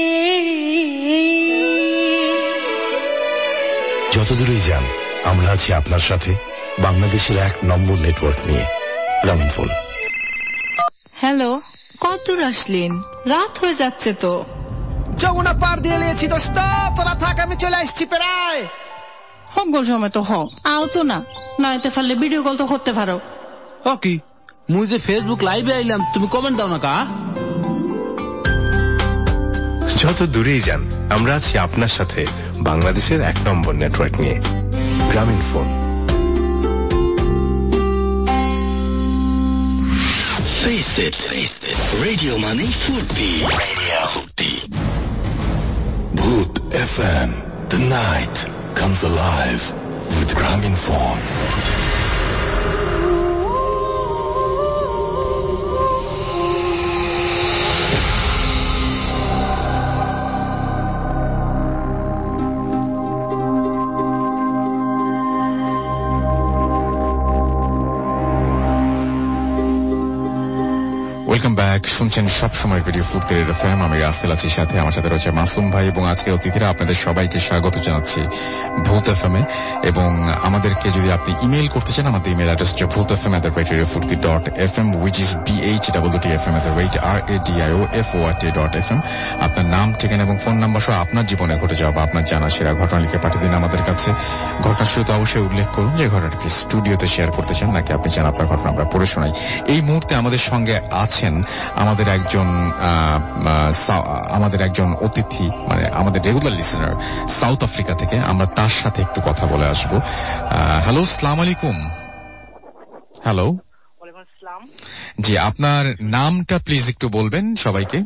যত দূরেই যান আমরা আছি আপনার সাথে বাংলাদেশের 1 নম্বর নেটওয়ার্ক নিয়ে, গ্রামীণ ফোন। হ্যালো, কত দূর আসলেন? রাত হয়ে যাচ্ছে তো। যমুনা পার দিয়ে নিয়েছি দোস্ত, তোরা থাক আমি চলে আসছি প্রায়। সকল সময় তো হও আও তো না নাইতে পারলে ভিডিও কল তো করতে পারো। কি মুই যে ফেসবুক লাইভে আইলাম তুমি কমেন্ট দাও না কা? যত দূরেই যান আমরা আছি আপনার সাথে বাংলাদেশের 1 নম্বর নেটওয়ার্ক নিয়ে, Grameenphone. Face it. Radio money Furti. Bhoot FM. The night comes alive with Grameenphone. Welcome back. শুনছেন সবসময় ভিডিও ফুটের এফএম। আমি রাস্তেল আছি, সাথে আমার সাথে রয়েছে মাসুম ভাই এবং আজকের অতিথিরা। আপনাদের সবাইকে স্বাগত জানাচ্ছি ভূত এফএম এ। এবং আমাদেরকে যদি আপনি ইমেল করতে চান, আমাদের ইমেল অ্যাড্রেস হচ্ছে bhootfm@radiofurti.fm, which is bhwtfm@radiofort.fm। আপনার নাম, ঠিকানা এবং ফোন নাম্বার সহ আপনার জীবনে ঘটে যাওয়া বা আপনার জানা সেরা ঘটনা লিখে পাঠিয়ে দিন আমাদের কাছে। ঘটনার শুরুতে অবশ্যই উল্লেখ করুন যে ঘটনাটি স্টুডিওতে শেয়ার করতে চান নাকি আপনি চান আপনার ঘটনা আমরা পড়ে শোনাই। এই মুহূর্তে আমাদের সঙ্গে আছেন আমাদের একজন অতিথি, মানে আমাদের রেগুলার লিসেনার সাউথ আফ্রিকা থেকে। আমরা তার সাথে একটু কথা বলে আসবো। হ্যালো, আসসালামু আলাইকুম। হ্যালো, ওয়ালাইকুম আসসালাম। জি, আপনার নামটা প্লিজ একটু বলবেন সবাইকে।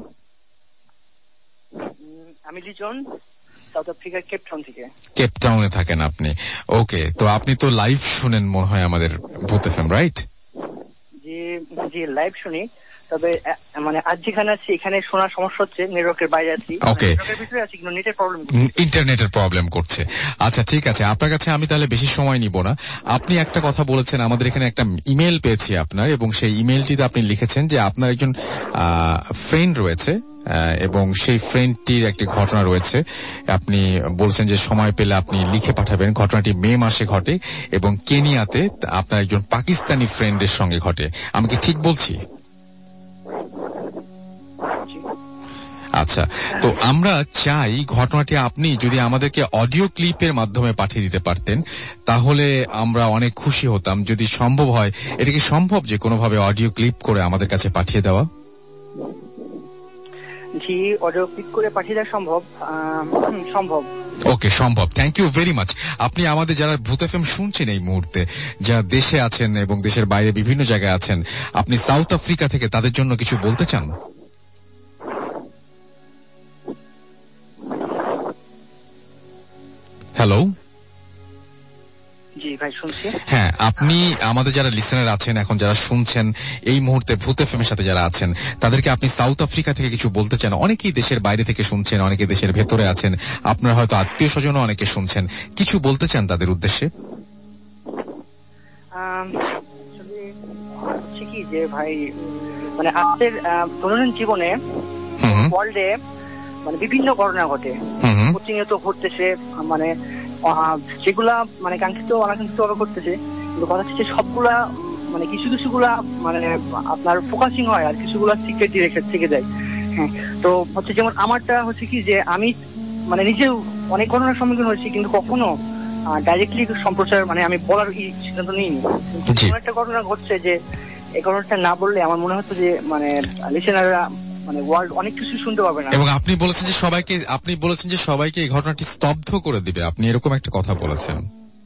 আমি লিজন, সাউথ আফ্রিকার কেপটাউন থেকে। কেপটাউনে থাকেন আপনি? ওকে, তো আপনি তো লাইভ শুনেন মনে হয় আমাদের ভূত এফএম, রাইট? জি লাইভ শুনি, তবে মানে আজ যেখানে আছি এখানে শোনার সমস্যা হচ্ছে, নেটওয়ার্কের বাইরে আছি। ওকে, নেটওয়ার্কের ভিতরে আছি কিন্তু ইন্টারনেটের প্রবলেম করছে। আচ্ছা ঠিক আছে, আপনার কাছে আমি তাহলে বেশি সময় নিব না। আপনি একটা কথা বলেছেন, আমাদের এখানে একটা ইমেল পেয়েছি আপনার, এবং সেই ইমেলটিতে আপনি লিখেছেন যে আপনার একজন ফ্রেন্ড রয়েছে এবং সেই ফ্রেন্ডটির একটি ঘটনা রয়েছে। আপনি বলছেন যে সময় পেলে আপনি লিখে পাঠাবেন। ঘটনাটি মে মাসে ঘটে এবং কেনিয়াতে আপনার একজন পাকিস্তানি ফ্রেন্ডের সঙ্গে ঘটে। আমি কি ঠিক বলছি? আচ্ছা, তো আমরা চাই ঘটনাটি আপনি যদি আমাদেরকে অডিও ক্লিপের মাধ্যমে পাঠিয়ে দিতে পারতেন তাহলে আমরা অনেক খুশি হতাম। যদি সম্ভব হয়, এটা কি সম্ভব যে কোনোভাবে অডিও ক্লিপ করে আমাদের কাছে পাঠিয়ে দেওয়া? জি, অডিও ক্লিপ করে পাঠিয়ে দেওয়া সম্ভব। ওকে, সম্ভব। Thank you very much. আপনি আমাদের যারা ভূত এফএম শুনছেন এই মুহূর্তে, যারা দেশে আছেন এবং দেশের বাইরে বিভিন্ন জায়গায় আছেন, আপনি সাউথ আফ্রিকা থেকে তাদের জন্য কিছু বলতে চান? হ্যালো, জি ভাই শুনছি। হ্যাঁ, আপনি আমাদের যারা লিসেনার আছেন, এখন যারা শুনছেন এই মুহূর্তে ভূত এফএম এর সাথে যারা আছেন, তাদেরকে আপনি সাউথ আফ্রিকা থেকে কিছু বলতে চান? অনেকেই দেশের বাইরে থেকে শুনছেন, অনেকে দেশের ভেতরে আছেন, আপনার হয়তো আত্মীয় স্বজনও অনেকে শুনছেন, কিছু বলতে চান তাদের উদ্দেশ্যে? কি যে ভাই, মানে আজকের দৈনন্দিন জীবনে ওয়ার্ল্ডে মানে বিভিন্ন ঘটনা ঘটে, প্রতিনিয়ত ঘটতেছে। মানে যেগুলা মানে কাঙ্ক্ষিত অনাকাঙ্ক্ষিত ভাবে করতেছে, কিন্তু কথা হচ্ছে সবগুলা মানে কিছু কিছুগুলা মানে আপনার ফোকাসিং হয় আর কিছুগুলা সিক্রেট ডিরেক্টর থেকে যায়। হ্যাঁ, তো হচ্ছে যেমন আমারটা হচ্ছে কি যে আমি মানে নিজেও অনেক ঘটনার সম্মুখীন হয়েছি, কিন্তু কখনো ডাইরেক্টলি সম্প্রচার মানে আমি বলার সিদ্ধান্ত নিইনি। একটা ঘটনা ঘটছে যে এই ঘটনাটা না বললে আমার মনে হতো যে মানে লিসেনাররা মানে ওয়ার্ল্ড অনেক কিছু শুনতে পাবে না। এবং আপনি বলেছেন যে সবাইকে এই ঘটনাটি স্তব্ধ করে দিবে, আপনি এরকম একটা কথা বলেছেন।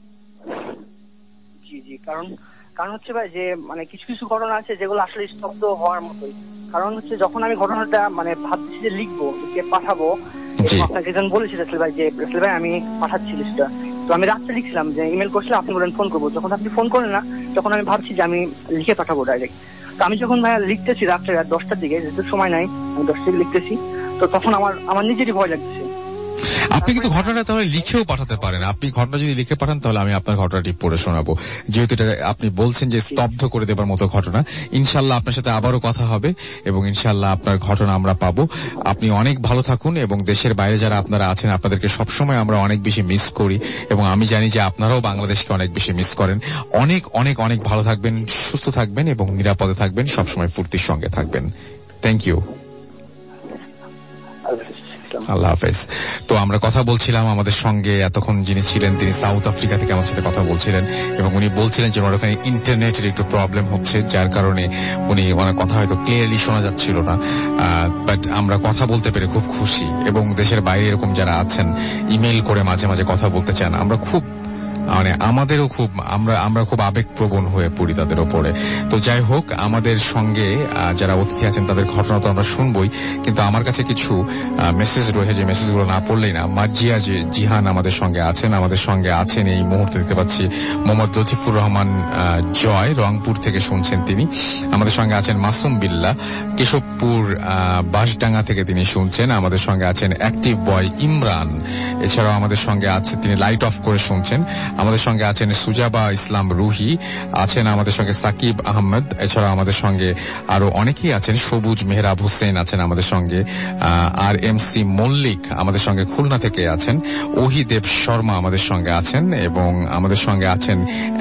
জি, কারণ হচ্ছে ভাই যে মানে কিছু কিছু ঘটনা আছে যেগুলো আসলে স্তব্ধ হওয়ার মতোই। কারণ হচ্ছে যখন আমি ঘটনাটা মানে ভাবছি যে লিখবো, পাঠাবো, আপনাকে যখন বলেছি রাসেল ভাই যে রাসেল ভাই আমি পাঠাচ্ছি লিস্টটা, তো আমি রাত্রে লিখছিলাম যে ইমেল করছিলাম, আপনি বলেন ফোন করবো। যখন আপনি ফোন করেন না, তখন আমি ভাবছি যে আমি লিখে পাঠাবো ডাইরেক্ট। তো আমি যখন ভাইয়া লিখতেছি রাত্রে 10টার দিকে, যেহেতু সময় নাই, আমি 10 থেকে লিখতেছি, তো তখন আমার নিজেরই ভয় লাগতেছে। আপনি কিন্তু ঘটনাটা তাহলে লিখেও পাঠাতে পারেন। আপনি ঘটনা যদি লিখে পাঠান তাহলে আমি আপনার ঘটনাটি পড়ে শোনাবো, যেহেতু এটা আপনি বলছেন যে স্তব্ধ করে দেবার মতো ঘটনা। ইনশাল্লাহ আপনার সাথে আবারও কথা হবে এবং ইনশাল্লাহ আপনার ঘটনা আমরা পাবো। আপনি অনেক ভালো থাকুন এবং দেশের বাইরে যারা আপনারা আছেন আপনাদেরকে সবসময় আমরা অনেক বেশি মিস করি এবং আমি জানি যে আপনারাও বাংলাদেশকে অনেক বেশি মিস করেন। অনেক অনেক অনেক ভালো থাকবেন, সুস্থ থাকবেন এবং নিরাপদে থাকবেন, সবসময় ফুর্তির সঙ্গে থাকবেন। থ্যাংক ইউ, আল্লাহ হাফেজ। তো আমরা কথা বলছিলাম, আমাদের সঙ্গে এতক্ষণ যিনি ছিলেন তিনি সাউথ আফ্রিকা থেকে আমার সাথে কথা বলছিলেন এবং উনি বলছিলেন যে ওনার ওখানে ইন্টারনেটের একটু প্রবলেম হচ্ছে, যার কারণে উনি ওনার কথা হয়তো ক্লিয়ারলি শোনা যাচ্ছিল না। বাট আমরা কথা বলতে পেরে খুব খুশি এবং দেশের বাইরে এরকম যারা আছেন ইমেল করে মাঝে মাঝে কথা বলতে চান, আমরা খুব মানে আমাদেরও খুব আমরা খুব আবেগপ্রবণ হয়ে পড়ি তাদের ওপরে। তো যাই হোক, আমাদের সঙ্গে যারা অতিথি আছেন তাদের ঘটনা তো আমরা শুনবই, কিন্তু আমার কাছে কিছু মেসেজ রয়েছে যে মেসেজগুলো না পড়লেই না। মার্জিয়া জিহান আমাদের সঙ্গে আছেন এই মুহূর্তে, দেখতে পাচ্ছি। মোহাম্মদ লতিফুর রহমান জয় রংপুর থেকে শুনছেন, তিনি আমাদের সঙ্গে আছেন। মাসুম বিল্লাহ কেশবপুর বাঁশডাঙ্গা থেকে তিনি শুনছেন, আমাদের সঙ্গে আছেন। অ্যাক্টিভ বয় ইমরান, এছাড়াও আমাদের সঙ্গে আছে, তিনি লাইট অফ করে শুনছেন। আমাদের সঙ্গে আছেন সুজাবা ইসলাম রুহি, আছেন আমাদের সঙ্গে সাকিব আহমেদ, এছাড়াও আমাদের সঙ্গে আরো অনেকেই আছেন। সবুজ মেহরাব হোসেন আছেন আমাদের সঙ্গে, আর এমসি মল্লিক আমাদের সঙ্গে খুলনা থেকে আছেন। ওহিদেব শর্মা আমাদের সঙ্গে আছেন এবং আমাদের সঙ্গে আছেন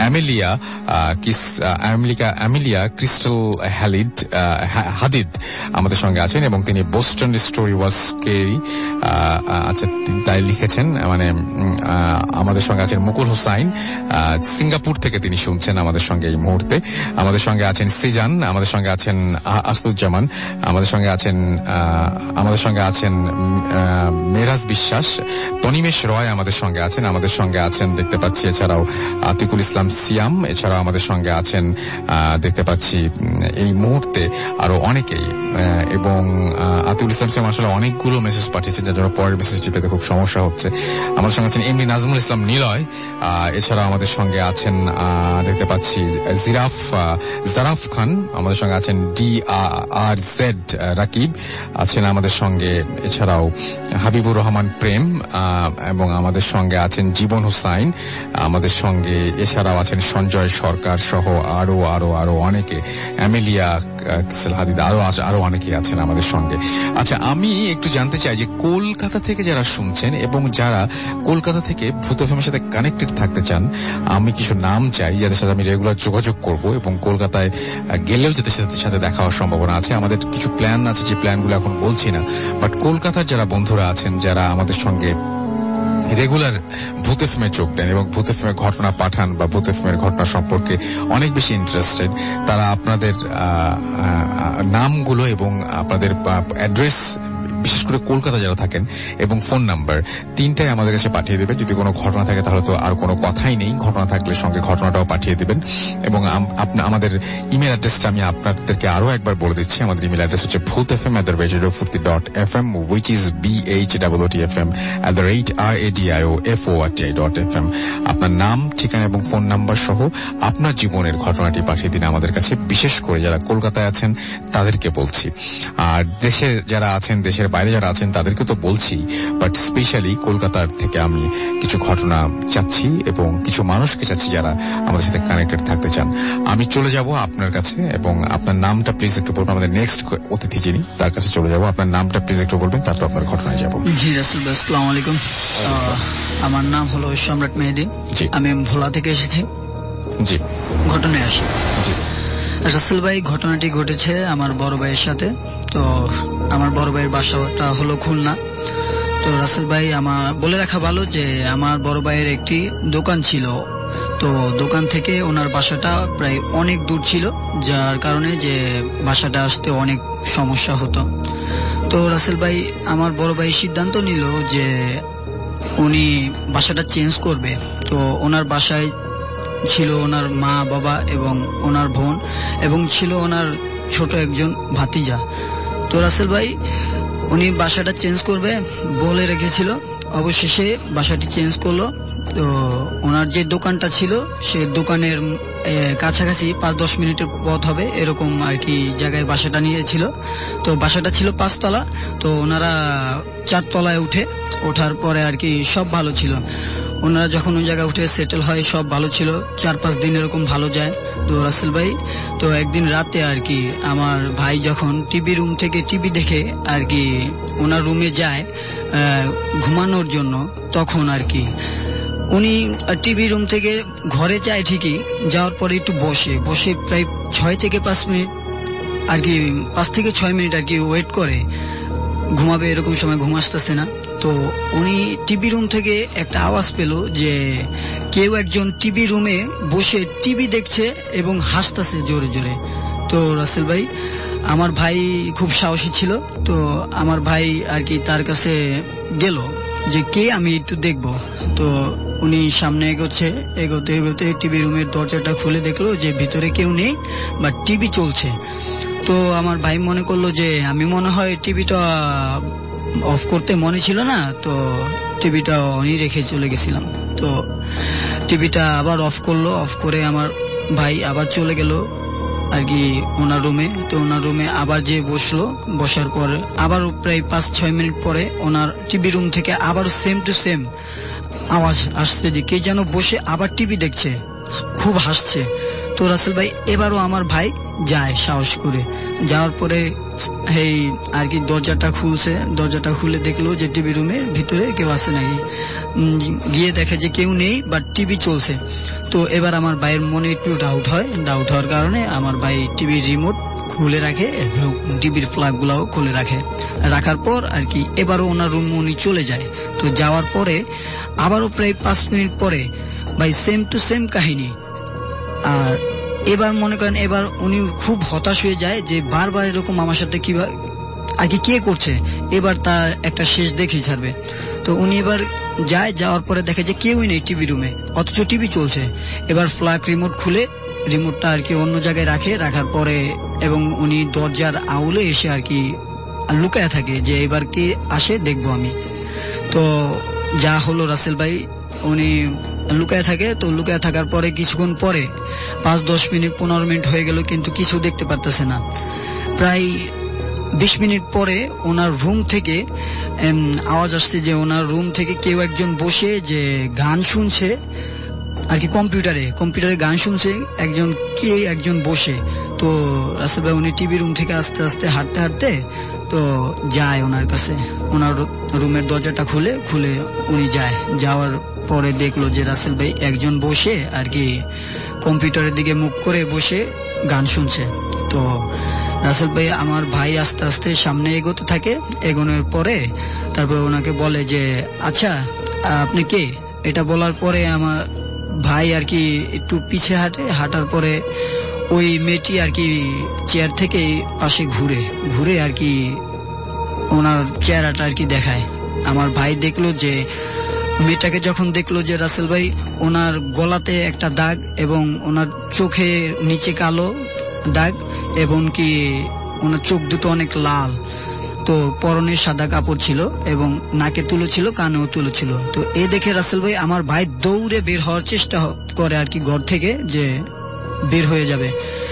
অ্যামেলিয়া ক্রিস্টাল হাদিদ আমাদের সঙ্গে আছেন এবং তিনি বোস্টন স্টোরি ওয়াজ স্কেরি আচ্ছা তাই লিখেছেন। মানে আমাদের সঙ্গে আছেন মুকুল হোসাইন, সিঙ্গাপুর থেকে তিনি শুনছেন আমাদের সঙ্গে এই মুহূর্তে। আমাদের সঙ্গে আছেন সিজান, আমাদের সঙ্গে আছেন আসদুজ্জামান, আমাদের সঙ্গে আছেন মেরাজ বিশ্বাস, তনিমেশ রয় আমাদের সঙ্গে আছেন দেখতে পাচ্ছি। এছাড়াও আতিকুল ইসলাম সিয়াম, এছাড়াও আমাদের সঙ্গে আছেন দেখতে পাচ্ছি এই মুহূর্তে আরো অনেকেই। এবং আতিকুল ইসলাম সিয়াম আসলে অনেকগুলো মেসেজ পাঠিয়েছেন, যার জন্য পরের মেসেজটি পেতে খুব সমস্যা হচ্ছে। আমাদের সঙ্গে আছেন এমডি নাজমুল ইসলাম নিলয়, এছাড়া আমাদের সঙ্গে আছেন দেখতে পাচ্ছি জারাফ খান, আমাদের সঙ্গে আছেন DRZ রাকিব আছেন আমাদের সঙ্গে, এছাড়াও হাবিবুর রহমান প্রেম এবং আমাদের সঙ্গে আছেন জীবন হুসাইন আমাদের সঙ্গে, এছাড়াও আছেন সঞ্জয় সরকার সহ আরো অনেকে, অ্যামেলিয়া হাদিদ, আরো অনেকে আছেন আমাদের সঙ্গে। আচ্ছা, আমি একটু জানতে চাই যে কলকাতা থেকে যারা শুনছেন এবং যারা কলকাতা থেকে ভূত এফএমের সাথে কানেক্টেড থাকতে চান, আমি কিছু নাম চাই যাদের সাথে আমি রেগুলার যোগাযোগ করব এবং কলকাতায় গেলেও যাদের সাথে দেখা হওয়ার সম্ভাবনা আছে। আমাদের কিছু প্ল্যান আছে, যে প্ল্যানগুলো এখন বলছি না, বাট কলকাতার যারা বন্ধুরা আছেন যারা আমাদের সঙ্গে রেগুলার ভূত এফএমে যোগ দেন এবং ভূত এফএমের ঘটনা পাঠান বা ভূত এফএমের ঘটনা সম্পর্কে অনেক বেশি ইন্টারেস্টেড, তারা আপনাদের নামগুলো এবং আপনাদের অ্যাড্রেস, বিশেষ করে কলকাতা যারা থাকেন, এবং ফোন নাম্বার তিনটাই আমাদের কাছে পাঠিয়ে দেবেন। যদি কোনো ঘটনা থাকে তাহলে তো আর কোনো কথাই নেই, ঘটনা থাকলে সঙ্গে ঘটনাটাও পাঠিয়ে দেবেন। এবং আমাদের ইমেল অ্যাড্রেসটা আমি আপনাদেরকে আরো একবার বলে দিচ্ছি। আমাদের ইমেল অ্যাড্রেস হচ্ছে bhutfm@radiofurti.fm, which is BHOOTFM@radiofurti.fm। আপনার নাম, ঠিকানা এবং ফোন নাম্বার সহ আপনার জীবনের ঘটনাটি পাঠিয়ে দিন আমাদের কাছে। বিশেষ করে যারা কলকাতায় আছেন তাদেরকে বলছি, আর দেশে যারা আছেন, দেশের বাইরে যারা আছেন তাদেরকে তো বলছি, বাট স্পেশালি কলকাতার থেকে আমি কিছু ঘটনা চাচ্ছি এবং কিছু মানুষকে চাচ্ছি যারা আমাদের সাথে কানেক্টেড থাকতে চান। আমি চলে যাব আপনার কাছে এবং আপনার নামটা প্লিজ একটু বলবেন। আমাদের নেক্সট অতিথি যিনি, তার কাছে চলে যাব। আপনার নামটা প্লিজ একটু বলবেন, তারপর আপনার ঘটনায় যাব। জি রাসেল ভাই, আসসালামু আলাইকুম। আমার নাম হলো সম্রাট মেহেদি। আমি ভোলা থেকে এসেছি। জি, ঘটনায় আসি। জি রাসেল ভাই, ঘটনাটি ঘটেছে আমার বড় ভাইয়ের সাথে। তো আমার বড় ভাইয়ের বাসাটা হলো খুলনা। তো রাসেল ভাই, আমার বলে রাখা ভালো যে আমার বড় ভাইয়ের একটি দোকান ছিল। তো দোকান থেকে ওনার বাসাটা প্রায় অনেক দূর ছিল, যার কারণে যে বাসাটা আসতে অনেক সমস্যা হতো। তো রাসেল ভাই, আমার বড় ভাই সিদ্ধান্ত নিল যে উনি বাসাটা চেঞ্জ করবে। তো ওনার বাসায় ছিল ওনার মা বাবা এবং ওনার বোন, এবং ছিল ওনার ছোট একজন ভাতিজা। তো রাসেল ভাই, উনি বাসাটা চেঞ্জ করবে বলে রেখেছিল। অবশেষে বাসাটি চেঞ্জ করলো। তো ওনার যে দোকানটা ছিল সে দোকানের কাছাকাছি 5-10 মিনিটের পথ হবে এরকম আর কি জায়গায় বাসাটা নিয়েছিল। তো বাসাটা ছিল 5 তলা। তো ওনারা 4 তলায় ওঠার পরে আর কি সব ভালো ছিল। ওনারা যখন ওই জায়গায় উঠে সেটেল হয় সব ভালো ছিল, 4-5 দিন এরকম ভালো যায়। তো রাসেল ভাই, তো একদিন রাতে আর কি আমার ভাই যখন টিভি রুম থেকে টিভি দেখে আর কি ওনার রুমে যায় ঘুমানোর জন্য, তখন আর কি উনি টিভি রুম থেকে ঘরে যায় ঠিকই, যাওয়ার পরে একটু বসে প্রায় 6 থেকে 5 মিনিট আর কি 5 থেকে 6 মিনিট আর কি ওয়েট করে ঘুমাবে, এরকম সময় ঘুম আসতেছে না। তো উনি টিভি রুম থেকে একটা আওয়াজ পেল যে কেউ একজন টিভি রুমে বসে টিভি দেখছে এবং হাসতেছে জোরে জোরে। তো রাসেল ভাই, আমার ভাই খুব সাহসী ছিল। তো আমার ভাই আর কি তার কাছে গেল যে কে, আমি একটু দেখবো। তো উনি সামনে এগোতে এগোতে টিভি রুমের দরজাটা খুলে দেখলো যে ভিতরে কেউ নেই, বাট টিভি চলছে। তো আমার ভাই মনে করলো যে আমি মনে হয় টিভিটা অফ করতে মনে ছিল না, তো টিভিটা অনই রেখে চলে গেছিলাম। তো টিভিটা আবার অফ করলো। অফ করে আমার ভাই আবার চলে গেল আর কি ওনার রুমে। তো ওনার রুমে আবার যে বসলো, বসার পর আবার প্রায় 5-6 মিনিট পরে ওনার টিভি রুম থেকে আবার সেম টু সেম আওয়াজ আসছে যে কে যেন বসে আবার টিভি দেখছে, খুব হাসছে। তো রাসেল ভাই, এবারও আমার ভাই যায় সাহস করে। যাওয়ার পরে এই আর কি দরজাটা খুলে দেখলো যে টিভি রুমের ভিতরে কেউ আছে নাকি। গিয়ে দেখে যে কেউ নেই, বাট টিভি চলছে। তো এবার আমার ভাইয়ের মনে একটু ডাউট হওয়ার কারণে আমার ভাই টিভির রিমোট খুলে রাখে এবং টিভির প্লাগ গুলাও খুলে রাখার পর আর কি এবারও ওনার রুম উনি চলে যায়। তো যাওয়ার পরে আবারও প্রায় 5 মিনিট পরে ভাই সেম টু সেম কাহিনী। আর এবার মনে করেন এবার উনি খুব হতাশ হয়ে যায় যে বারবার এরকম আমার সাথে কিভাবে আর কি কে করছে, এবার তার একটা শেষ দেখে ছাড়বে। তো উনি এবার যাওয়ার পরে দেখে যে কেউই নেই টিভি রুমে, অথচ টিভি চলছে। এবার ফ্ল্যাগ রিমোট খুলে রিমোটটা আর কি অন্য জায়গায় রাখার পরে এবং উনি দরজার আউলে এসে আর কি লুকায় থাকে যে এবার কে আসে দেখবো আমি। তো যা হলো রাসেল ভাই, উনি লুকায় থাকে। তো লুকায় থাকার পরে কিছুক্ষণ পরে 5-10 মিনিট 15 মিনিট হয়ে গেল, কিন্তু কিছু দেখতে পারতেছে না। প্রায় 20 মিনিট পরে ওনার রুম থেকে আওয়াজ আসছে যে ওনার রুম থেকে কেউ একজন বসে যে গান শুনছে আর কি, কম্পিউটারে গান শুনছে একজন বসে। তো রাসেল ভাই, উনি টিভি রুম থেকে আস্তে আস্তে হাঁটতে তো যায় ওনার কাছে। ওনার রুমের দরজাটা খুলে উনি যাওয়ার পরে দেখলো যে রাসেল ভাই একজন বসে আর কি কম্পিউটারের দিকে মুখ করে বসে গান শুনছে। তো রাসেল ভাই, আমার ভাই আস্তে আস্তে সামনে এগোতে থাকে। এগোনোর পরে তারপর ওনাকে বলে যে আচ্ছা আপনি কে। এটা বলার পরে আমার ভাই আর কি একটু পিছে হাঁটার পরে ওই মেয়েটি আর কি চেয়ার থেকে পাশে ঘুরে আর কি ওনার চেহারাটা আর কি দেখায়। আমার ভাই দেখলো যে মেয়েটাকে যখন দেখলো যে রাসেল ভাই, ওনার গলাতে একটা দাগ এবং ওনার চোখে নিচে কালো দাগ এবং কি ওনার চোখ দুটো অনেক লাল। তো পরনে সাদা কাপড় ছিল এবং নাকে তুলো ছিল, কানেও তুলো ছিল। তো এ দেখে রাসেল ভাই, আমার ভাই দৌড়ে বের হওয়ার চেষ্টা করে আর কি ঘর থেকে, যে বের হয়ে যাবে।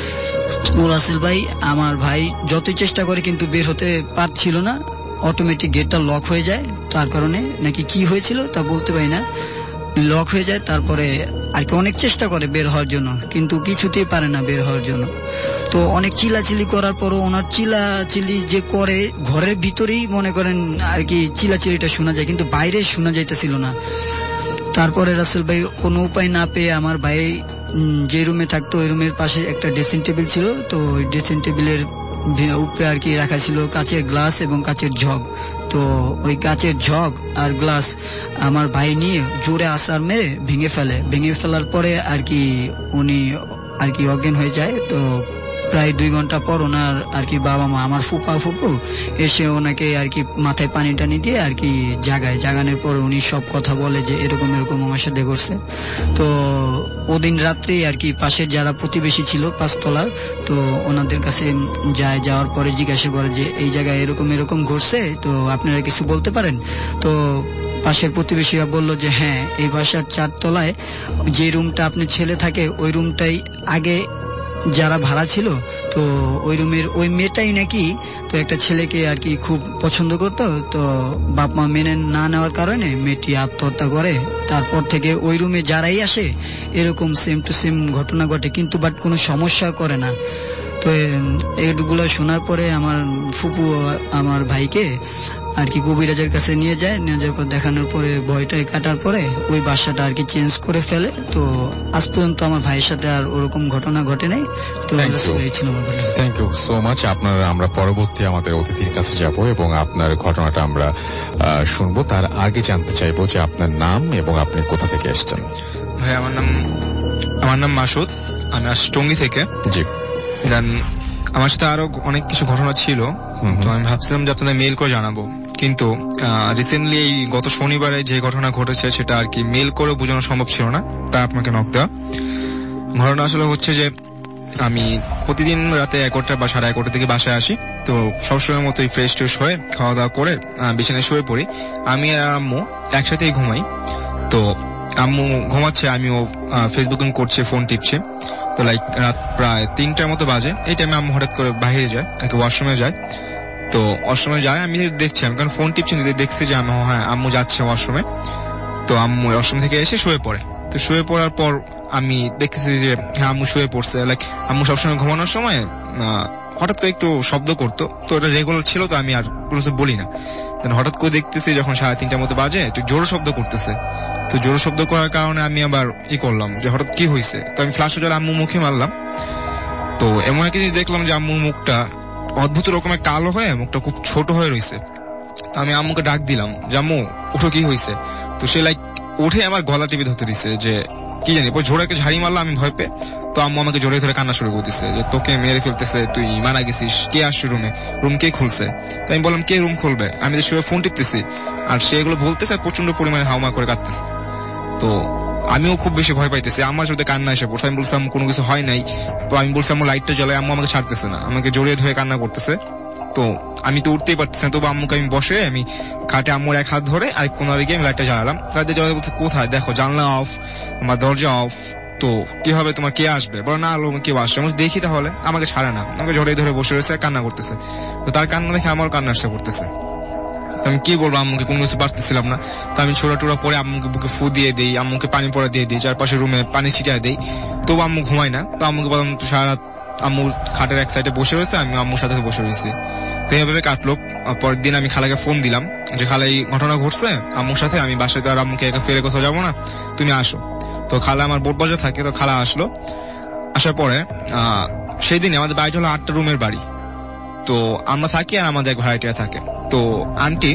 রাসেল ভাই, আমার ভাই যতই চেষ্টা করে কিন্তু বের হতে পারছিল না, অটোমেটিক গেটটা লক হয়ে যায়। তার কারণে নাকি কি হয়েছিল তা বলতে পারি না। লক হয়ে যায়। তারপরে আর কি অনেক চেষ্টা করে বের হওয়ার জন্য, কিন্তু কিছুতেই পারে না বের হওয়ার জন্য। তো অনেক চিলাচিলি করার পরও ওনার চিলাচিলি যে করে ঘরের ভিতরেই মনে করেন আর কি চিলাচিলিটা শোনা যায়, কিন্তু বাইরে শোনা যাইতেছিল না। তারপরে রাসেল ভাই কোনো উপায় না পেয়ে আমার ভাই যে রুমে থাকতো ওই রুমের পাশে একটা ড্রেসিং টেবিল ছিল, তো ওই ড্রেসিং টেবিলের উপরে আর কি রাখা ছিল কাচের গ্লাস এবং কাচের জগ। তো ওই কাচের জগ আর গ্লাস আমার ভাই নিয়ে জোরে আছাড় মেরে ভেঙে ফেলার পরে আর কি উনি আর কি অজ্ঞান হয়ে যায়। তো প্রায় 2 ঘন্টা পর ওনার আর কি বাবা মা আমার ফুপু এসে ওনাকে আর কি মাথায় পানি টানি দিয়ে আর কি জাগানোর পর উনি সব কথা বলে যে এরকম আমার সাথে ঘটছে। তো ওদিন রাত্রে আর কি পাশের যারা প্রতিবেশী ছিল 5 তলার, তো ওনাদের কাছে যাওয়ার পরে জিজ্ঞাসা করে যে এই জায়গায় এরকম ঘটছে, তো আপনারা কিছু বলতে পারেন? তো পাশের প্রতিবেশীরা বলল যে হ্যাঁ, এই বাসার 4 তলায় যে রুমটা আপনার ছেলে থাকে ওই রুমটাই আগে যারা ভাড়া ছিল, তো ওই রুমের ওই মেয়েটাই নাকি তো একটা ছেলেকে আর কি খুব পছন্দ করতো। তো বাপ মা মেনে না নেওয়ার কারণে মেয়েটি আত্মহত্যা করে। তারপর থেকে ওই রুমে যারাই আসে এরকম সেম টু সেম ঘটনা ঘটে, কিন্তু বাট কোনো সমস্যা করে না। তো এগুলো শোনার পরে আমার ফুপু আমার ভাইকে আর কি কবিরাজের কাছে নিয়ে যাওয়ার পর দেখানোর পরে ভয়টাই কাটার পরে ওই বাসাটা আর কি চেঞ্জ করে ফেলে। তো আজ পর্যন্ত আমার ভাইয়ের সাথে আর ওরকম ঘটনা ঘটে নাই। তো থ্যাংক ইউ সো মাচ। আমরা পরবর্তী আমাদের অতিথির কাছে যাব এবং আপনার ঘটনাটা আমরা শুনবো। তার আগে জানতে চাইবো যে আপনার নাম এবং আপনি কোথা থেকে এসেছেন। ভাই আমার নাম মাসুদ, আমি আসছি টঙ্গী থেকে। জি। আমার সাথে আরো অনেক কিছু ঘটনা ছিল, তো আমি ভাবছিলাম যে আপনাদের মেইল করে জানাবো, কিন্তু রিসেন্টলি এই গত শনিবারে যে ঘটনা ঘটেছে সেটা আর কি মেইল করে বোঝানো সম্ভব ছিল না, তাই আপনাকে নক দেওয়া। ঘটনা আসলে হচ্ছে যে আমি প্রতিদিন রাতে 11টা বা 11:30 থেকে বাসায় আসি। তো সবসময় মতোই ফ্রেশ ট্রেশ হয়ে খাওয়া দাওয়া করে বিছানায় শুয়ে পড়ি। আমি আর আম্মু একসাথেই ঘুমাই। তো আম্মু ঘুমাচ্ছে, আমিও ফেসবুকিং করছি, ফোন টিপছি। তো রাত প্রায় 3টার মতো বাজে। এই টাইমে আম্মু হঠাৎ করে বাইরে যায়, ওয়াশরুমে যায়। তো ওয়াশরুমে যায়, আমি দেখছি, আমি কারণ ফোন টিপছি দেখছি যে আম্মু যাচ্ছে ওয়াশরুমে। তো আম্মু ওয়াশরুম থেকে এসে শুয়ে পড়ে। তো শুয়ে পড়ার পর আমি দেখতেছি যে হ্যাঁ আম্মু শুয়ে পড়ছে। আম্মু সবসময় ঘুমানোর সময় হঠাৎ করে একটু শব্দ করতো, তো এটা রেগুলার ছিল, তো আমি আর কোনো কিছু বলি না। হঠাৎ করে দেখতেছি যখন 3:30টার মতো বাজে একটু জোরে শব্দ করতেছে। তো জোরে শব্দ করার কারণে আমি আবার করলাম যে হঠাৎ কি হয়েছে। তো আমি ফ্ল্যাশ জল আম্মু মুখে মারলাম। তো এমন একটা জিনিস দেখলাম যে আম্মুর মুখটা অদ্ভুত রকমের কালো হয়ে মুখটা খুব ছোট হয়ে রয়েছে। তো আমি আম্মুকে ডাক দিলাম যে আম্মু উঠো, কি হয়েছে? তো সে উঠে আমার গলা টিপে ধরতে দিচ্ছে যে কি জানি, পরে ঝোড়াকে ঝাড়ি মারলাম আমি ভয় পেয়ে। তো আম্মু আমাকে জড়িয়ে ধরে কান্না শুরু করতেছে যে তোকে মেরে ফেলতেছে, তুই মারা গেছিস, কে আসছে রুম কে খুলছে? তো আমি বললাম কে রুম খুলবে, আমি তো শুয়ে ফোন টিপতেছি। আর সে এগুলো বলতেছে, প্রচন্ড পরিমাণে হাউমা করে কাঁদতেছে। তো আমিও খুব বেশি ভয় পাইতেছি, আমার সাথে কান্না এসে পড়ছে। আমি বলছিলাম কোনো কিছু হয় নাই। তো আমি বলছি আম্মু লাইটটা জ্বলে, আম্মু আমাকে ছাড়তেছে না, আমাকে জড়িয়ে ধরে কান্না করতেছে। তো আমি তো উঠতেই পারতেছি না, তবু আম্মুকে আমি বসে আমি খাটে আম্মুর এক হাত ধরে আরেক কোনারে গিয়ে আমি লাইটটা জ্বালালাম। লাইটটা জ্বালাতে বলছে কোথায়, দেখো জানলা অফ, আমার দরজা অফ, তো কি হবে, তোমার কে আসবে? বলো না আলো কেউ আসবে। আমি দেখি তাহলে, আমাকে ছাড়ে না, আমাকে জড়িয়ে ধরে বসে রয়েছে, কান্না করতেছে। তো তার কান্না দেখে আমার কান্না আসতে করতেছে। আমি কি বলবো, আম্মুকে কোনো কিছু পারতেছিলাম না। তো আমি ছোড়া টোড়া পরে আম্মুকে বুকে ফু দিয়ে দিই, আম্মুকে পানি পড়া দিয়ে দিই, চারপাশে রুমে পানি ছিটিয়ে দিই। তবু আম্মু ঘুমায় না। তো আম্মুকে বললাম তো সারা রাত আম্মুর খাটের এক সাইডে বসে রয়েছে, আমি আম্মুর সাথে বসে রয়েছি। তো এইভাবে কাটলো। পরের দিন আমি খালাকে ফোন দিলাম যে খালা এই ঘটনা ঘটছে আম্মুর সাথে, আমি বাসায় তো আর আম্মুকে একা ফেলে কোথাও যাবো না, তুমি আসো। তো খালা আমার বোটবাজার থাকে, তো খালা আসলো। আসার পরে সেই দিনে আমাদের বাড়িটা হলো 8টা রুমের বাড়ি। তো আমরা থাকি আর আমাদের এক ভাড়াটিয়া থাকে। তো আন্টি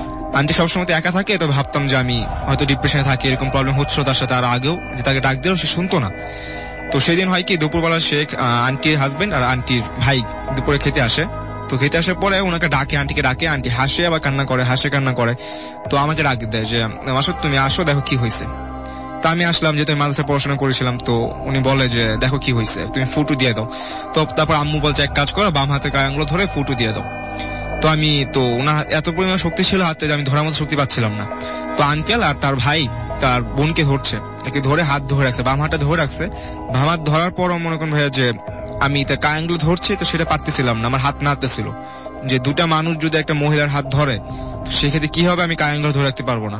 সবসময় তো একা থাকে। তো ভাবতাম যে আমি হয়তো ডিপ্রেশনে থাকি, এরকম প্রবলেম হচ্ছিল তার সাথে, আর আগেও যে তাকে ডাক দিলেও সে শুনতো না। তো সেদিন হয় কি, দুপুরবেলা শেখ আন্টির হাজবেন্ড আর আন্টির ভাই দুপুরে খেতে আসে। তো খেতে আসার পরে ওনাকে ডাকে, আন্টিকে ডাকে, আন্টি হাসে আবার কান্না করে, হাসে কান্না করে। তো আমাকে ডাক দেয় যে মাসুদ তুমি আসো, দেখো কি হয়েছে। তা আমি আসলাম, যেহেতু মাদ্রাসায় পড়াশোনা করেছিলাম। তো উনি বলে যে দেখো কি হয়েছে, তুমি ফুটু দিয়ে দাও। তো তারপর আম্মু বলছে এক কাজ করো, বাম হাতের গায়ে ধরে ফুটু দিয়ে দাও। তো আমি তো ওনার এত পরিমাণ শক্তি ছিল হাতে, আমি ধরার মতো শক্তি পাচ্ছিলাম না। তো আঙ্কেল আর তার ভাই তার বোনকে ধরছে, একে ধরে হাত ধরে রাখছে, বাম হাতটা ধরে রাখছে। বাম হাত ধরার পরও মনে করেন ভাইয়া যে আমি তার কায়াঙ্গুলো ধরছি, তো সেটা পারতেছিলাম না, আমার হাত নাড়তেছিল। যে দুটা মানুষ যদি একটা মহিলার হাত ধরে, তো সেক্ষেত্রে কি হবে, আমি কায়াঙ্গুলো ধরে রাখতে পারবো না।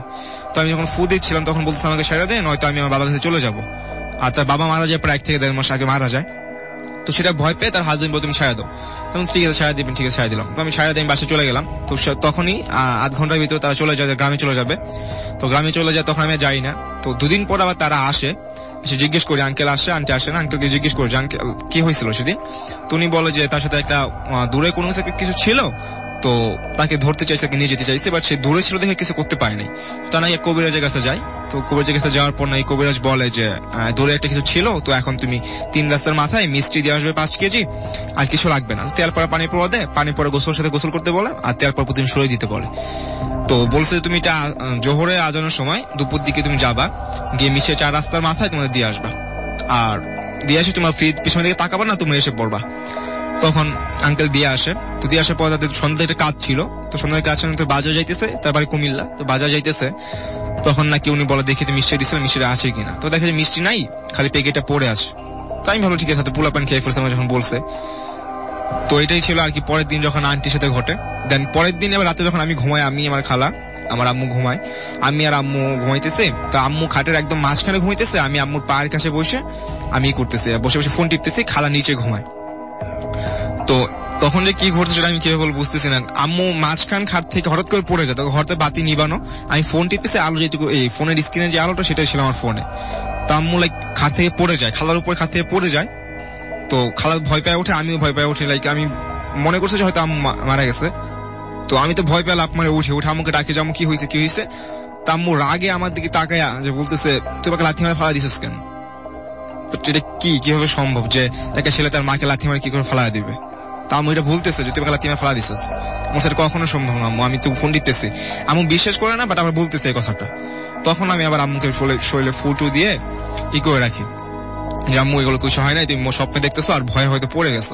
তো আমি যখন ফু দিচ্ছিলাম তখন বলতেছে আমাকে ছেড়ে দে, নয়তো আমি আমার বাবার কাছে চলে যাবো। আর তার বাবা মারা যায় প্রায় 1 থেকে 1.5 মাস আগে মারা যায়। তো সেটা ভয় পেয়ে তার হাজবেন্ড বলতে তুমি ছাড়া দাও। তখন ঠিক আছে ছাড়া দিবেন, ঠিক আছে ছাড়া দিলাম। তো আমি ছাড়া দিয়ে বাসে চলে গেলাম। তো তখনই 1/2 ঘন্টার ভিতরে তারা চলে যায়, গ্রামে চলে যাবে। তো গ্রামে চলে যায়, তখন আমি যাই না। তো 2 দিন পর আবার তারা আসে, সে জিজ্ঞেস করি আঙ্কেল আসে, আন্টি আসে না, আঙ্কেলকে জিজ্ঞেস করি আঙ্কেল কি হয়েছিল সেদিন। তো উনি বলে যে তার সাথে একটা দূরে কোনো কিছু ছিল, তো তাকে ধরতে চাইছে, নিয়ে যেতে চাইছে, বাট সে দূরে ছিল দেখে কিছু করতে পারেনি। তা না কবিরাজের কাছে যায়। তো কবিরাজের কাছে যাওয়ার পর নাই কবিরাজ বলে যে দূরে একটা কিছু ছিল, তো এখন তুমি 3 রাস্তার মাথায় মিষ্টি দিয়ে আসবে 5 কেজি, আর কিছু লাগবে না। তেল পরে পানি পড়া দেয়, পানি পরে গোসলের সাথে গোসল করতে বলে, আর তেল পর প্রতিদিন সরিয়ে দিতে বলে। তো বলছে তুমি এটা জোহরে আজানোর সময় দুপুর দিকে তুমি যাবা, গিয়ে মিশিয়ে 4 রাস্তার মাথায় তোমাদের দিয়ে আসবা, আর দিয়ে আসে তোমার পিছনের দিকে তাকাবা না, তুমি এসে পড়বা। তখন আঙ্কেল দিয়ে আসে। তো দিয়ে আসার পর তাদের সন্ধ্যায় একটা কাজ ছিল, তো সন্ধ্যায় কাজ তো বাজার যাইতেছে, তার বাড়ি কুমিল্লা, তো বাজার যাইতেছে। তখন নাকি উনি বলে দেখি তো মিষ্টি দিছিল, মিষ্টিটা আছে কিনা। তো দেখা যায় মিষ্টি নাই, খালি প্যাকেটটা পড়ে আছে। তো আমি ভাবলাম ঠিক আছে, পোলাপান খেয়ে ফেলছে আমার যখন বলছে। তো এটাই ছিল আর কি। পরের দিন যখন আন্টির সাথে ঘটে, দেন পরের দিন আবার রাতে যখন আমি ঘুমাই, আমি আমার খালা আমার আম্মু ঘুমায়, আমি আর আম্মু ঘুমাইতেছে। তো আম্মু খাটের একদম মাঝখানে ঘুমাইতেছে, আমি আম্মুর পায়ের কাছে বসে আমি করতেছি, বসে বসে ফোন টিপতেছি, খালা নিচে ঘুমায়। তো তখন যে কি ঘটছে সেটা আমি কিভাবে বুঝতেছি না। আম্মু মাঝখান খাট থেকে হঠাৎ করে পড়ে যায়, তখন হঠাৎ বাতি নিবানো, আমি ফোন টিপতেছি, আলো যেটুকু এই ফোনের স্ক্রিনে যে আলোটা সেটাই ছিল আমার ফোনে। তো আম্মু খাট থেকে পড়ে যায়, খালার উপর খাট থেকে পড়ে যায়। তো খালা ভয় পেয়ে ওঠে, আমিও ভয় পেয়ে উঠি। আমি মনে করছি যে হয়তো আম্মু মারা গেছে। তো আমি তো ভয় পেয়ে লাফ মারে উঠে আম্মুকে ডাকি, আম্মু কি হয়েছে কি হয়েছে। তা আম্মু রাগে আমার দিকে তাকায়া যে বলতেছে তুই আমাকে লাথি মারে ফালা দিছিস কেন। এটা কিভাবে সম্ভব যে একটা ছেলে তার মাকে লাথি মারে কি করে ফালা দিবে। তা আম্মু এটা বলতেছে যে তুই আমাকে লাথি মারে ফালা দিছিস। আমার সেটা কখনো সম্ভব না আম্মু, আমি তো ফোন দিতেছি। আম্মু বিশ্বাস করে না, বাট আমার বলতেছে এই কথাটা। তখন আমি আবার আম্মুকে শরীরে ফুটু দিয়ে করে রাখি যে আম্মু এগুলো কিছু হয় নাই, তুমি স্বপ্নে দেখতেছো আর ভয়ে হয়তো পড়ে গেছো।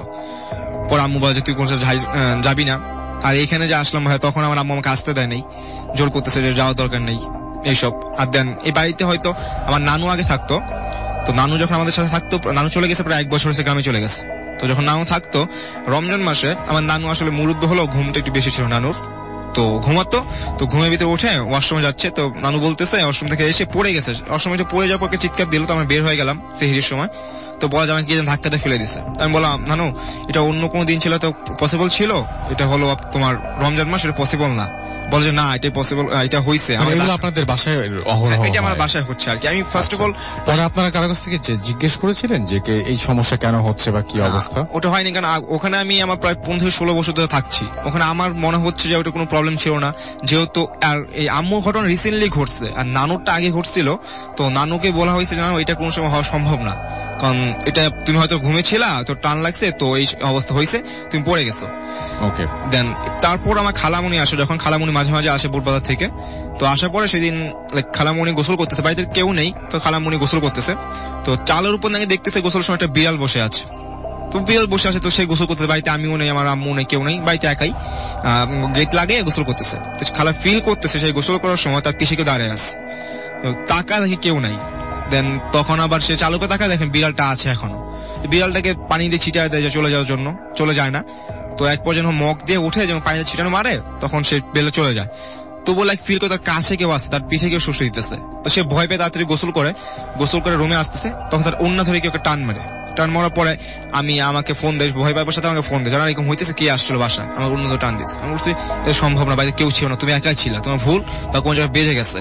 পর আম্মু বলে যে তুই কোন যাবি না। আর এইখানে যে আসলাম ভাই, তখন আমার আম্মু আমাকে আসতে দেয় নাই, জোর করতেছে যে যাওয়ার দরকার নেই এইসব। আর দেন এই বাড়িতে হয়তো আমার নানু আগে থাকতো। তো নানু যখন আমাদের সাথে থাকতো, নানু চলে গেছে প্রায় 1 বছর হয়েছে, গ্রামে চলে গেছে। তো যখন নানু থাকতো রমজান মাসে, আমার নানু আসলে মুরুব্বি হলেও ঘুমটা একটু বেশি ছিল নানুর। তো ঘুমাতো, তো ঘুমের ভিতরে উঠে ওয়াশরুমে যাচ্ছে। তো নানু বলতেছে ওয়াশরুম থেকে এসে পড়ে গেছে, ওয়াশরুমে পড়ে যাওয়ার পর চিৎকার দিল। তো আমি বের হয়ে গেলাম সেহরির সময়। তো বলা যায় কি ধাক্কাতে ফেলে দিছে। আমি বললাম নানু এটা অন্য কোনো দিন ছিল তো পসিবল ছিল, এটা হলো তোমার রমজান মাস, এটা পসিবল না। বলে যে না এটাই পসিবল, এটা হয়েছে আপনাদের বাসায়, এটা আমার বাসায় হচ্ছে আর কি। আমি ফার্স্ট অফ অল পরে আপনারা কারো কাছ থেকে জিজ্ঞেস করেছিলেন যে এই সমস্যা কেন হচ্ছে বা কি অবস্থা? ওটা হয়নি, কারণ ওখানে আমি আমার প্রায় 15-16 বছর ধরে থাকছি। ওখানে আমার মনে হচ্ছে যে ওটা কোনো প্রবলেম ছিল না, যেহেতু আর এই আম্মু ঘটনা রিসেন্টলি ঘটছে আর নানুরটা আগে ঘটছিল। তো নানুকে বলা হয়েছে জানো এটা কোনো সময় হওয়া সম্ভব না, কারণ এটা তুমি হয়তো ঘুমেছিলা, তো টান লাগছে, তো এই অবস্থা হয়েছে, তুমি পড়ে গেছো। ওকে। দেন তারপর আমার খালামুনি আসে, যখন খালামুনি মাঝে মাঝে আসে বোরবাজার থেকে। তো আসার পরে সেদিন খালামুনি গোসল করতেছে, বাড়িতে কেউ নেই, তো খালামুনি গোসল করতেছে। তো চালের উপর নাকি দেখতেছে গোসল সময় একটা বিড়াল বসে আছে। তো বিড়াল বসে আছে, তো সেই গোসল করতেছে, বাড়িতে আমিও নেই, আমার আম্মু নেই, কেউ নেই, বাড়িতে একাই গেট লাগিয়ে গোসল করতেছে। তো খালা ফিল করতেছে সেই গোসল করার সময় তার পিছিয়ে দাঁড়িয়ে আছে, তাকা দেখি কেউ নাই। দেন তখন আবার সে চালুকে তাকায়, দেখেন বিড়ালটা আছে এখনো। বিড়ালটাকে পানি দিয়ে ছিটায় দেয় চলে যাওয়ার জন্য, চলে যায় না। তো এক পর্যন্ত মগ দিয়ে উঠে যখন পানিতে ছিটানো মারে, তখন সে বেলে চলে যায়। তবু ফিল করে তার কাছে কেউ আসছে, তার পিঠে কেউ শুষে দিতেছে। তো সে ভয় পেয়ে তাড়াতাড়ি গোসল করে রুমে আসতেছে। তখন তার ওন্না ধরে কেউ টান মারার পরে আমি আমাকে ফোন দেয়, ভয় পাইবার সাথে আমাকে ফোন দেয়, জানা এরকম হইতেছে, কে আসছিল বাসা, আমার অন্য টান দিচ্ছে। আমি বলছি এটা সম্ভব না, বাড়িতে কেউ ছিল না, তুমি একাই ছিল, তোমার ভুল বা কোন জায়গায় বেজে গেছে।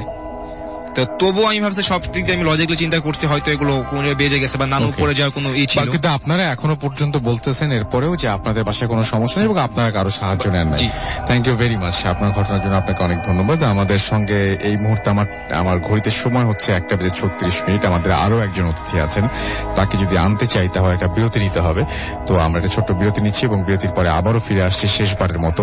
তো তবুও আমি ভাবছি সব দিক দিয়ে আমি লজিক্যালি চিন্তা করছি হয়তো এগুলো কোন জায়গায় বেজে গেছে বা নানু পড়ে যাওয়ার কোনো ছিল। কিন্তু আপনারা এখনো পর্যন্ত বলতেছেন এরপরেও যে আপনাদের বাসায় কোনো সমস্যা নেই এবং আপনারা কারো সাহায্য নেন নাই। থ্যাংক ইউ ভেরি মাচ আপনার ঘটনার জন্য, আপনাকে অনেক ধন্যবাদ। আমাদের সঙ্গে এই মুহূর্তে আমার ঘড়িতে সময় হচ্ছে 1:36। আমাদের আরো একজন অতিথি আছেন, তাকে যদি আনতে চাই তাহলে একটা বিরতি নিতে হবে। তো আমরা একটা ছোট্ট বিরতি নিচ্ছি এবং বিরতির পরে আবারও ফিরে আসছি শেষবারের মতো,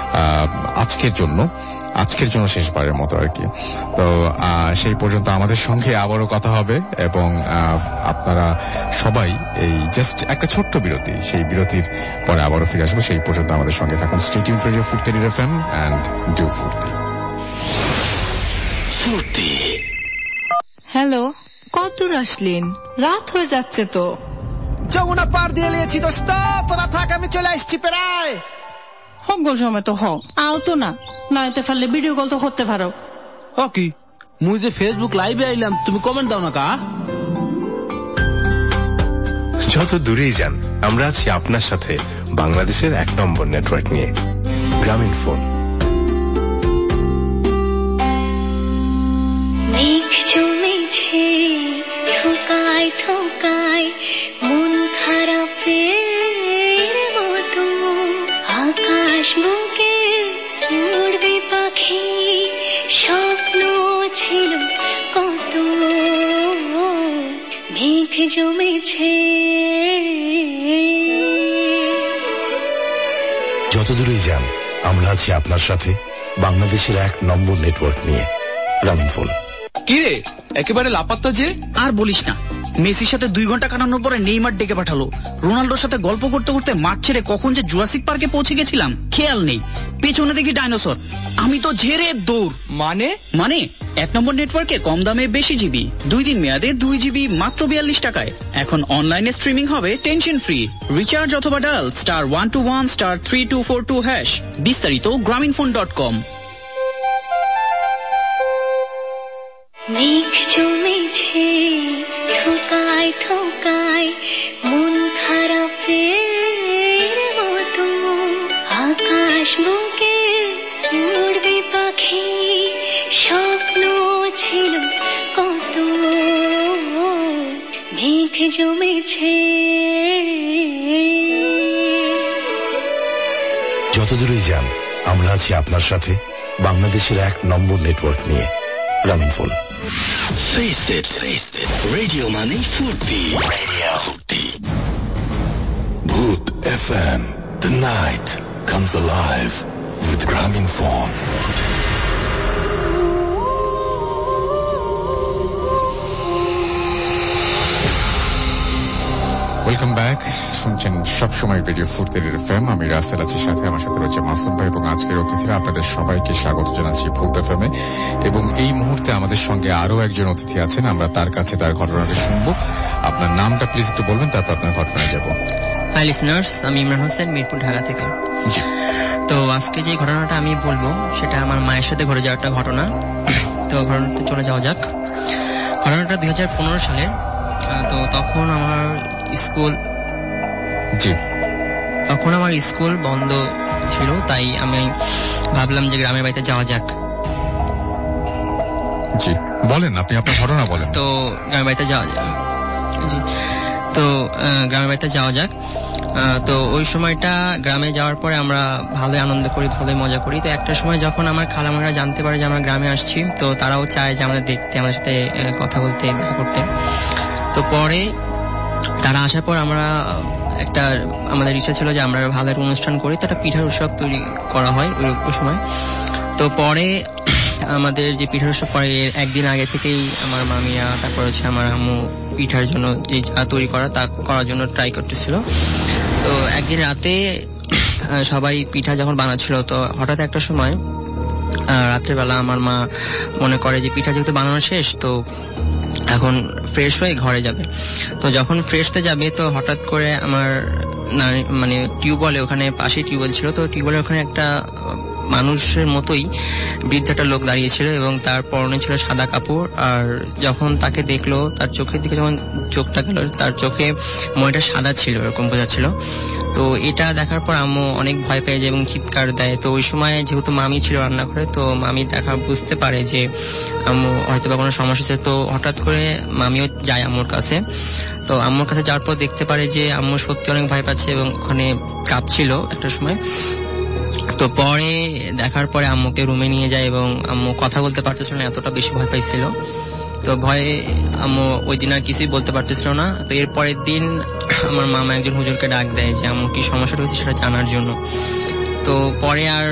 আজকের জন্য শেষবারের মতো আর কি। তো সেই পর্যন্ত আমাদের সঙ্গে আবারও কথা হবে এবং আপনারা সবাই এই জাস্ট একটা ছোট্ট বিরতি, সেই বিরতির পরে আবারও ফিরে আসবো। সেই পর্যন্ত আমাদের সঙ্গে থাকুন। Stay tuned for radio Foorti FM and do Foorti. Hello, কত দূর আসলেন? রাত হয়ে যাচ্ছে তো। যমুনা পার দিয়ে নিয়েছি দোস্ত, তোরা থাক আমি চলে আসছি প্রায়। সকল সময় তো আও তো না, নাইতে পারলে ভিডিও কল তো করতে পারো। কি মুই যে ফেসবুক লাইভে আইলাম তুমি কমেন্ট দাও না কা? যত দূরেই যান আমরা আছি আপনার সাথে বাংলাদেশের 1 নম্বর নেটওয়ার্ক নিয়ে, গ্রামীণ ফোন। মেঘ জমেছে ঠোকায় ঠোকায় মন খারাপের মতো, আকাশ বুকে উড়বে পাখি স্বপ্ন ছিল কত, মেঘ জমেছে। যত দূরেই যান আমরা আছি আপনার সাথে বাংলাদেশের 1 নম্বর নেটওয়ার্ক নিয়ে, গ্রামীণ ফোন। কিরে একেবারে লাপাত্তা যে? আর বলিস না, মেসির সাথে 2 ঘন্টা কাটানোর পরে নেইমার ডেকে পাঠালো। রোনাল্ডোর সাথে গল্প করতে করতে মাঠ ছেড়ে কখন যে জুরাসিক পার্কে পৌঁছে গেছিলাম খেয়াল নেই। পেছনে দেখি ডাইনোসর, আমি তো ঝেড়ে দৌড়। মানে 1 নম্বর নেটওয়ার্কে কম দামে বেশি জিবি, 2 দিন মেয়াদে 2 জিবি মাত্র 42 টাকায়। এখন অনলাইনে স্ট্রিমিং হবে টেনশন ফ্রি। রিচার্জ অথবা ডায়াল *121*3242#। বিস্তারিত গ্রামীণফোন.com। মেঘ জমেছে ঠোকায় ঠোকায় মন খারাপের মতো, আকাশ বুকে উড়বে পাখি স্বপ্ন ছিল কত, মেঘ জমেছে। যত দূরেই যান আমরা আছি আপনার সাথে বাংলাদেশের 1 নম্বর নেটওয়ার্ক নিয়ে, Grameenphone. Face it, radio money Furti. Radio Furti. Bhoot FM. The night comes alive with Grameen Phone. Welcome back. শুনছেন সবসময় রেডিও ফুর্তির এফএম। আমি রাসেল আছি, সাথে আমার সাথে রয়েছে মাসুম ভাই এবং আজকের অতিথিরা। আপনাদের সবাইকে স্বাগত জানাচ্ছি ভূত এফএমে। এবং এই মুহূর্তে আমাদের সঙ্গে আরো একজন অতিথি আছেন, আমরা তার কাছে তার ঘটনাটা শুনবো। আপনার নামটা প্লিজ একটু বলবেন, তারপর আপনার ঘটনায় যাব। হাই লিসনার্স, আমি ইমরান হোসেন, মিরপুর, ঢাকা থেকে। তো আজকে যে ঘটনাটা আমি বলবো সেটা আমার মায়ের সাথে ঘটে যাওয়া একটা ঘটনা। তো ঘটনাতে চলে যাওয়া যাক। ঘটনাটা 2015 সালের। তো তখন আমার স্কুল বন্ধ ছিল, তাই আমি ভাবলাম যে গ্রামের বাড়িতে যাওয়া যাক। জি বলেন, আপনি আপনার ঘটনা বলেন। তো গ্রামের বাড়িতে যাওয়া যাক। তো ওই সময়টা গ্রামে যাওয়ার পরে আমরা ভালোই আনন্দ করি, ভালোই মজা করি। তো একটা সময় যখন আমার খালামারা জানতে পারে যে আমরা গ্রামে আসছি, তো তারাও চায় যে আমাদের দেখতে, আমাদের সাথে কথা বলতে, দেখা করতে। তো পরে তারা আসার পর আমরা আমাদের ইচ্ছা ছিল যে আমরা ভালো একটা অনুষ্ঠান করি, তো একটা পিঠার উৎসব তৈরি করা হয় ওই সময়। তো পরে আমাদের যে পিঠার উৎসব পরে একদিন আগে থেকেই আমার মামিয়া, তারপর হচ্ছে আমার আম্মু পিঠার জন্য যে তৈরি করার জন্য ট্রাই করতেছিল। তো একদিন রাতে সবাই পিঠা যখন বানাচ্ছিল, তো হঠাৎ একটা সময় রাত্রেবেলা আমার মা মনে করে যে পিঠা যেহেতু বানানো শেষ, তো এখন ফ্রেশ হয়ে ঘরে যাবে। তো যখন ফ্রেশ হতে যাবে, তো হঠাৎ করে আমার মানে টিউবওয়েলে, ওখানে পাশে টিউবওয়েল ছিল, তো টিউবওয়েলের ওখানে একটা মানুষের মতোই বৃদ্ধ একটা লোক দাঁড়িয়েছিল এবং তার পরনে ছিল সাদা কাপড়। আর যখন তাকে দেখলো, তার চোখের দিকে যখন চোখটা গেল, তার চোখে ময়টা সাদা ছিল, এরকম বোঝাচ্ছিল। তো এটা দেখার পর আম্মু অনেক ভয় পেয়ে যায় এবং চিৎকার দেয়। তো ওই সময় যেহেতু মামি ছিল রান্নাঘরে, তো মামি বুঝতে পারে যে আম্মু হয়তো বা কোনো সমস্যা হচ্ছে। তো হঠাৎ করে মামিও যায় আম্মুর কাছে। তো আম্মুর কাছে যাওয়ার পর দেখতে পারে যে আম্মু সত্যি অনেক ভয় পাচ্ছে এবং ওখানে কাঁপছিল একটা সময়। তো পরে দেখার পরে আম্মুকে রুমে নিয়ে যায় এবং আম্মু কথা বলতে পারতেছিল না, এতটা বেশি ভয় পাইছিল। তো ভয়ে আম্মু ওই দিন আর কিছুই বলতে পারতেছিল না। তো এর পরের দিন আমার মামা একজন হুজুরকে ডাক দেয় যে আম্মু কি সমস্যা হয়েছে সেটা জানার জন্য। তো পরে আর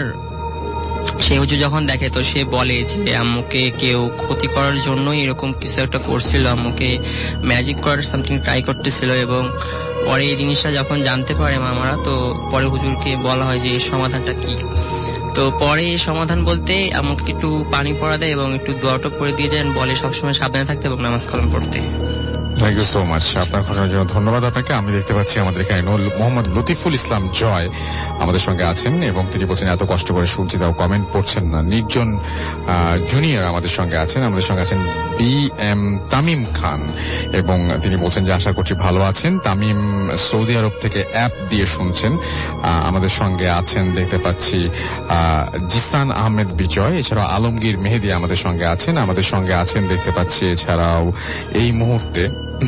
সে হুজুর যখন দেখে, তো সে বলে যে আম্মুকে কেউ ক্ষতি করার জন্য এরকম কিছু একটা করছিল, আম্মুকে ম্যাজিক করার সামথিং ট্রাই করতেছিল। এবং পরে এই জিনিসটা যখন জানতে পারে মামারা, তো পরে হুজুরকে বলা হয় যে এর সমাধানটা কি। তো পরে সমাধান বলতে আম্মুকে একটু পানি পড়া দেয় এবং একটু দোয়াটা করে দিয়ে যায়, বলে সবসময় সাবধানে থাকতে এবং নামাজ কালাম পড়তে। Thank you so much. আপনার ঘটনার জন্য ধন্যবাদ আপনাকে। আমি দেখতে পাচ্ছি আমাদের এখানে মোহাম্মদ লতিফুল ইসলাম জয় আমাদের সঙ্গে আছেন এবং তিনি বলছেন এত কষ্ট করে শুনছি তাও কমেন্ট পড়ছেন না। নির্জন জুনিয়র আমাদের সঙ্গে আছেন। আমাদের সঙ্গে আছেন BM তামিম খান এবং তিনি বলছেন যে আশা করছি ভালো আছেন। তামিম সৌদি আরব থেকে অ্যাপ দিয়ে শুনছেন। আমাদের সঙ্গে আছেন দেখতে পাচ্ছি জিসান আহমেদ বিজয়, এছাড়াও আলমগীর মেহেদি আমাদের সঙ্গে আছেন। আমাদের সঙ্গে আছেন দেখতে পাচ্ছি এছাড়াও এই মুহূর্তে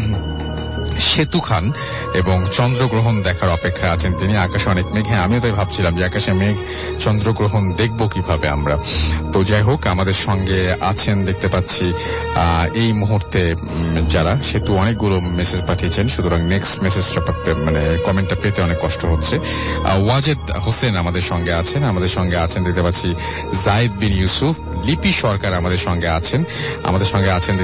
সেতু খান এবং চন্দ্রগ্রহণ দেখার অপেক্ষায় আছেন তিনি। আকাশে অনেক মেঘ, হ্যাঁ আমিও তাই ভাবছিলাম যে আকাশে মেঘ, চন্দ্রগ্রহণ দেখবো কিভাবে আমরা। তো যাই হোক, আমাদের সঙ্গে আছেন দেখতে পাচ্ছি এই মুহূর্তে যারা সেতু অনেকগুলো মেসেজ পাঠিয়েছেন, সুতরাং নেক্সট মেসেজটা মানে কমেন্টটা পেতে অনেক কষ্ট হচ্ছে। ওয়াজেদ হোসেন আমাদের সঙ্গে আছেন। আমাদের সঙ্গে আছেন দেখতে পাচ্ছি জায়েদ বিন ইউসুফ, লিপি সরকার আমাদের সঙ্গে আছেন। আমাদের সঙ্গে আছেন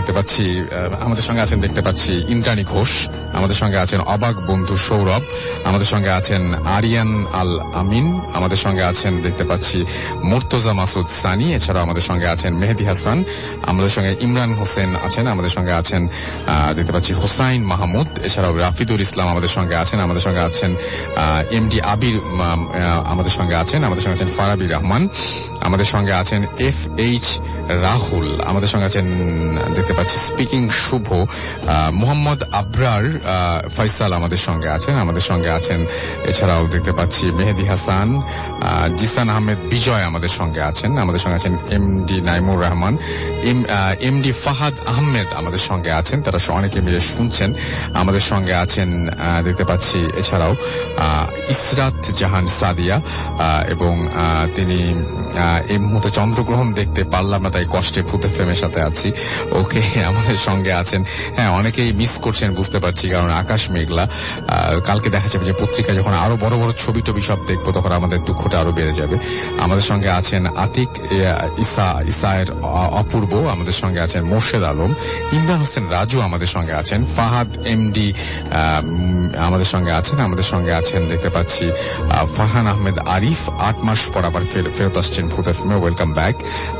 দেখতে পাচ্ছি ইন্দ্রাণী ঘোষ। আমাদের সঙ্গে আছেন অবাক বন্ধু সৌরভ। আমাদের সঙ্গে আছেন আরিয়ান আল আমিন। আমাদের সঙ্গে আছেন দেখতে পাচ্ছি মুর্তজা মাসুদ সানি। এছাড়াও আমাদের সঙ্গে আছেন মেহেদি হাসান। আমাদের সঙ্গে ইমরান হোসেন আছেন। আমাদের সঙ্গে আছেন দেখতে পাচ্ছি হোসাইন মাহমুদ। এছাড়াও রাফিদুল ইসলাম আমাদের সঙ্গে আছেন। আমাদের সঙ্গে আছেন MD আবির আমাদের সঙ্গে আছেন। আমাদের সঙ্গে আছেন ফারাবি রহমান। আমাদের সঙ্গে আছেন FH রাহুল। আমাদের সঙ্গে আছেন দেখতে পাচ্ছি স্পিকিং শুভ। মোহাম্মদ আবরার ফয়সাল আমাদের সঙ্গে আছেন। আমাদের সঙ্গে আছেন এছাড়াও দেখতে পাচ্ছি মেহেদি হাসান, জিসান আহমেদ বিজয় আমাদের সঙ্গে আছেন। আমাদের সঙ্গে আছেন MD নাইমুর রহমান, MD ফাহাদ আহমেদ আমাদের সঙ্গে আছেন। তারা অনেকে মিলে শুনছেন। আমাদের সঙ্গে আছেন দেখতে পাচ্ছি এছাড়াও ইসরাত জাহান সাদিয়া এবং তিনি এই মুহূর্তে চন্দ্রগ্রহণ দেখতে পারলাম না, তাই কষ্টে ভূতে ফ্রেমের সাথে আছি। ওকে, আমাদের সঙ্গে আছেন, হ্যাঁ অনেকেই মিস করছেন বুঝতে পারছি, কারণ আকাশ মেঘলা। কালকে দেখা যাবে যে পত্রিকা যখন আরো বড় বড় ছবি টবি সব দেখবো তখন আমাদের দুঃখটা আরো বেড়ে যাবে। আমাদের সঙ্গে আছেন আতিক ইসায়ের অপূর্ব। আমাদের সঙ্গে আছেন মোর্শেদ আলম, ইমরান হোসেন রাজু আমাদের সঙ্গে আছেন, ফাহাদ MD আমাদের সঙ্গে আছেন। আমাদের সঙ্গে আছেন দেখতে পাচ্ছি ফারহান আহমেদ আরিফ, 8 মাস পর আবার ফেরত আসছেন ভূতের ফিল্মে, ওয়েলকাম ব্যাক।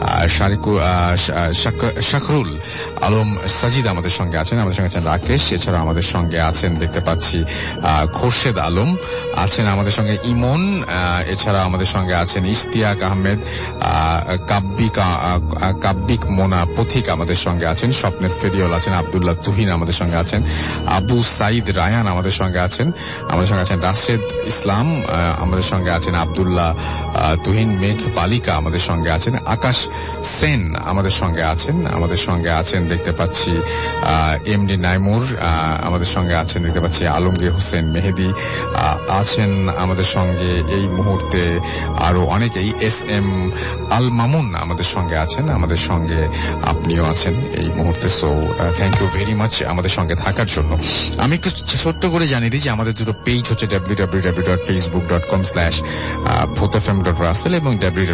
শাকরুল আলম সাজিদ আমাদের সঙ্গে আছেন। আমাদের সঙ্গে আছেন রাকেশ। এছাড়া আমাদের সঙ্গে আছেন দেখতে পাচ্ছি খোরশেদ আলম আছেন। আমাদের সঙ্গে ইমন। এছাড়া আমাদের সঙ্গে আছেন ইশতিয়াক আহমেদ, কাব্বিক মোনা পথিক আমাদের সঙ্গে আছেন। স্বপ্নের ফেরিওল আছেন। আব্দুল্লাহ তুহিন আমাদের সঙ্গে আছেন। আবু সাইদ রায়ান আমাদের সঙ্গে আছেন। আমাদের সঙ্গে আছেন রাশেদ ইসলাম। আমাদের সঙ্গে আছেন আব্দুল্লাহ তুহিন, মেঘ বালিকা আমাদের সঙ্গে আছেন। আকাশ সেন আমাদের সঙ্গে আছেন। আমাদের সঙ্গে আছেন দেখতে পাচ্ছি MD নাইমুর। আমাদের সঙ্গে আছেন দেখতে পাচ্ছি আলমগীর হোসেন মেহেদি আছেন আমাদের সঙ্গে এই মুহূর্তে। আরো অনেকেই SM আল মামুন আমাদের সঙ্গে আছেন। আমাদের সঙ্গে আপনিও আছেন এই মুহূর্তে। So thank you very much আমাদের সঙ্গে থাকার জন্য। আমি একটু ছোট্ট করে জানিয়ে দিই যে আমাদের দুটো পেজ হচ্ছে www.facebook.com/bhutfm.russell এবং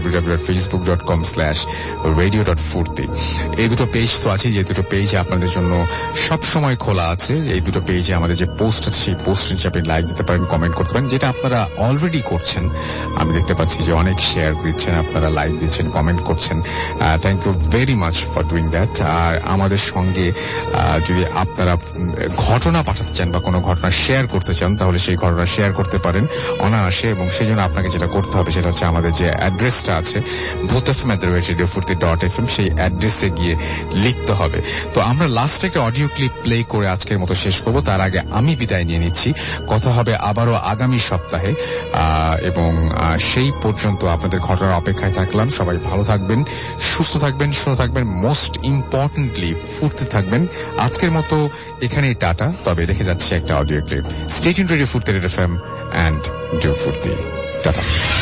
www.facebook.com/radio.furti। এই দুটো পেজ তো আছে, যে দুটো পেজ আপনাদের জন্য সব সময় খোলা আছে। এই দুটো পেজে আমাদের যে পোস্ট আছে সেই পোস্ট আপনি লাইক দিতে পারেন, কমেন্ট করতে পারেন, যেটা আপনারা অলরেডি করছেন। আমি দেখতে পাচ্ছি যে অনেক শেয়ার দিচ্ছেন, আপনারা লাইক দিচ্ছেন, কমেন্ট করছেন। Thank you very much for doing that. আর আমাদের সঙ্গে যদি আপনারা ঘটনা পাঠাতে চান বা কোনো ঘটনা শেয়ার করতে চান তাহলে সেই ঘটনা শেয়ার করতে পারেন অনায়াসে, এবং সেই জন্য আপনাকে যেটা করতে হবে সেটা হচ্ছে আমাদের যে অ্যাড্রেসটা আছে bhutfm@radiofurti.fm, সেই অ্যাড্রেসে গিয়ে লিখতে হবে। তো আমরা লাস্ট একটা অডিও ক্লিপ প্লে করে আজকের মতো শেষ করব। তার আগে আমি বিদায় নিয়ে নিচ্ছি। কথা হবে আবারও আগামী সপ্তাহে, এবং সেই পর্যন্ত আপনাদের ঘটনার অপেক্ষায় থাকলাম। সবাই ভালো থাকবেন, সুস্থ থাকবেন, সুস্থ থাকবেন, মোস্ট ইম্পর্টেন্টলি ফুর্তি থাকবেন। আজকের মতো এখানেই টাটা, তবে রেখে যাচ্ছে একটা audio clip. Stay tuned radio Foorti FM and do Foorti. Tata.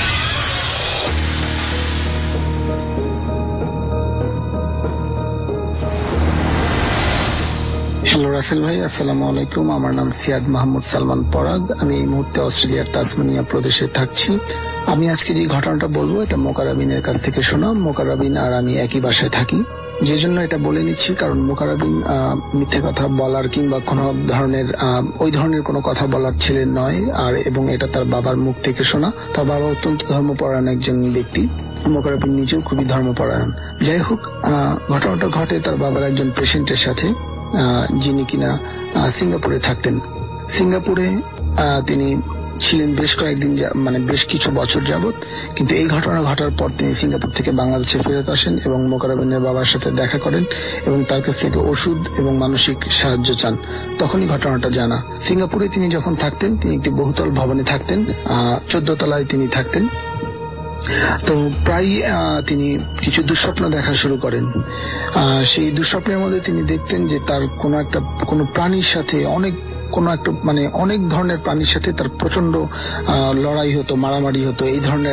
Hello Rasel ভাই, আসসালামু আলাইকুম। আমার নাম সিয়াদ মাহমুদ সালমান পরাগ। আমি এই মুহূর্তে অস্ট্রেলিয়ার তাসমানিয়া প্রদেশে থাকছি। আমি আজকে যে ঘটনাটা বলবো এটা মোকারাবিনের কাছ থেকে শোনা। মোকারাবিন আর আমি একই বাসায় থাকি, যে জন্য এটা বলে নিচ্ছি কারণ মোকারাবিন মিথ্যে কথা বলার কিংবা কোনো ধরনের ওই ধরনের কোনো কথা বলার ছেলে নয়। আর এবং এটা তার বাবার মুখ থেকে শোনা। তার বাবা অত্যন্ত ধর্মপরায়ণ একজন ব্যক্তি, মোকারাবিন নিজেও খুবই ধর্মপরায়ণ। যাই হোক, ঘটনাটা ঘটে তার বাবার একজন পেশেন্টের সাথে। যিনি কিনা সিঙ্গাপুরে থাকতেন। সিঙ্গাপুরে তিনি ছিলেন বেশ কয়েকদিন, মানে বেশ কিছু বছর যাবত। কিন্তু এই ঘটনা ঘটার পর তিনি সিঙ্গাপুর থেকে বাংলাদেশে ফেরত আসেন এবং মোকাররবিনের বাবার সাথে দেখা করেন এবং তার কাছ থেকে ওষুধ এবং মানসিক সাহায্য চান। তখনই ঘটনাটা জানা। সিঙ্গাপুরে তিনি যখন থাকতেন, তিনি একটি বহুতল ভবনে থাকতেন, 14 তলায় তিনি থাকতেন। তো প্রায় তিনি কিছু দুঃস্বপ্ন দেখা শুরু করেন। সেই দুঃস্বপ্নের মধ্যে তিনি দেখতেন যে তার কোনো প্রাণীর সাথে অনেক ধরনের প্রাণীর সাথে তার প্রচন্ড লড়াই হতো, মারামারি হতো,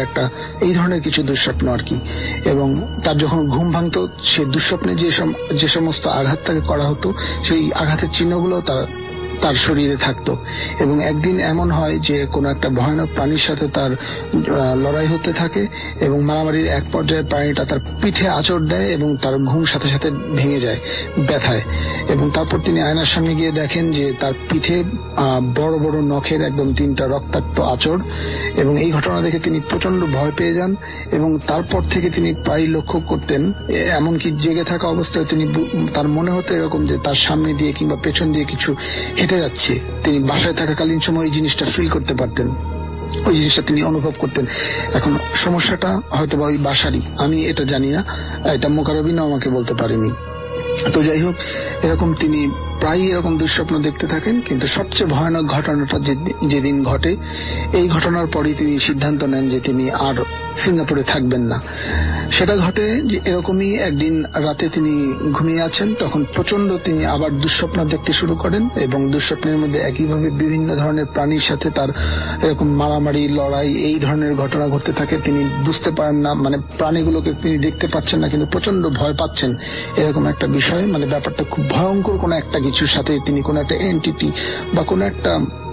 এই ধরনের কিছু দুঃস্বপ্ন আর কি। এবং তার যখন ঘুম ভাঙতো, সে দুঃস্বপ্নে যে সমস্ত আঘাত তাকে করা হতো, সেই আঘাতের চিহ্নগুলো তার শরীরে থাকতো। এবং একদিন এমন হয় যে কোনো একটা ভয়ানক প্রাণীর সাথে তার লড়াই হতে থাকে এবং মারামারির এক পর্যায়ে প্রাণীটা তার পিঠে আঁচড় দেয় এবং তার ঘুম সাথে সাথে ভেঙে যায় ব্যথায়। এবং তারপর তিনি আয়নার সামনে গিয়ে দেখেন যে তার পিঠে বড় বড় নখের একদম 3টা রক্তাক্ত আঁচড়। এবং এই ঘটনা দেখে তিনি প্রচন্ড ভয় পেয়ে যান এবং তারপর থেকে তিনি প্রায় লক্ষ্য করতেন, এমনকি জেগে থাকা অবস্থায় তার মনে হতো এরকম যে তার সামনে দিয়ে কিংবা পেছন দিয়ে কিছু হেঁটে যাচ্ছে। তিনি বাসায় থাকাকালীন সময় এই জিনিসটা ফিল করতে পারতেন, ওই জিনিসটা তিনি অনুভব করতেন। এখন সমস্যাটা হয়তো বা ওই বাসারই, আমি এটা জানি না, এটা মোকাররবিনও আমাকে বলতে পারেনি। তো যাই হোক, এরকম তিনি প্রায় এরকম দুঃস্বপ্ন দেখতে থাকেন। কিন্তু সবচেয়ে ভয়ানক ঘটনাটা যেদিন ঘটে, এই ঘটনার পরই তিনি সিদ্ধান্ত নেন যে তিনি আর সিঙ্গাপুরে থাকবেন না। সেটা ঘটে যে এরকমই একদিন রাতে তিনি ঘুমিয়ে আছেন, তখন প্রচন্ড তিনি আবার দুঃস্বপ্ন দেখতে শুরু করেন এবং দুঃস্বপ্নের মধ্যে একইভাবে বিভিন্ন ধরনের প্রাণীর সাথে তার এরকম মারামারি, লড়াই, এই ধরনের ঘটনা ঘটতে থাকে। তিনি বুঝতে পারেন না, মানে প্রাণীগুলোকে তিনি দেখতে পাচ্ছেন না কিন্তু প্রচন্ড ভয় পাচ্ছেন, এরকম একটা বিষয়। মানে ব্যাপারটা খুব ভয়ঙ্কর। কোনো একটা কিছুর সাথে তিনি, কোনো একটা এন্টিটি বা কোনো একটা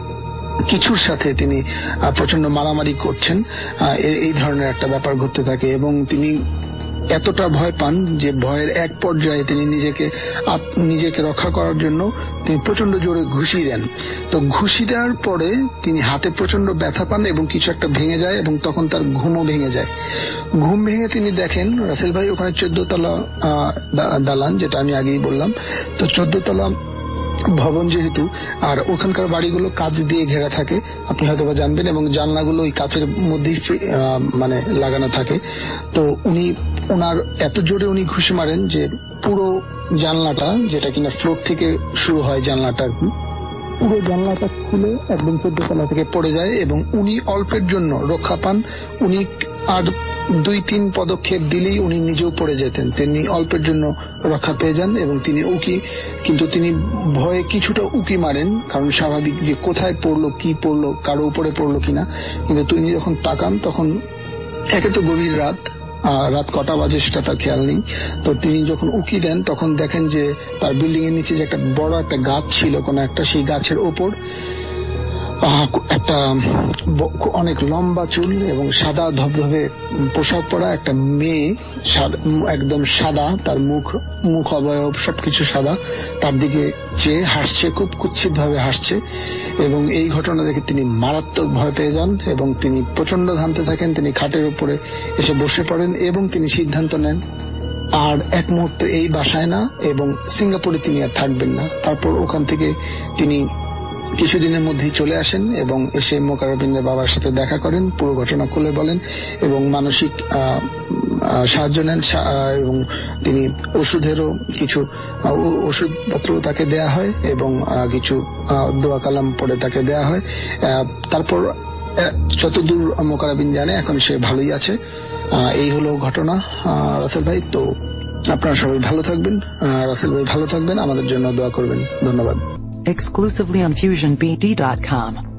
কিছুর সাথে তিনি প্রচন্ড মারামারি করছেন, এই ধরনের একটা ব্যাপার ঘটতে থাকে। এবং তিনি এতটা ভয় পান যে ভয়ের এক পর্যায়ে তিনি নিজেকে রক্ষা করার জন্য তিনি প্রচন্ড জোরে ঘুষি দেন। তো ঘুষি দেওয়ার পরে তিনি হাতে প্রচন্ড ব্যথা পান এবং কিছু একটা ভেঙে যায় এবং তখন তার ঘুমও ভেঙে যায়। ঘুম ভেঙে তিনি দেখেন রাসেল ভাই ওখানে 14 তলা দালান, যেটা আমি আগেই বললাম। তো 14 তলা ভবন যেহেতু, আর ওখানকার বাড়িগুলো কাঁচ দিয়ে ঘেরা থাকে, আপনি হয়তো বা জানবেন, এবং জানলাগুলো ওই কাঁচের মধ্যেই মানে লাগানো থাকে। তো ওনার এত জোরে উনি ঘুষি মারেন যে পুরো জানলাটা, যেটা কিনা ফ্লোর থেকে শুরু হয় জানলাটা, পুরো জানলাটা খুলে একদম 14 তলা থেকে পড়ে যায় এবং উনি অল্পের জন্য রক্ষা পান। উনি আর 2-3 পদক্ষেপ দিলেই উনি নিজেও পড়ে যেতেন। তিনি অল্পের জন্য রক্ষা পেয়ে যান এবং তিনি কিন্তু তিনি ভয়ে কিছুটা উকি মারেন, কারণ স্বাভাবিক যে কোথায় পড়লো, কি পড়লো, কারো উপরে পড়লো কিনা। কিন্তু তিনি যখন তাকান তখন একে তো গভীর রাত কটা বাজে সেটা তার খেয়াল নেই। তো তিনি যখন উকি দেন তখন দেখেন যে তার বিল্ডিং এর নিচে যে একটা বড় একটা গাছ ছিল, কোন একটা, সেই গাছের ওপর একটা অনেক লম্বা চুল এবং সাদা ধবধবে পোশাক পরা একটা মেয়ে, একদম সাদা, তার মুখ অবয়ব সবকিছু সাদা, তার দিকে চেয়ে হাসছে, খুব কুৎসিত ভাবে হাসছে। এবং এই ঘটনা দেখে তিনি মারাত্মক ভয় পেয়ে যান এবং তিনি প্রচন্ড ঘামতে থাকেন। তিনি খাটের উপরে এসে বসে পড়েন এবং তিনি সিদ্ধান্ত নেন আর এক মুহূর্ত এই বাসায় না এবং সিঙ্গাপুরে তিনি আর থাকবেন না। তারপর ওখান থেকে তিনি কিছুদিনের মধ্যেই চলে আসেন এবং এসে মোকাররবিনের বাবার সাথে দেখা করেন, পুরো ঘটনা খুলে বলেন এবং মানসিক সাহায্য নেন। এবং তিনি ওষুধেরও কিছু ওষুধপত্র তাকে দেয়া হয় এবং কিছু দোয়া কালাম পড়ে তাকে দেয়া হয়। তারপর যতদূর মোকাররবিন জানে এখন সে ভালোই আছে। এই হলো ঘটনা রাসেল ভাই। তো আপনারা সবাই ভালো থাকবেন, রাসেল ভাই ভালো থাকবেন, আমাদের জন্য দোয়া করবেন। ধন্যবাদ। Exclusively on FusionBD.com.